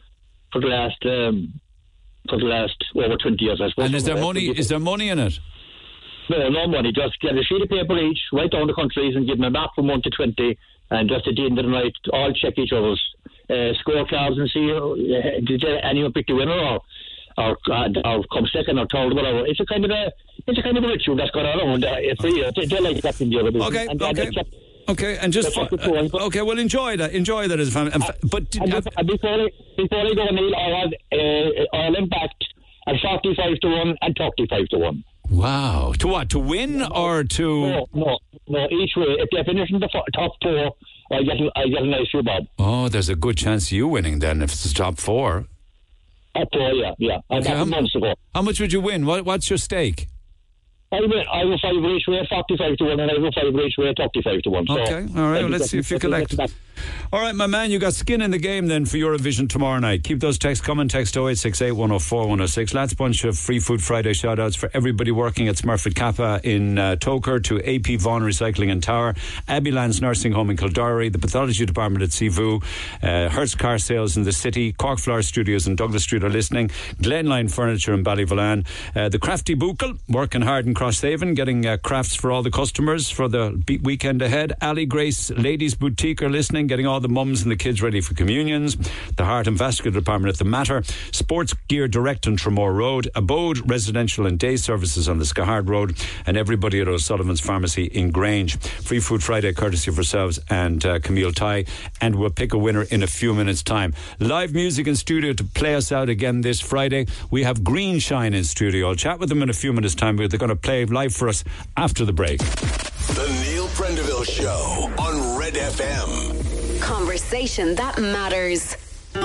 last over 20 years, I suppose. And is there money in it? No money. Just get a sheet of paper each, write down the countries, and give them a map from 1 to 20, and just at the end of the night, all check each other's scorecards and see did anyone pick the winner or come second or third, whatever. It's a kind of a ritual that's gone around. They like that in the other business. Okay. Okay, and just okay. Well, enjoy that. Enjoy that as a family. But before I go, Neil, I had Ireland backed at 45-1 and 35-1. Wow. To what? To win or to? No. Each way. If they finish in the top 4, I get a nice reward. Oh, there's a good chance of you winning then if it's the top 4. Top 4, yeah. I got it months ago. How much would you win? What's your stake? I have a 5 each way, 45-1, and I have a 5 each way, 35-1. Okay, all right. Well, let's see if you collect. All right, my man, you got skin in the game then for Eurovision tomorrow night. Keep those texts coming. Text 0868 104 106. Last bunch of Free Food Friday shout outs for everybody working at Smurfit Kappa in Toker, to AP Vaughan Recycling in Tower, Abbey Lands Nursing Home in Kildare, the Pathology Department at Cebu, Hertz Car Sales in the City, Cork Flower Studios in Douglas Street are listening, Glenline Furniture in Ballyvolane, the Crafty Buchel working hard in Crosshaven, getting crafts for all the customers for the weekend ahead. Ali Grace Ladies Boutique are listening, getting all the mums and the kids ready for communions. The Heart and Vascular Department at the Matter, Sports Gear Direct on Tremore Road, Abode Residential and Day Services on the Skahard Road, and everybody at O'Sullivan's Pharmacy in Grange. Free Food Friday courtesy of ourselves and Camille Ty, and we'll pick a winner in a few minutes' time. Live music in studio to play us out again this Friday. We have Green Shine in studio. I'll chat with them in a few minutes' time. They're going to play live for us after the break. The Neil Prendeville Show on Red FM. Conversation that matters.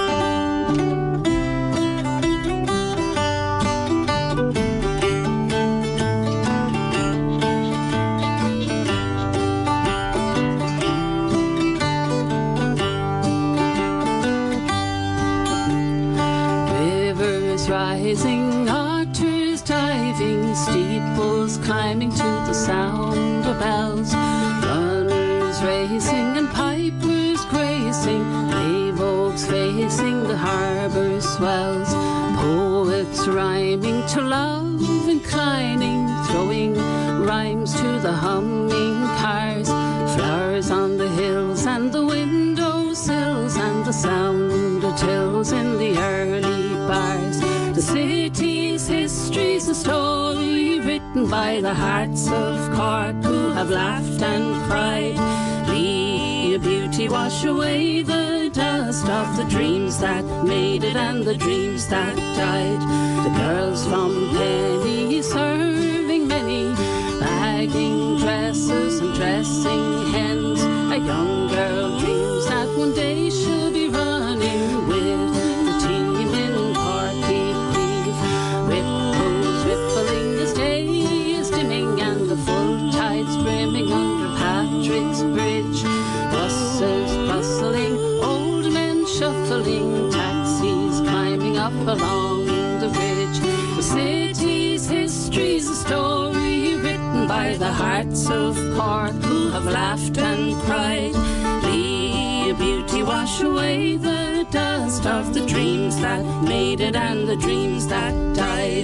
Rivers rising, otters diving, steeples climbing to the sound of bells, runners racing and pipers gracing, avogues facing the harbour swells, poets rhyming to love inclining, throwing rhymes to the humming cars, flowers on the hills and the window sills, and the sound of tills in the early bars. The city's history's a story written by the hearts of Cork who have laughed and cried. Beauty wash away the dust of the dreams that made it and the dreams that died. The girls from Penny serving many, bagging dresses and dressing hens. A young girl dreams that one day she'll be running with the team in Corky Cleave. Ripples rippling as day is dimming, and the full tide's brimming under Patrick's Bridge. Buses bustling, old men shuffling, taxis climbing up along the bridge. The city's history's a story written by the hearts of Cork who have laughed and cried. Be a beauty, wash away the dust of the dreams that made it and the dreams that died.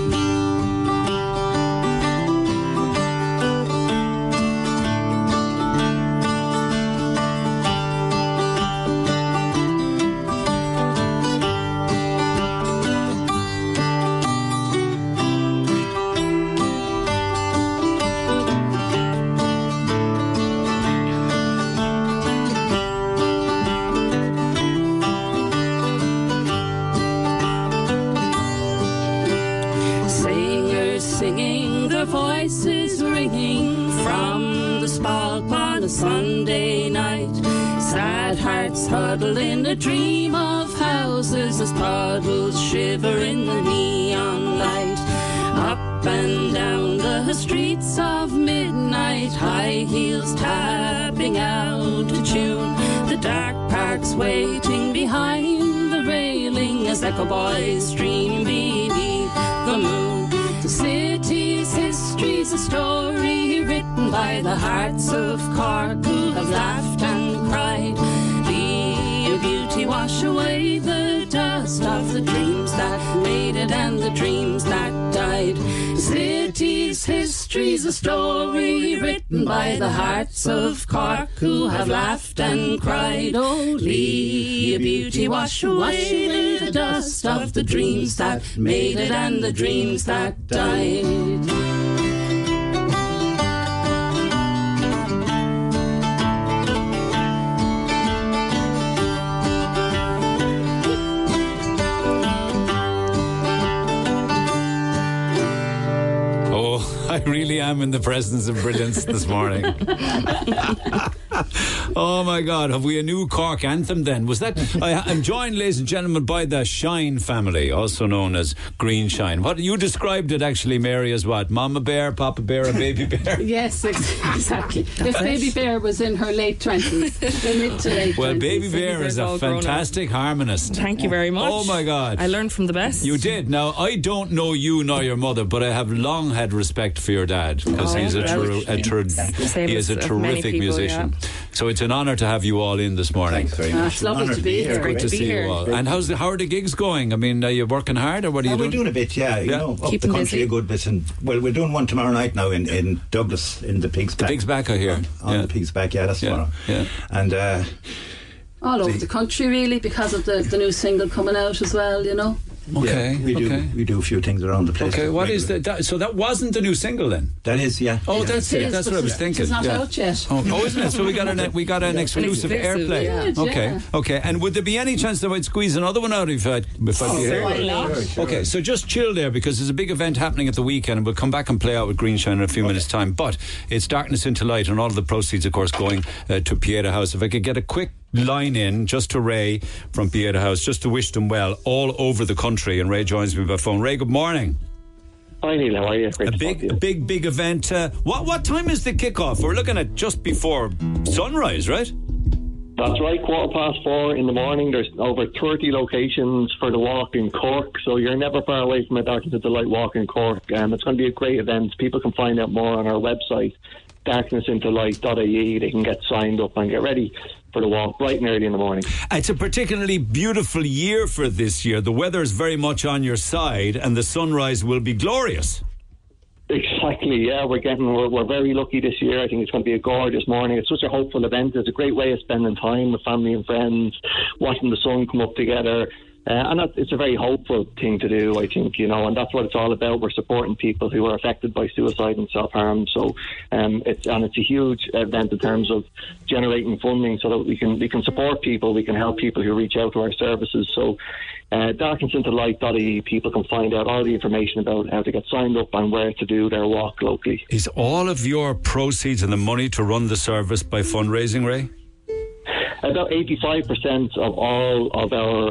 Voices ringing from the Spalp on a Sunday night. Sad hearts huddle in a dream of houses as puddles shiver in the neon light. Up and down the streets of midnight, high heels tapping out a tune. The dark park's waiting behind the railing as echo boys stream beneath the moon. The city's history's a story written by the hearts of Cork who have laughed and cried. Be a beauty, wash away the dust of the dreams that made it and the dreams that died. The city's history's a story written by the hearts of Cork who have laughed and cried. Oh, be a beauty, wash away the dust of the dreams that made it and the dreams that died. really am in the presence of brilliance this morning. Oh my God, have we a new Cork anthem then? Was that? I'm joined, ladies and gentlemen, by the Shine family, also known as Green Shine. What you described it actually, Mary, as what? Mama Bear, Papa Bear, and Baby Bear? Yes, exactly. This Baby Bear was in her late 20s, mid to late 20s. Well, Baby Bear is a fantastic harmonist. Thank you very much. Oh my God. I learned from the best. You did. Now, I don't know you nor your mother, but I have long had respect for your dad because he is a terrific musician. Yeah. So it's an honour to have you all in this morning. Thanks very much. It's lovely to be here. Great to see you all. And how are the gigs going? I mean, are you working hard or what are you doing? We're doing a bit, you know, up the country a good bit. And, well, we're doing one tomorrow night now in Douglas, in the Pig's Back. The Pig's Back, I hear. On the Pig's Back, that's tomorrow. Yeah. And all over the country, really, because of the new single coming out as well, you know. Okay, yeah, we do a few things around the place. Okay, what is that? So that wasn't the new single then? That is, yeah. Oh, that's it. That's what I was thinking. It's not out yet. Oh, isn't it? So we got an exclusive airplay. Yeah. Okay. And would there be any chance that I might squeeze another one out if I'd be here? Why not? Sure. Okay, so just chill there because there's a big event happening at the weekend, and we'll come back and play out with Green Shine in a few minutes' time. But it's Darkness into Light, and all of the proceeds, of course, going to Pieta House. If I could get a quick line in just to Ray from Pieta House, just to wish them well all over the country. And Ray joins me by phone. Ray, good morning. Hi Neil, how are you? Great a big event. What time is the kickoff? We're looking at just before sunrise, right? That's right, 4:15 in the morning. There's over 30 locations for the walk in Cork, so you're never far away from a Darkness into Light walk in Cork. It's going to be a great event. People can find out more on our website, darknessintolight.ie. They can get signed up and get ready for the walk bright and early in the morning. It's a particularly beautiful year for this year. The weather is very much on your side and the sunrise will be glorious. Exactly, yeah. We're very lucky this year. I think it's going to be a gorgeous morning. It's such a hopeful event. It's a great way of spending time with family and friends, watching the sun come up together. And it's a very hopeful thing to do, I think, you know, and that's what it's all about. We're supporting people who are affected by suicide and self-harm. So it's a huge event in terms of generating funding so that we can support people, we can help people who reach out to our services. So darknessintolight.ie, people can find out all the information about how to get signed up and where to do their walk locally. Is all of your proceeds and the money to run the service by fundraising, Ray? About 85% of all of our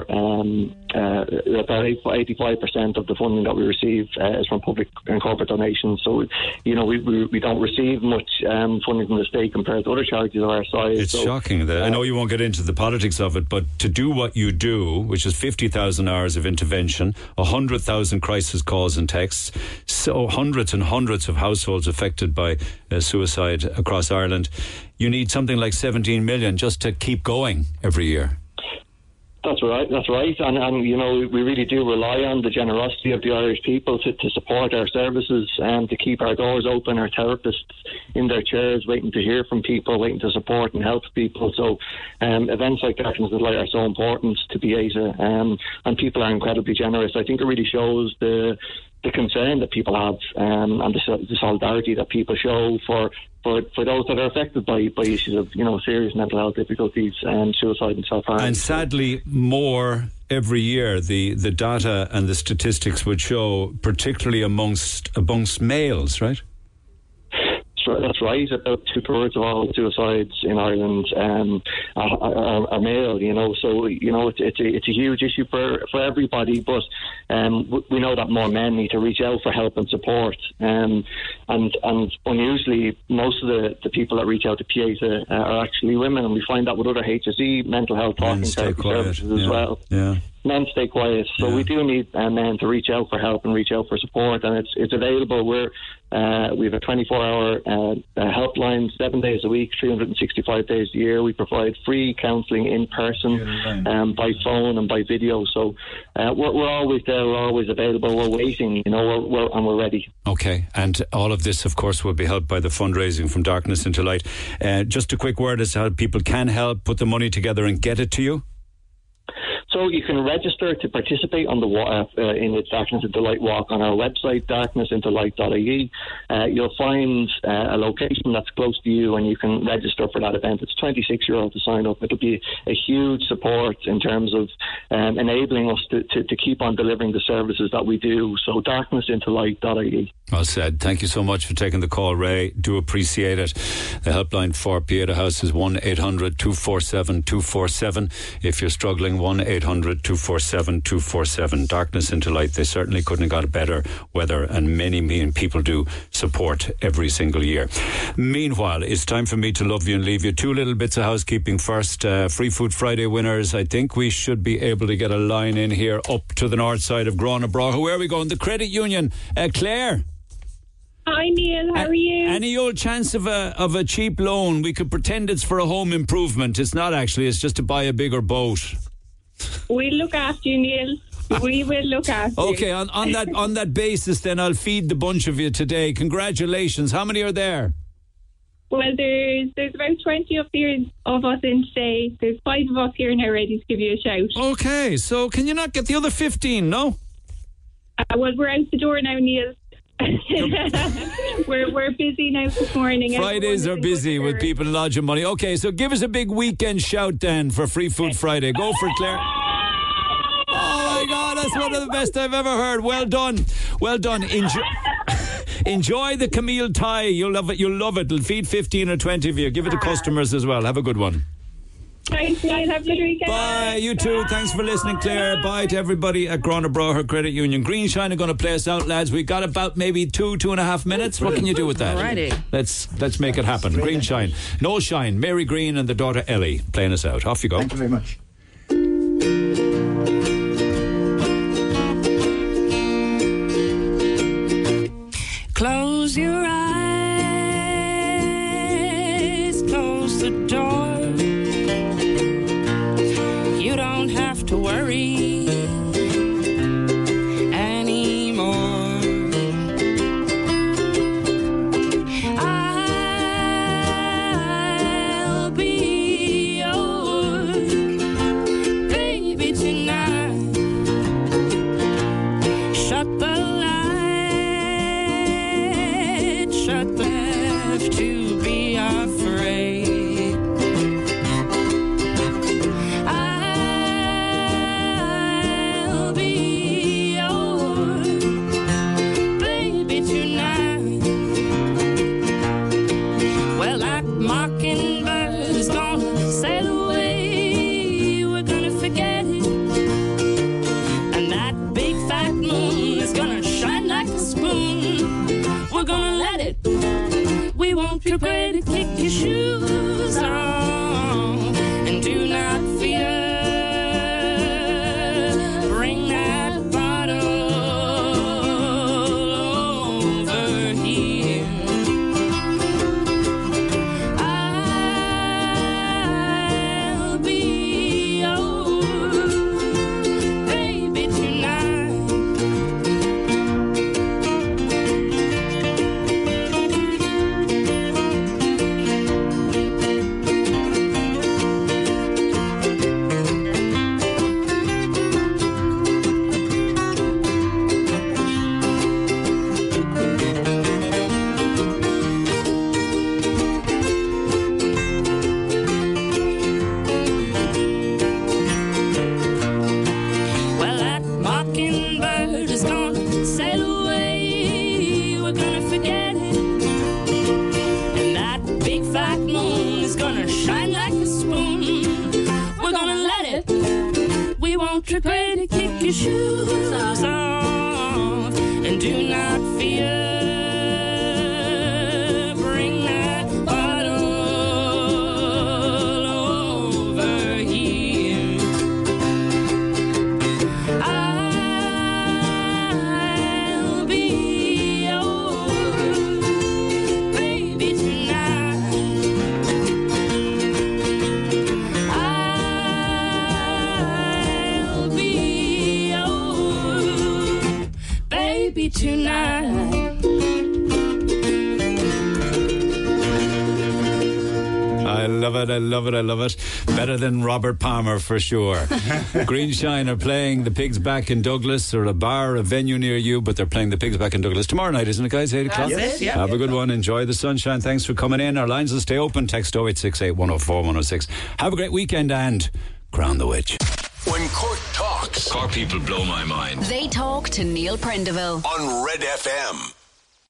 about 85% of the funding that we receive is from public and corporate donations. So, you know, we don't receive much funding from the state compared to other charities of our size. It's shocking that I know you won't get into the politics of it, but to do what you do, which is 50,000 hours of intervention, 100,000 crisis calls and texts, so hundreds and hundreds of households affected by suicide across Ireland. You need something like 17 million just to keep going every year. That's right. And you know, we really do rely on the generosity of the Irish people to support our services and to keep our doors open, our therapists in their chairs waiting to hear from people, waiting to support and help people. So events like Darkness into Light are so important to Pieta, and people are incredibly generous. I think it really shows the concern that people have and the solidarity that people show for those that are affected by issues of, you know, serious mental health difficulties and suicide and self-harm. And sadly, more every year, the data and the statistics would show, particularly amongst males, right? That's right. About 2/3 of all suicides in Ireland are male. You know, so you know it's a huge issue for everybody. But we know that more men need to reach out for help and support. And unusually, most of the people that reach out to Pieta are actually women, and we find that with other HSE mental health talking therapy services as well. Yeah. Men stay quiet, so we do need men to reach out for help and reach out for support, and it's available. We have a 24-hour helpline, 7 days a week, 365 days a year. We provide free counselling in person, by phone and by video. So we're always there, we're always available. We're waiting, you know, we're ready. Okay, and all of this, of course, will be helped by the fundraising from Darkness into Light. Just a quick word as to how people can help put the money together and get it to you. So you can register to participate on in the Darkness into Light walk on our website, darknessintolight.ie. You'll find a location that's close to you, and you can register for that event. It's €26 to sign up. It'll be a huge support in terms of enabling us to keep on delivering the services that we do. So darknessintolight.ie. Well said. Thank you so much for taking the call, Ray. Do appreciate it. The helpline for Pieta House is 1-800-247-247. If you're struggling, 1-800-247-247. Darkness into light. They certainly couldn't have got better weather, and many people do support every single year. Meanwhile, it's time for me to love you and leave you. 2 little bits of housekeeping first. Free Food Friday winners. I think we should be able to get a line in here up to the north side of Grona. Where are we going? The credit union. Claire. Hi Neil, how are you? Any old chance of a cheap loan? We could pretend it's for a home improvement. It's not actually. It's just to buy a bigger boat. We'll look after you, Neil. We will look after you. Okay, on that basis, then I'll feed the bunch of you today. Congratulations. How many are there? Well, there's about 20 of us in today. There's 5 of us here now ready to give you a shout. Okay, so can you not get the other 15? No. Well, we're out the door now, Neil. We're busy now this morning. Fridays are busy with people lodging money. Okay, so give us a big weekend shout then for Free Food Friday. Go for it, Claire. Oh my God, that's one of the best I've ever heard. Well done. Enjoy the Camille tie. You'll love it. It'll feed 15 or 20 of you. Give it to customers as well. Have a good one. Thanks, Neil. Have a good weekend. Bye, you too. Thanks for listening, Claire. Bye to everybody at Grona Broher Credit Union. Green Shine are going to play us out, lads. We've got about maybe 2.5 minutes. What can you do with that? Alrighty. Let's make it happen. Green Shine. No Shine. Mary Green and the daughter Ellie playing us out. Off you go. Thank you very much. Close your eyes, close the door. You don't have to worry anymore. I'll be yours, baby, tonight. Shut the light, shut the have to be afraid. I'll be yours, baby, tonight. Well, that mockingbird is gonna sail away. We're gonna forget it. And that big fat moon is gonna shine like a spoon. We're gonna let it. We won't regret it. Kick your shoes off and do not fear. Bring that bottle over here. I'll be yours, baby, tonight. Well, that mockingbird is gonna sail away. We're gonna forget it. And that big fat moon is gonna shine like a spoon. We're gonna let it. We won't regret it. Kick your shoes off and do not fear. Bring that bottle over here. I'll be yours, baby, tonight. I'll be yours, baby, tonight. I love it, I love it, I love it. Better than Robert Palmer for sure. Green Shine are playing the Pigs Back in Douglas, or a bar or a venue near you, but they're playing the Pigs Back in Douglas tomorrow night, isn't it, guys? 8 o'clock? That's it, yeah. Have a good one. Enjoy the sunshine. Thanks for coming in. Our lines will stay open. Text 0868 104 106. Have a great weekend and crown the witch. When Cork talks, Cork people blow my mind. They talk to Neil Prendeville on Red FM.